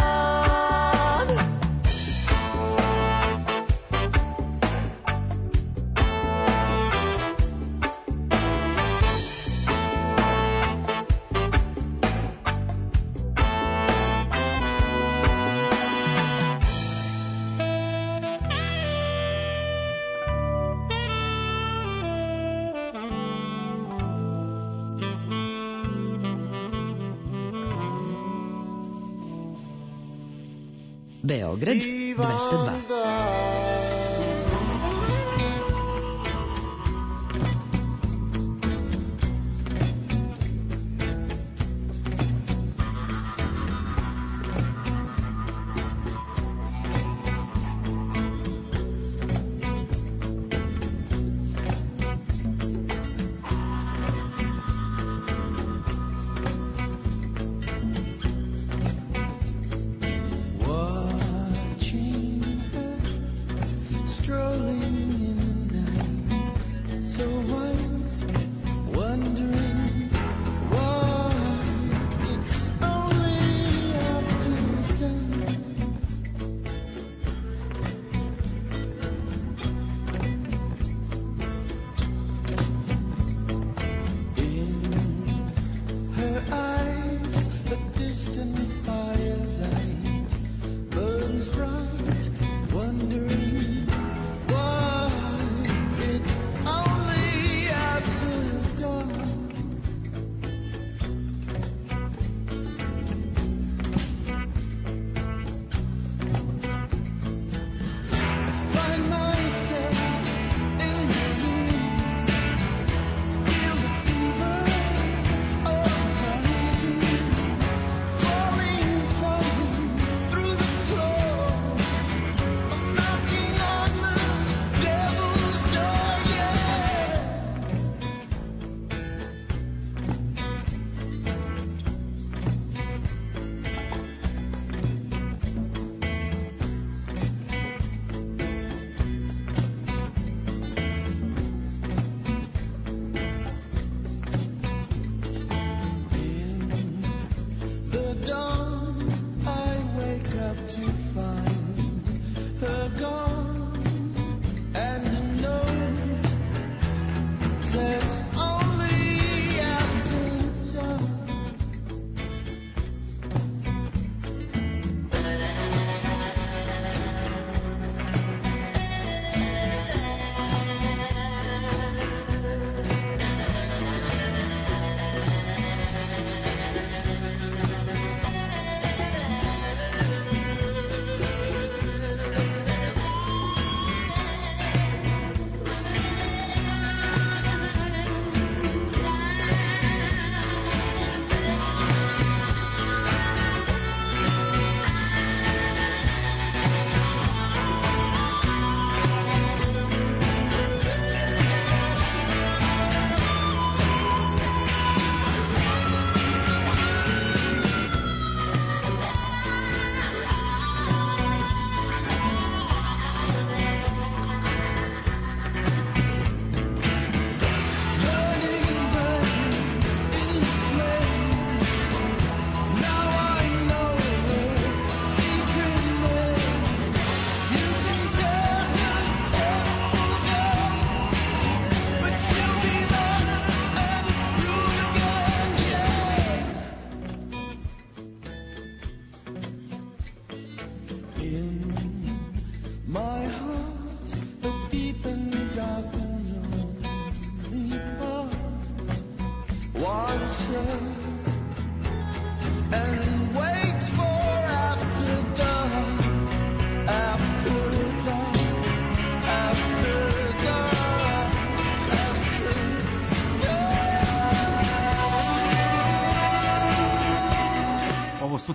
Beograd 202.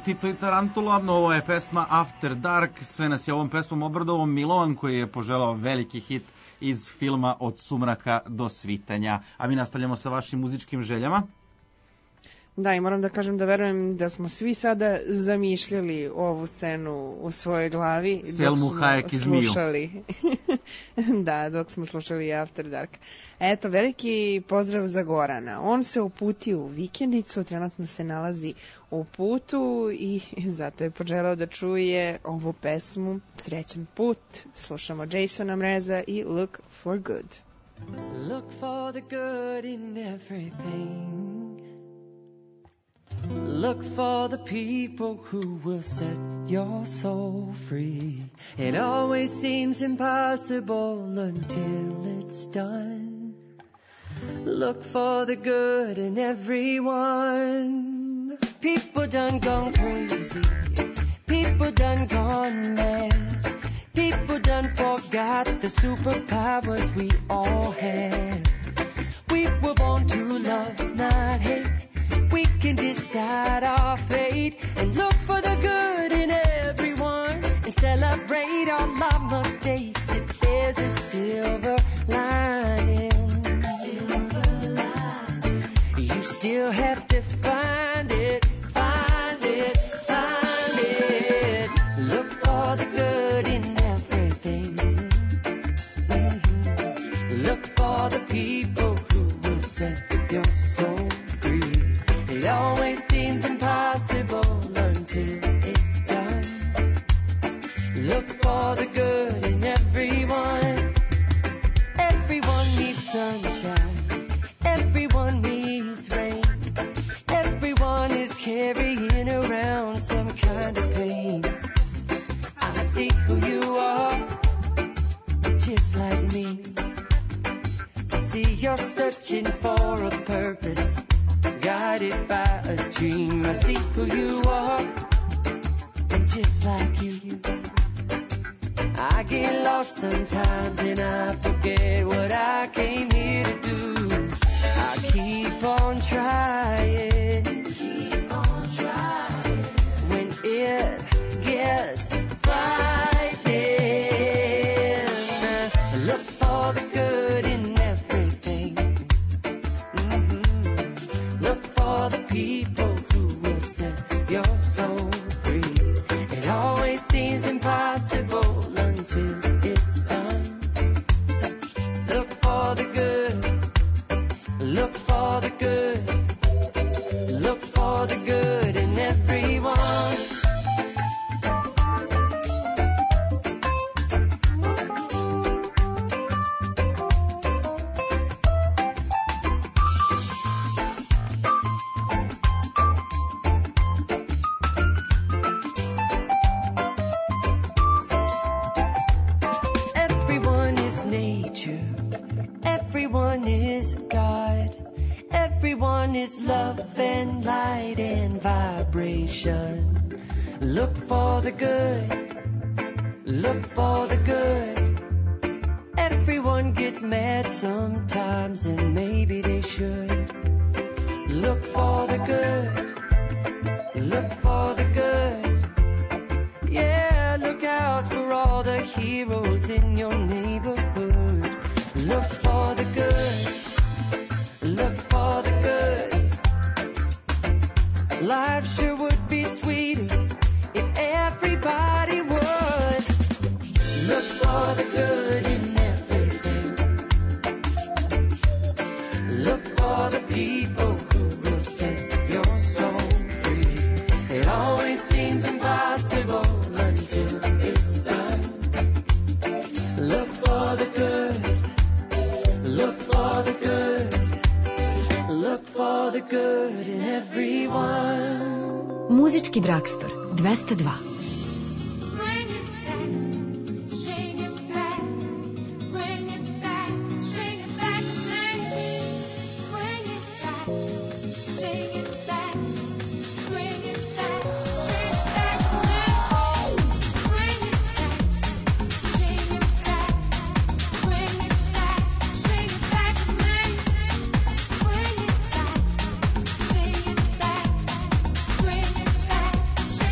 Tito i Tarantula, ovo je pesma After Dark, sve nas je ovom pesmom obradovao Milovan koji je poželao veliki hit iz filma Od sumraka do svitanja. A mi nastavljamo sa vašim muzičkim željama. Da, i moram da kažem da verujem da smo svi sada zamišljali ovu scenu u svojoj glavi. Selmu Hayek i zmiju. Da, dok smo slušali After Dark. Eto, veliki pozdrav za Gorana. On se uputio u vikendicu, trenutno se nalazi u putu i zato je poželao da čuje ovu pesmu Srećan put. Slušamo Jasona Mreza i Look for Good. Look for the good in everything. Look for the people who will set your soul free. It always seems impossible until it's done. Look for the good in everyone. People done gone crazy. People done gone mad. People done forgot the superpowers we all have. We were born to love, not hate. We can decide our fate and look for the good in everyone and celebrate all our mistakes if there's a silver lining. You still have to find it, find it, find it. Look for the good in everything. Look for the people who will set your soul free. It always seems impossible until it's done. Look for the good in everyone. Everyone needs sunshine. Everyone needs rain. Everyone is carrying around some kind of pain. I see who you are, just like me. I see you're searching for a purpose, guided by a dream. I see who you are, and just like you, I get lost sometimes and I forget what I came here to do. I keep on trying, when it gets frightening. Look for the good in everything. Look for the people who will set your soul free. It always seems impossible until it's done. Look for the good. Look for the good. Look for the good in everyone. Everyone is nature. Everyone is God. Everyone is love and light and vibration. Look for the good. Look for the good. Everyone gets mad sometimes and maybe they should. Look for the good. Look for the good. Yeah, look out for all the heroes in your neighborhood. Look for the good. Look for the good. Life sure would be sweeter if everybody would. Look for the good in everything. Look for the people who will set your soul free. It always seems impossible until it's done. Look for the good. Look for the good. Look for the good in everyone. Muzički Dragstor 202. Bring it back.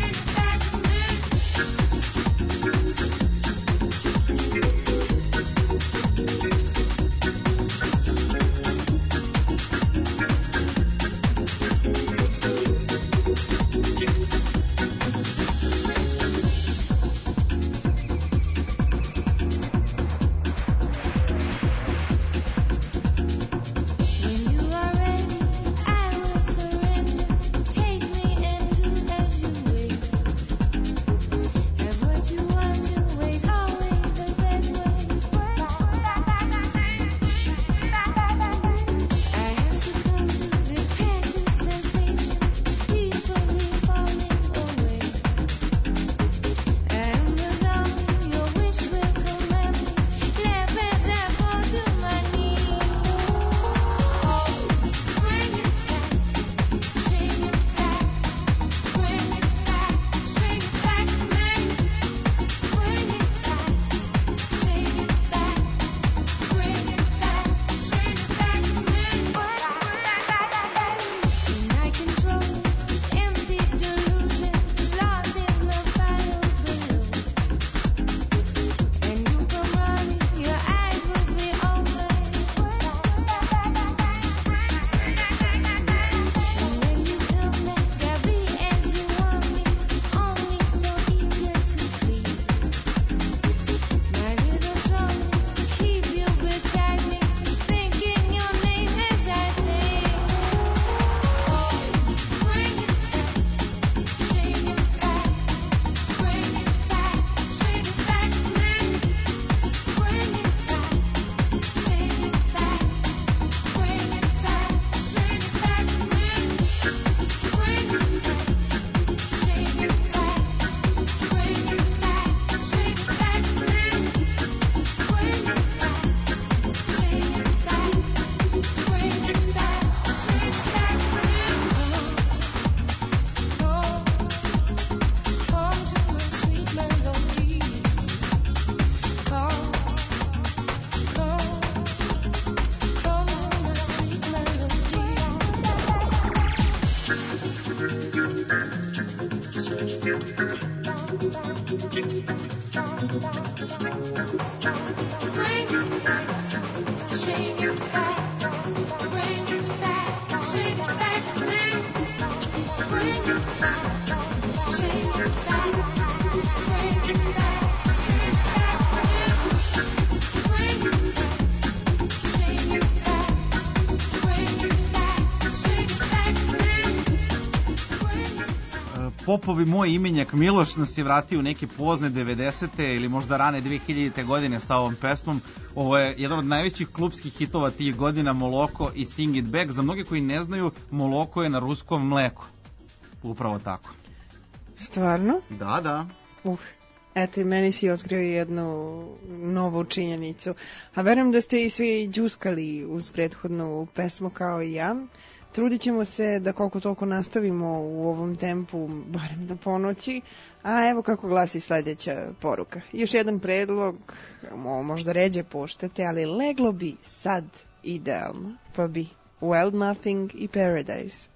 Popovi moj imenjak Miloš nas je vratio u neke pozne 90. ili možda rane 2000. godine sa ovom pesmom. Ovo je jedan od najvećih klubskih hitova tih godina, Moloko i Sing It Back. Za mnoge koji ne znaju, Moloko je na ruskom mleku. Upravo tako. Stvarno? Da. Eto i meni si otkrio jednu novu činjenicu. A verujem da ste i svi džuskali uz prethodnu pesmu kao i ja. Trudit ćemo se da koliko toliko nastavimo u ovom tempu, barem do ponoći. A evo kako glasi sledeća poruka. Još jedan predlog, možda ređe poštate, ali leglo bi sad idealno. Pa bi Wild Nothing i Paradise.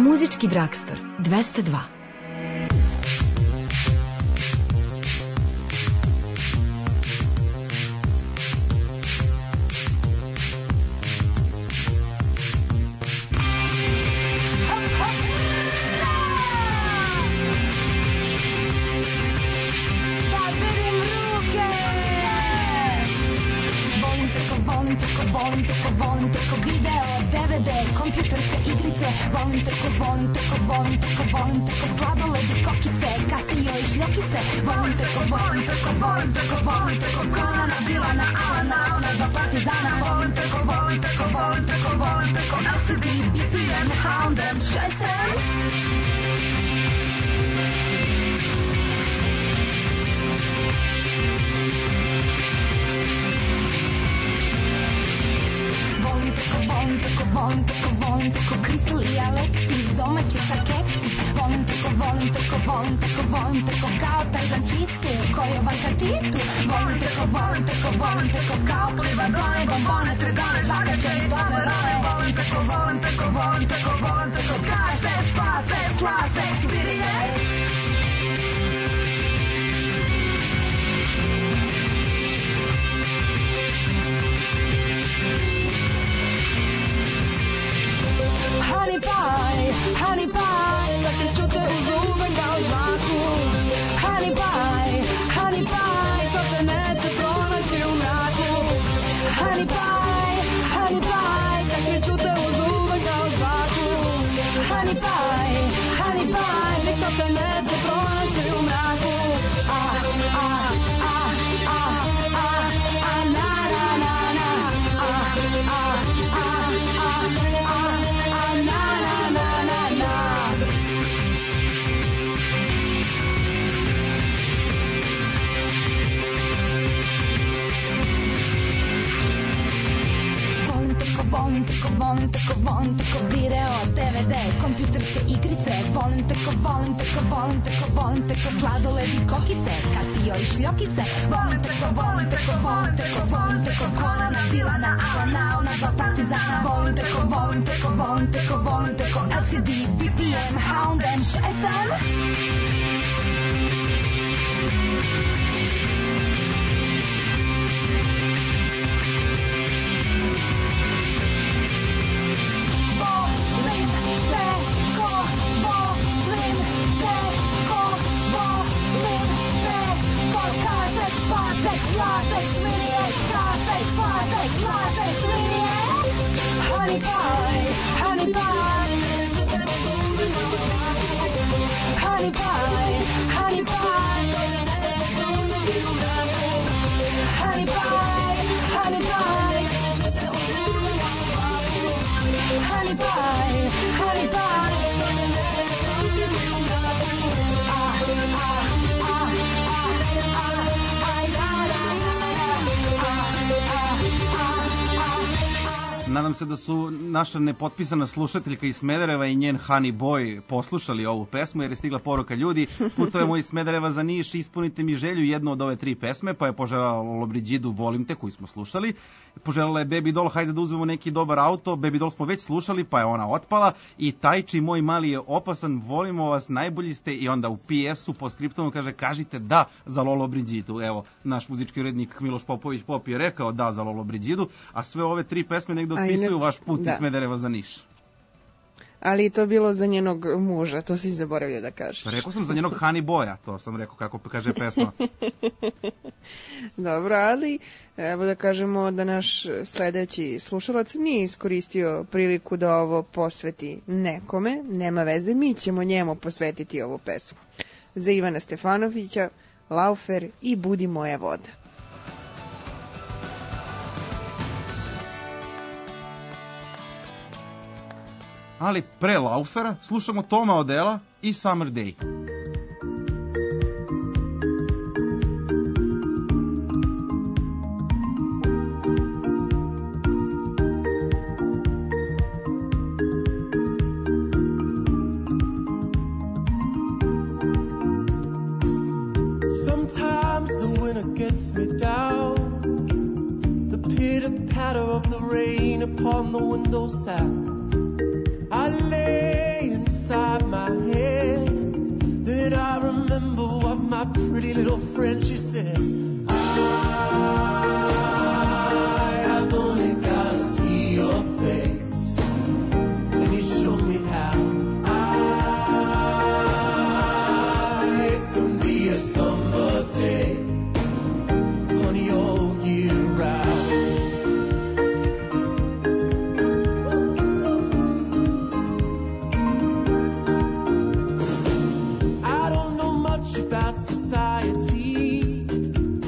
Muzički Dragstor 202. Volim tako video, DVD, kompjuterske igrice. Volim tako sladoled i kokice, Casio i šljokice. Volim tako Konana, Dilana, Alana, ona dva partizana. Volim tako LCD, BPM, Houndem, Šesem. Volim tako Kristal i Aleksis, domaći sa keksi. Volim tako kao Tarzan Čitu, Kojovanka Titu. Volim tako kao Flibadone, bombone, tredone, žvakače i Toblerone. Volim tako kao se sla, Experience. Honey pie, da se čute u zube kao žvaku. Honey pie, to se neće pronaći u mraku. Honey pie, da se čute u zube kao žvaku. Honey pie, to se neće pronaći u mraku. Volim tako video, DVD, kompjuterske igrice. Volim tako sladoled i kokice, Casio i šljokice. Volim tako Konana, Dilana, Alana, ona dva partizana. Volim tako LCD, BPM, Houndem, Šesem. Honey pie, honey pie, honey pie, honey pie, honey pie, honey pie, honey pie, honey pie. Nadam se da su naša nepotpisana slušateljka iz Smedereva i njen Honey Boy poslušali ovu pesmu, jer je stigla poruka: ljudi, putujemo iz Smedereva za Niš, ispunite mi želju, jednu od ove 3 pesme. Pa je poželjala Lobriđidu Volim te, koju smo slušali. Poželjala je Baby Doll, hajde da uzmemo neki dobar auto. Baby Doll smo već slušali, pa je ona otpala. I Tajči, moj mali je opasan, volimo vas, najbolji ste. I onda u PS-u po skriptomu kaže: kažite da za Lolo Briđidu. Evo, naš muzički urednik Miloš Popović Pop je rekao da za Lolo Briđidu, a sve ove 3 pesme negde otpisuju vaš put iz Smedereva za Niš. Ali to bilo za njenog muža, to si zaboravio da kažeš. Rekao sam za njenog Honey Boya, to sam rekao kako kaže pesma. Dobro, ali evo da kažemo da naš sledeći slušalac nije iskoristio priliku da ovo posveti nekome. Nema veze, mi ćemo njemu posvetiti ovu pesmu. Za Ivana Stefanovića, Laufer i Budi moja voda. Ali pre Laufera slušamo Toma Odela i Summer Day. Sometimes the winter gets me down. The pitter-patter of the rain upon the windowsill. I lay and pretty little friend, she said, I've only got to see your face. And you showed me how. It can be a summer day, honey, all year round. I don't know much about society,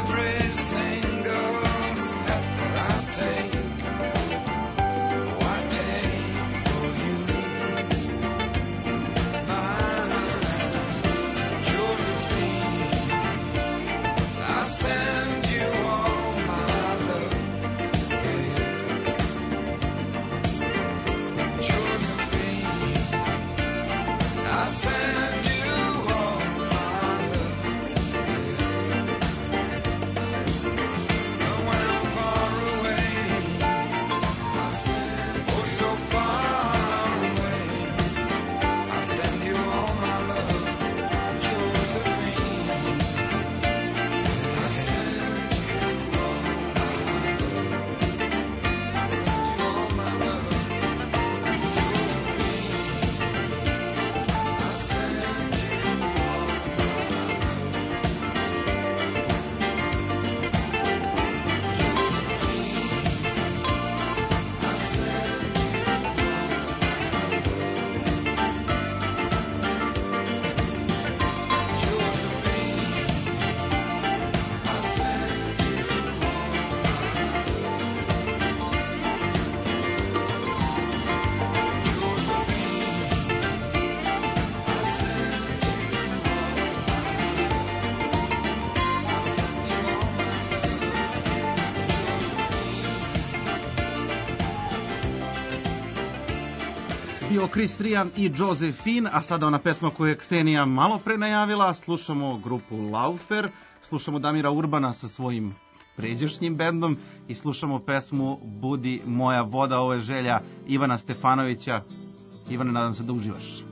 every single step that I take. Oh, I take for you. My Josephine, I send you all my love. Josephine, I send you all my love. And when I'm far away, I send, oh so far away, I send you all my love. Josephine, I send you all my love. I send you all my love. Bio Chris Ria i Josephine, a sada ona pesma koju je Ksenija malo pre najavila. Slušamo grupu Laufer, slušamo Damira Urbana sa svojim pređašnjim bendom i slušamo pesmu Budi moja voda, ovo je želja Ivana Stefanovića. Ivane, nadam se da uživaš.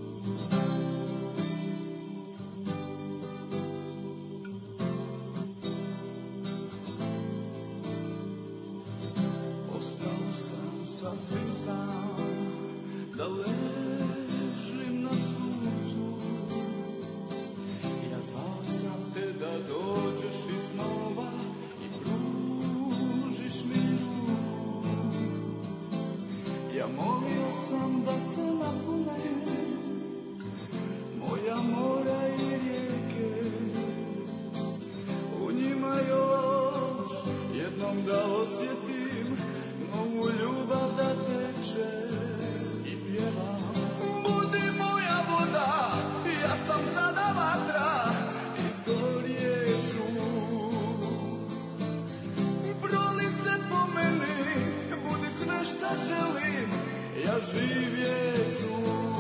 Ostao sam sasvim sam, da ležim na suncu. Ja zvao sam te da dođeš iznova i pružiš mi ruku. Ja molio sam da se napune moja mora i rijeke. U njima još jednom da osjetim novu ljubav da teče. Budi moja voda, ja sam sada vatra, izgorjeću. Proli se po meni, budi sve šta želim, ja živjeću.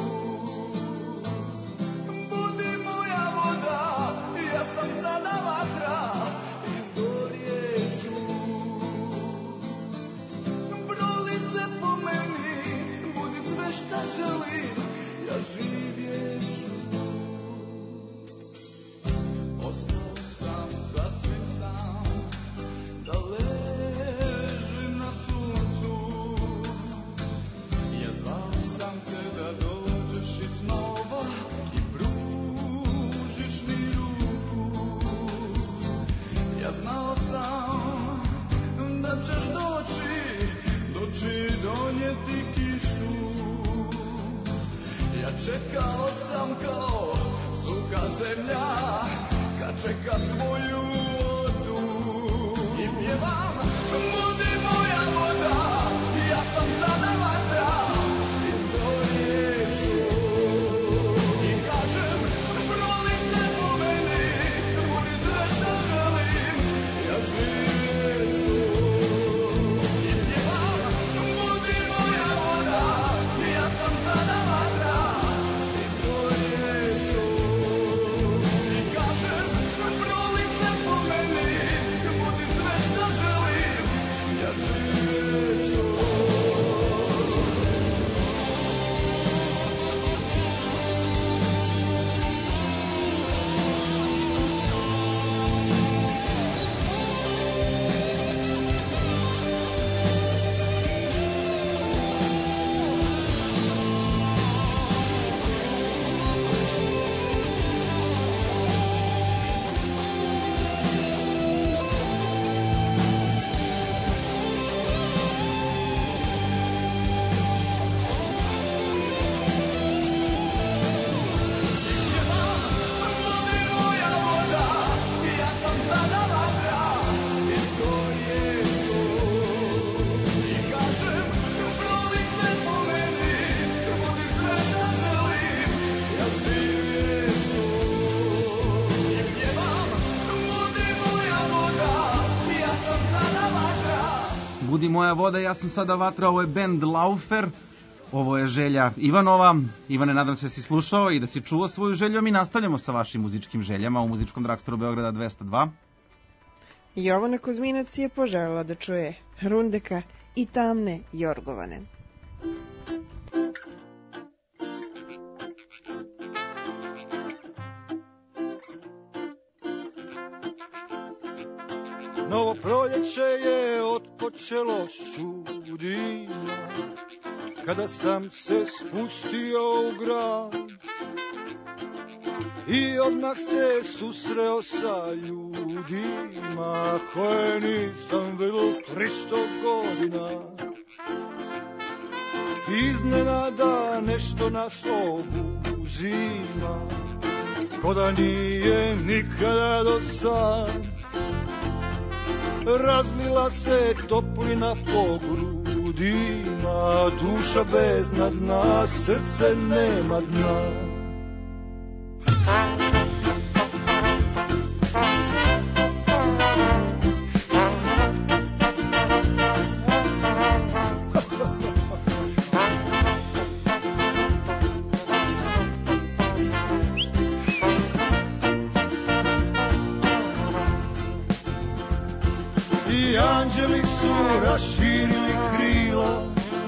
Budi moja voda, ja sam sada vatra, izgorjeću. Proli se po meni, sve šta želim, ja živjeću. Ostao sam sasvim sam, da ležim na suncu. Ja zvao sam te da dođeš iznova i pružiš mi ruku. Ja znao sam da ćeš doći donijeti kišu. Ja čekao sam kao suha zemlja, kad čeka svoju vodu. I pjevam, budi moja voda, ja sam sada vatra, izgorjeću. I kažem, proli se po meni, budi sve šta želim, ja živjeću. I pjevam, budi moja voda, ja sam sada vatra, izgorjeću. I kažem, proli se po meni, Budi moja voda, ja sam sada vatra, ovo je band Laufer, ovo je želja Ivanova. Ivane, nadam se da si slušao i da si čuo svoju želju, a mi nastavljamo sa vašim muzičkim željama u muzičkom dragstoru Beograda 202. Jovana Kozminac je poželjela da čuje Rundeka i Tamne Jorgovane. Novo proljeće je otpočelo s čudima, kada sam se spustio u grad i odmah se susreo sa ljudima koje nisam vidio 300 godina. Iznenada nešto nas obuzima, ko da nije nikada do sad. Razlila se toplina po grudima, duša bezna dna, srce nema dna. I anđeli su raširili krila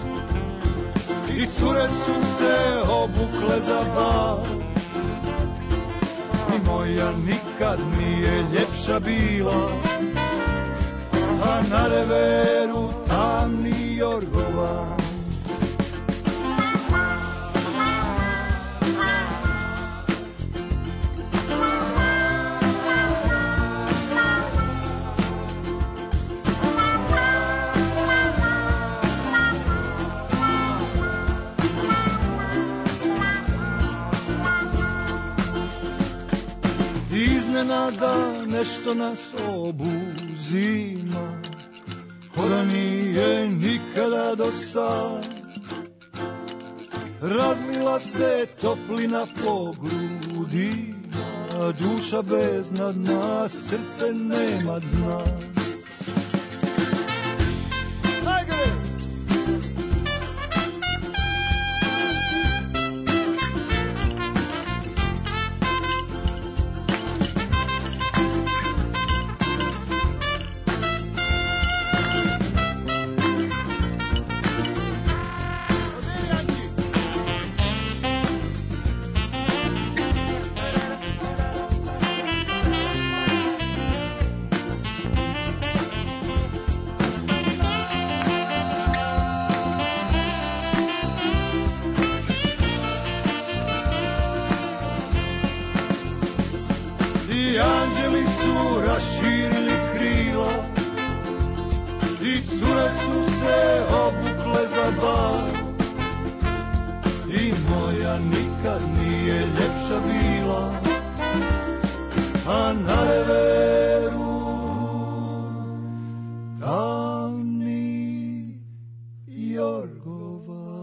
i cure su se obukle za bal. I moja nikad nije ljepša bila, a na reveru tamni jorgovan. Iznenada nešto nas obuzima, ko da nije nikada do sad. Razlila se toplina po grudima, duša bezna dna, srce nema dna. I anđeli su raširili krila i cure su se obukle za bal. I moja nikad nije ljepša bila, a na reveru tamni jorgovan.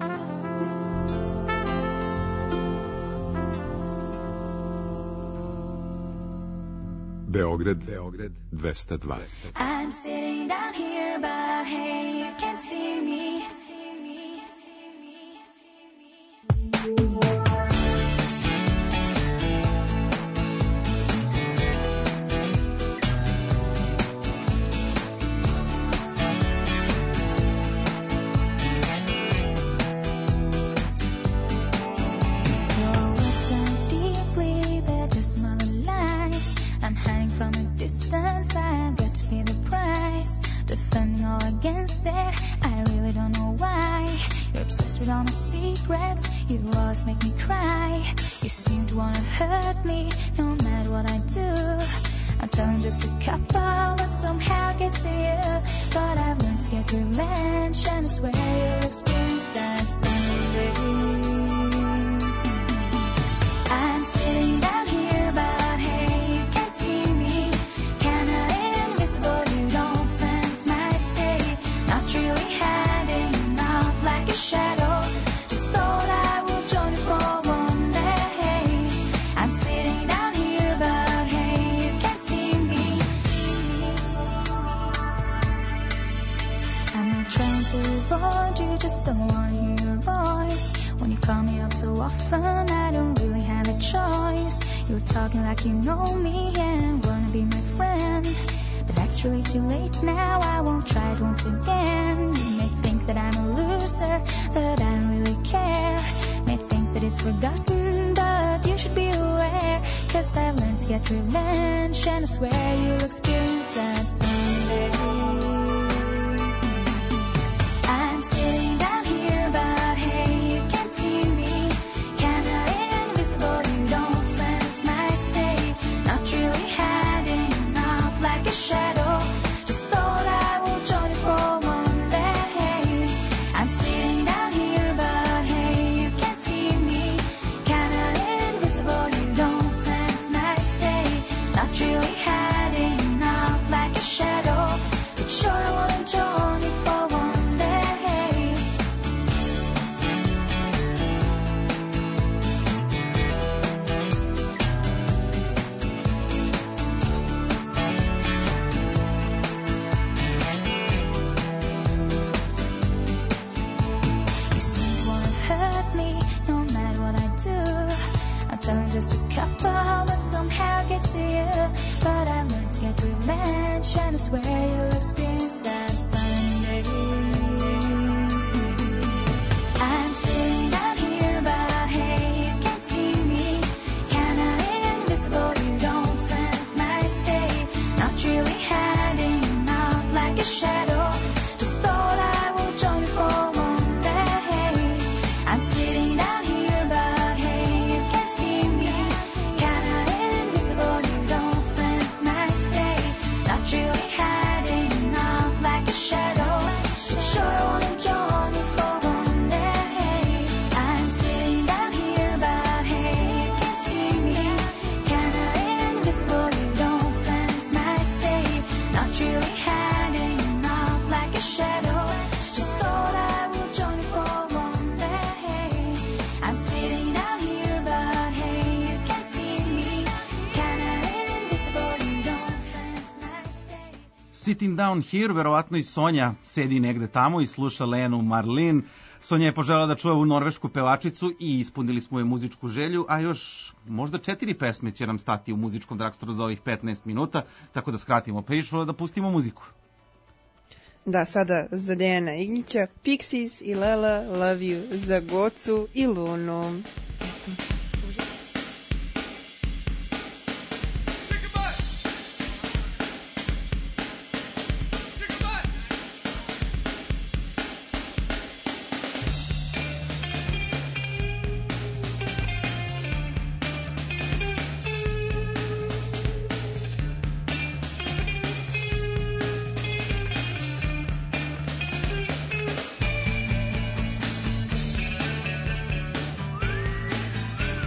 Beograd 202. I'm sitting down here, but hey, you can't see me. Distance, I've got to pay the price. Defending all against it, I really don't know why. You're obsessed with all my secrets, you always make me cry. You seem to wanna hurt me, no matter what I do. I'm telling just a couple, but somehow gets to you. But I've learned to get revenge, and I swear you'll experience that someday. I'm sitting down here, but hey, you can't see me. Kinda invisible, you don't sense my state. Not really hiding out like a shadow. Just thought I would join you for one day. I'm sitting down here, but hey, you can't see me. just don't wanna hear your voice. When you call me up so often, I don't really have a choice. You're talking like you know me and wanna be my friend. But that's really too late now, I won't try it once again. You may think that I'm a loser, but I don't really care. May think that it's forgotten, but you should be aware. 'Cause I've learned to get revenge, and I swear you'll experience that someday. I'm sitting down here, but hey, you can't see me. Kinda invisible, you don't sense my state. Not really hiding up like a shadow. Just thought I would join you for one day. I'm sitting down here, but hey, you can't see me. Kinda invisible, you don't sense my state. Not really hiding up like a shadow. But sure I wanna join you for one day. You seem to wanna hurt me, no matter what I do. I'm telling just a couple, but somehow it gets to you. But I've learned to get revenge, and I swear you'll experience that someday. I'm sitting down here, but hey, you can't see me. Kinda invisible, you don't sense my state. Not really hiding up like a shadow. Just thought I would join you for one day. I'm sitting down here, but hey, you can't see me. Kinda invisible, you don't sense my state. Not really hiding up like a shadow. But sure I wanna join you for one day. I'm sitting down here, but hey, you can't see me. Kinda invisible, you don't sense my state. Not really hiding up like a shadow. Just thought I would join you for one day. I'm sitting down here, but hey, you can't see me. Kinda invisible, you don't sense my state. Sitting Down Here, verovatno i Sonja sedi negde tamo i sluša Lenu Marlin. Sonja je poželjela da čuje ovu norvešku pevačicu i ispunili smo je muzičku želju, a još možda 4 pesme će nam stati u muzičkom dragstoru za ovih 15 minuta, tako da skratimo priču, da pustimo muziku. Da, sada za Dejana Iglića, Pixies i Lela Love You, za Gocu i Lunu. Pixies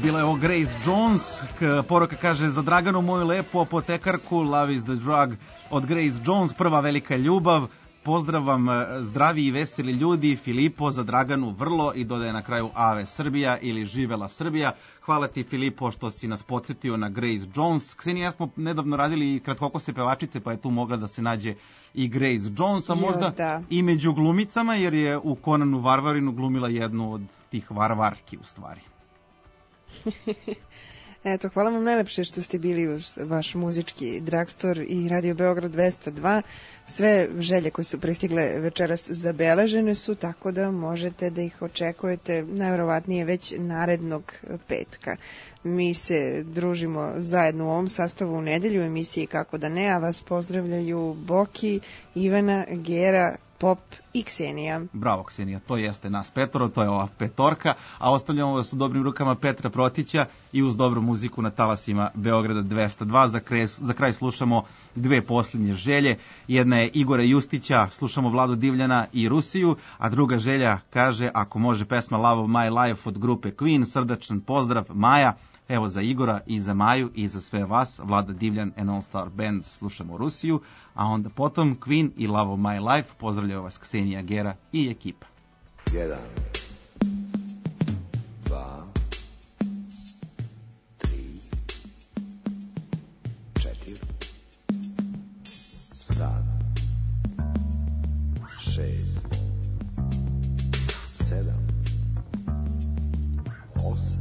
Bila je ovo Grace Jones, poruka kaže za Draganu moju lepu apotekarku, Love is the drug od Grace Jones, prva velika ljubav, pozdrav vam zdravi i veseli ljudi, Filipo za Draganu vrlo i dodaje na kraju Ave Srbija ili Živela Srbija. Hvala ti Filipo što si nas podsjetio na Grace Jones. Ksenija, ja smo nedavno radili kratkokose pevačice, pa je tu mogla da se nađe i Grace Jones, a možda i među glumicama, jer je u Conanu Varvarinu glumila jednu od tih varvarki u stvari. Eto, hvala vam najlepše što ste bili uz vaš muzički Drugstore i Radio Beograd 202. Sve želje koje su pristigle večeras zabeležene su, tako da možete da ih očekujete najverovatnije već narednog petka. Mi se družimo zajedno u ovom sastavu u nedelju u emisiji Kako da ne, a vas pozdravljaju Boki, Ivana, Gera, Pop i Ksenija. Bravo Ksenija, to jeste nas petoro, to je ova petorka, a ostavljamo vas u dobrim rukama Petra Protića i uz dobru muziku na talasima Beograda 202. Za kraj slušamo dve posljednje želje. Jedna je Igora Justića, slušamo Vladu Divljana i Rusiju, a druga želja kaže ako može pesma Love of My Life od grupe Queen, srdačan pozdrav Maja. Evo za Igora i za Maju i za sve vas, Vlada Divljan and All Star Band, slušamo Rusiju, a onda potom Queen i Love of My Life. Pozdravljaju vas Ksenija, Gera i ekipa. 1, 2, 3, 4, sad, 6, 7, 8,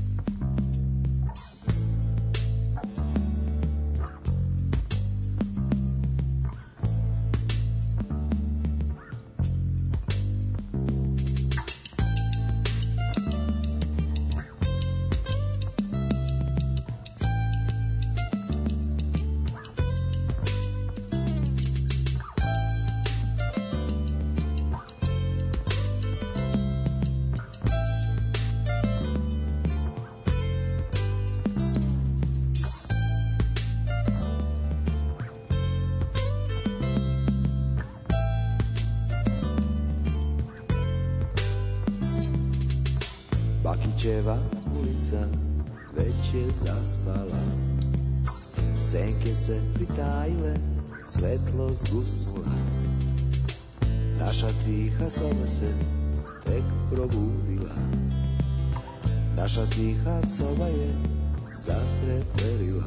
Bakićeva ulica već je zaspala, senke se pritajile, svetlost gusnula. Naša tiha soba se tek probudila, naša tiha soba je zastreperila.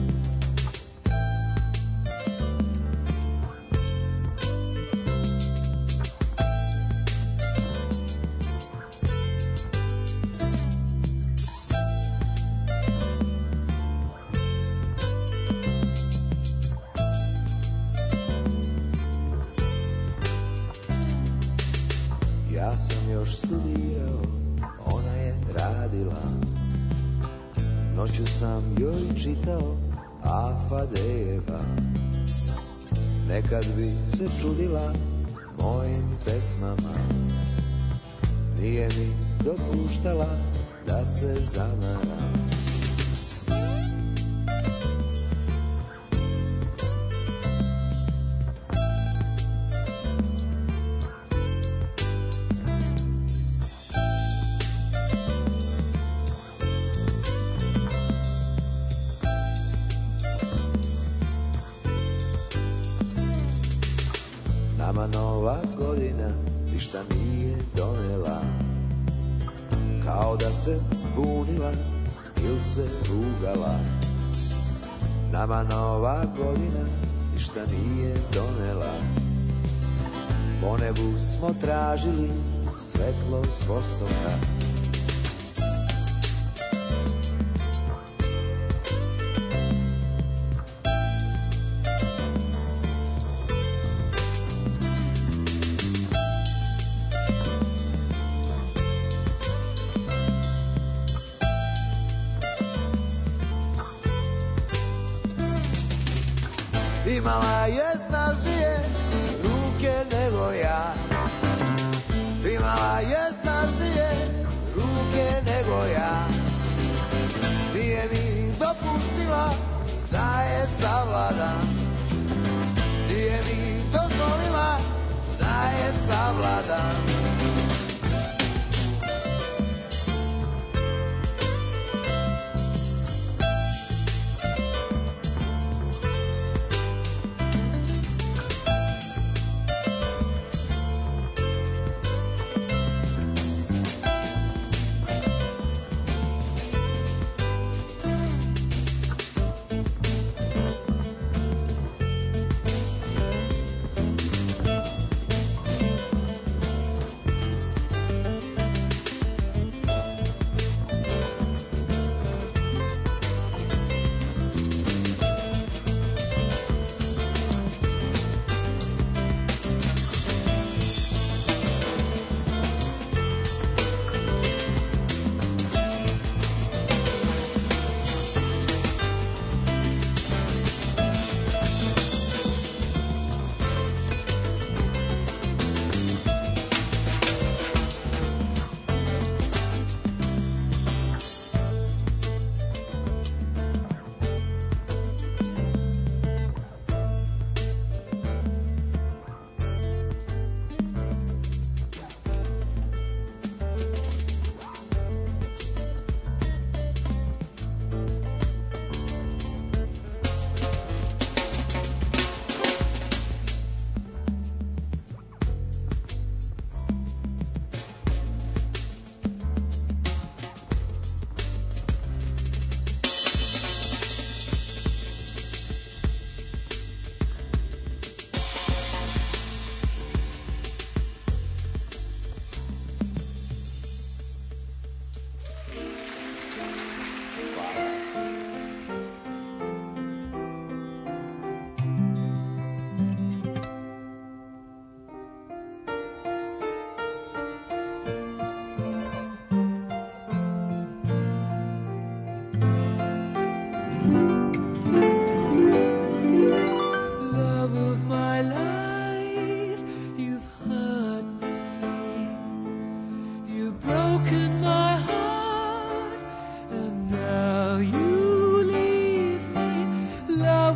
Ja sam još studirao, ona je radila. Noću sam joj čitao Afadejeva. Nekad bi se čudila mojim pesmama, nije mi dopuštala da se zamaram. Nama nova godina ništa nije donela, kao da se zbunila ili se rugala. Nama nova godina ništa nije donela, po nebu smo tražili svetlost vostoka. Imala je snažnije ruke nego ja, imala je snažnije ruke nego ja. Nije mi dopustila da je savladam, nije mi dozvolila da je savladam.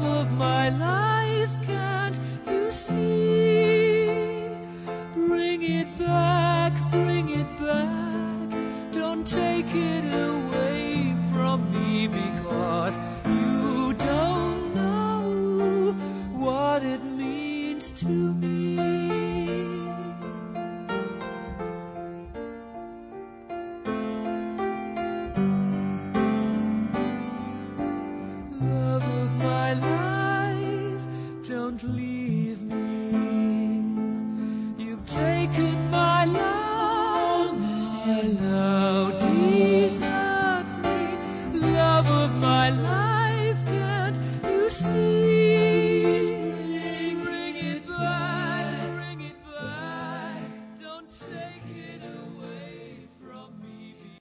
love of my life, can't you see? Bring it back, don't take it away from me, because you don't know what it means to me. Love of my life, don't leave me. You've taken my love, now desert me. Love of my life.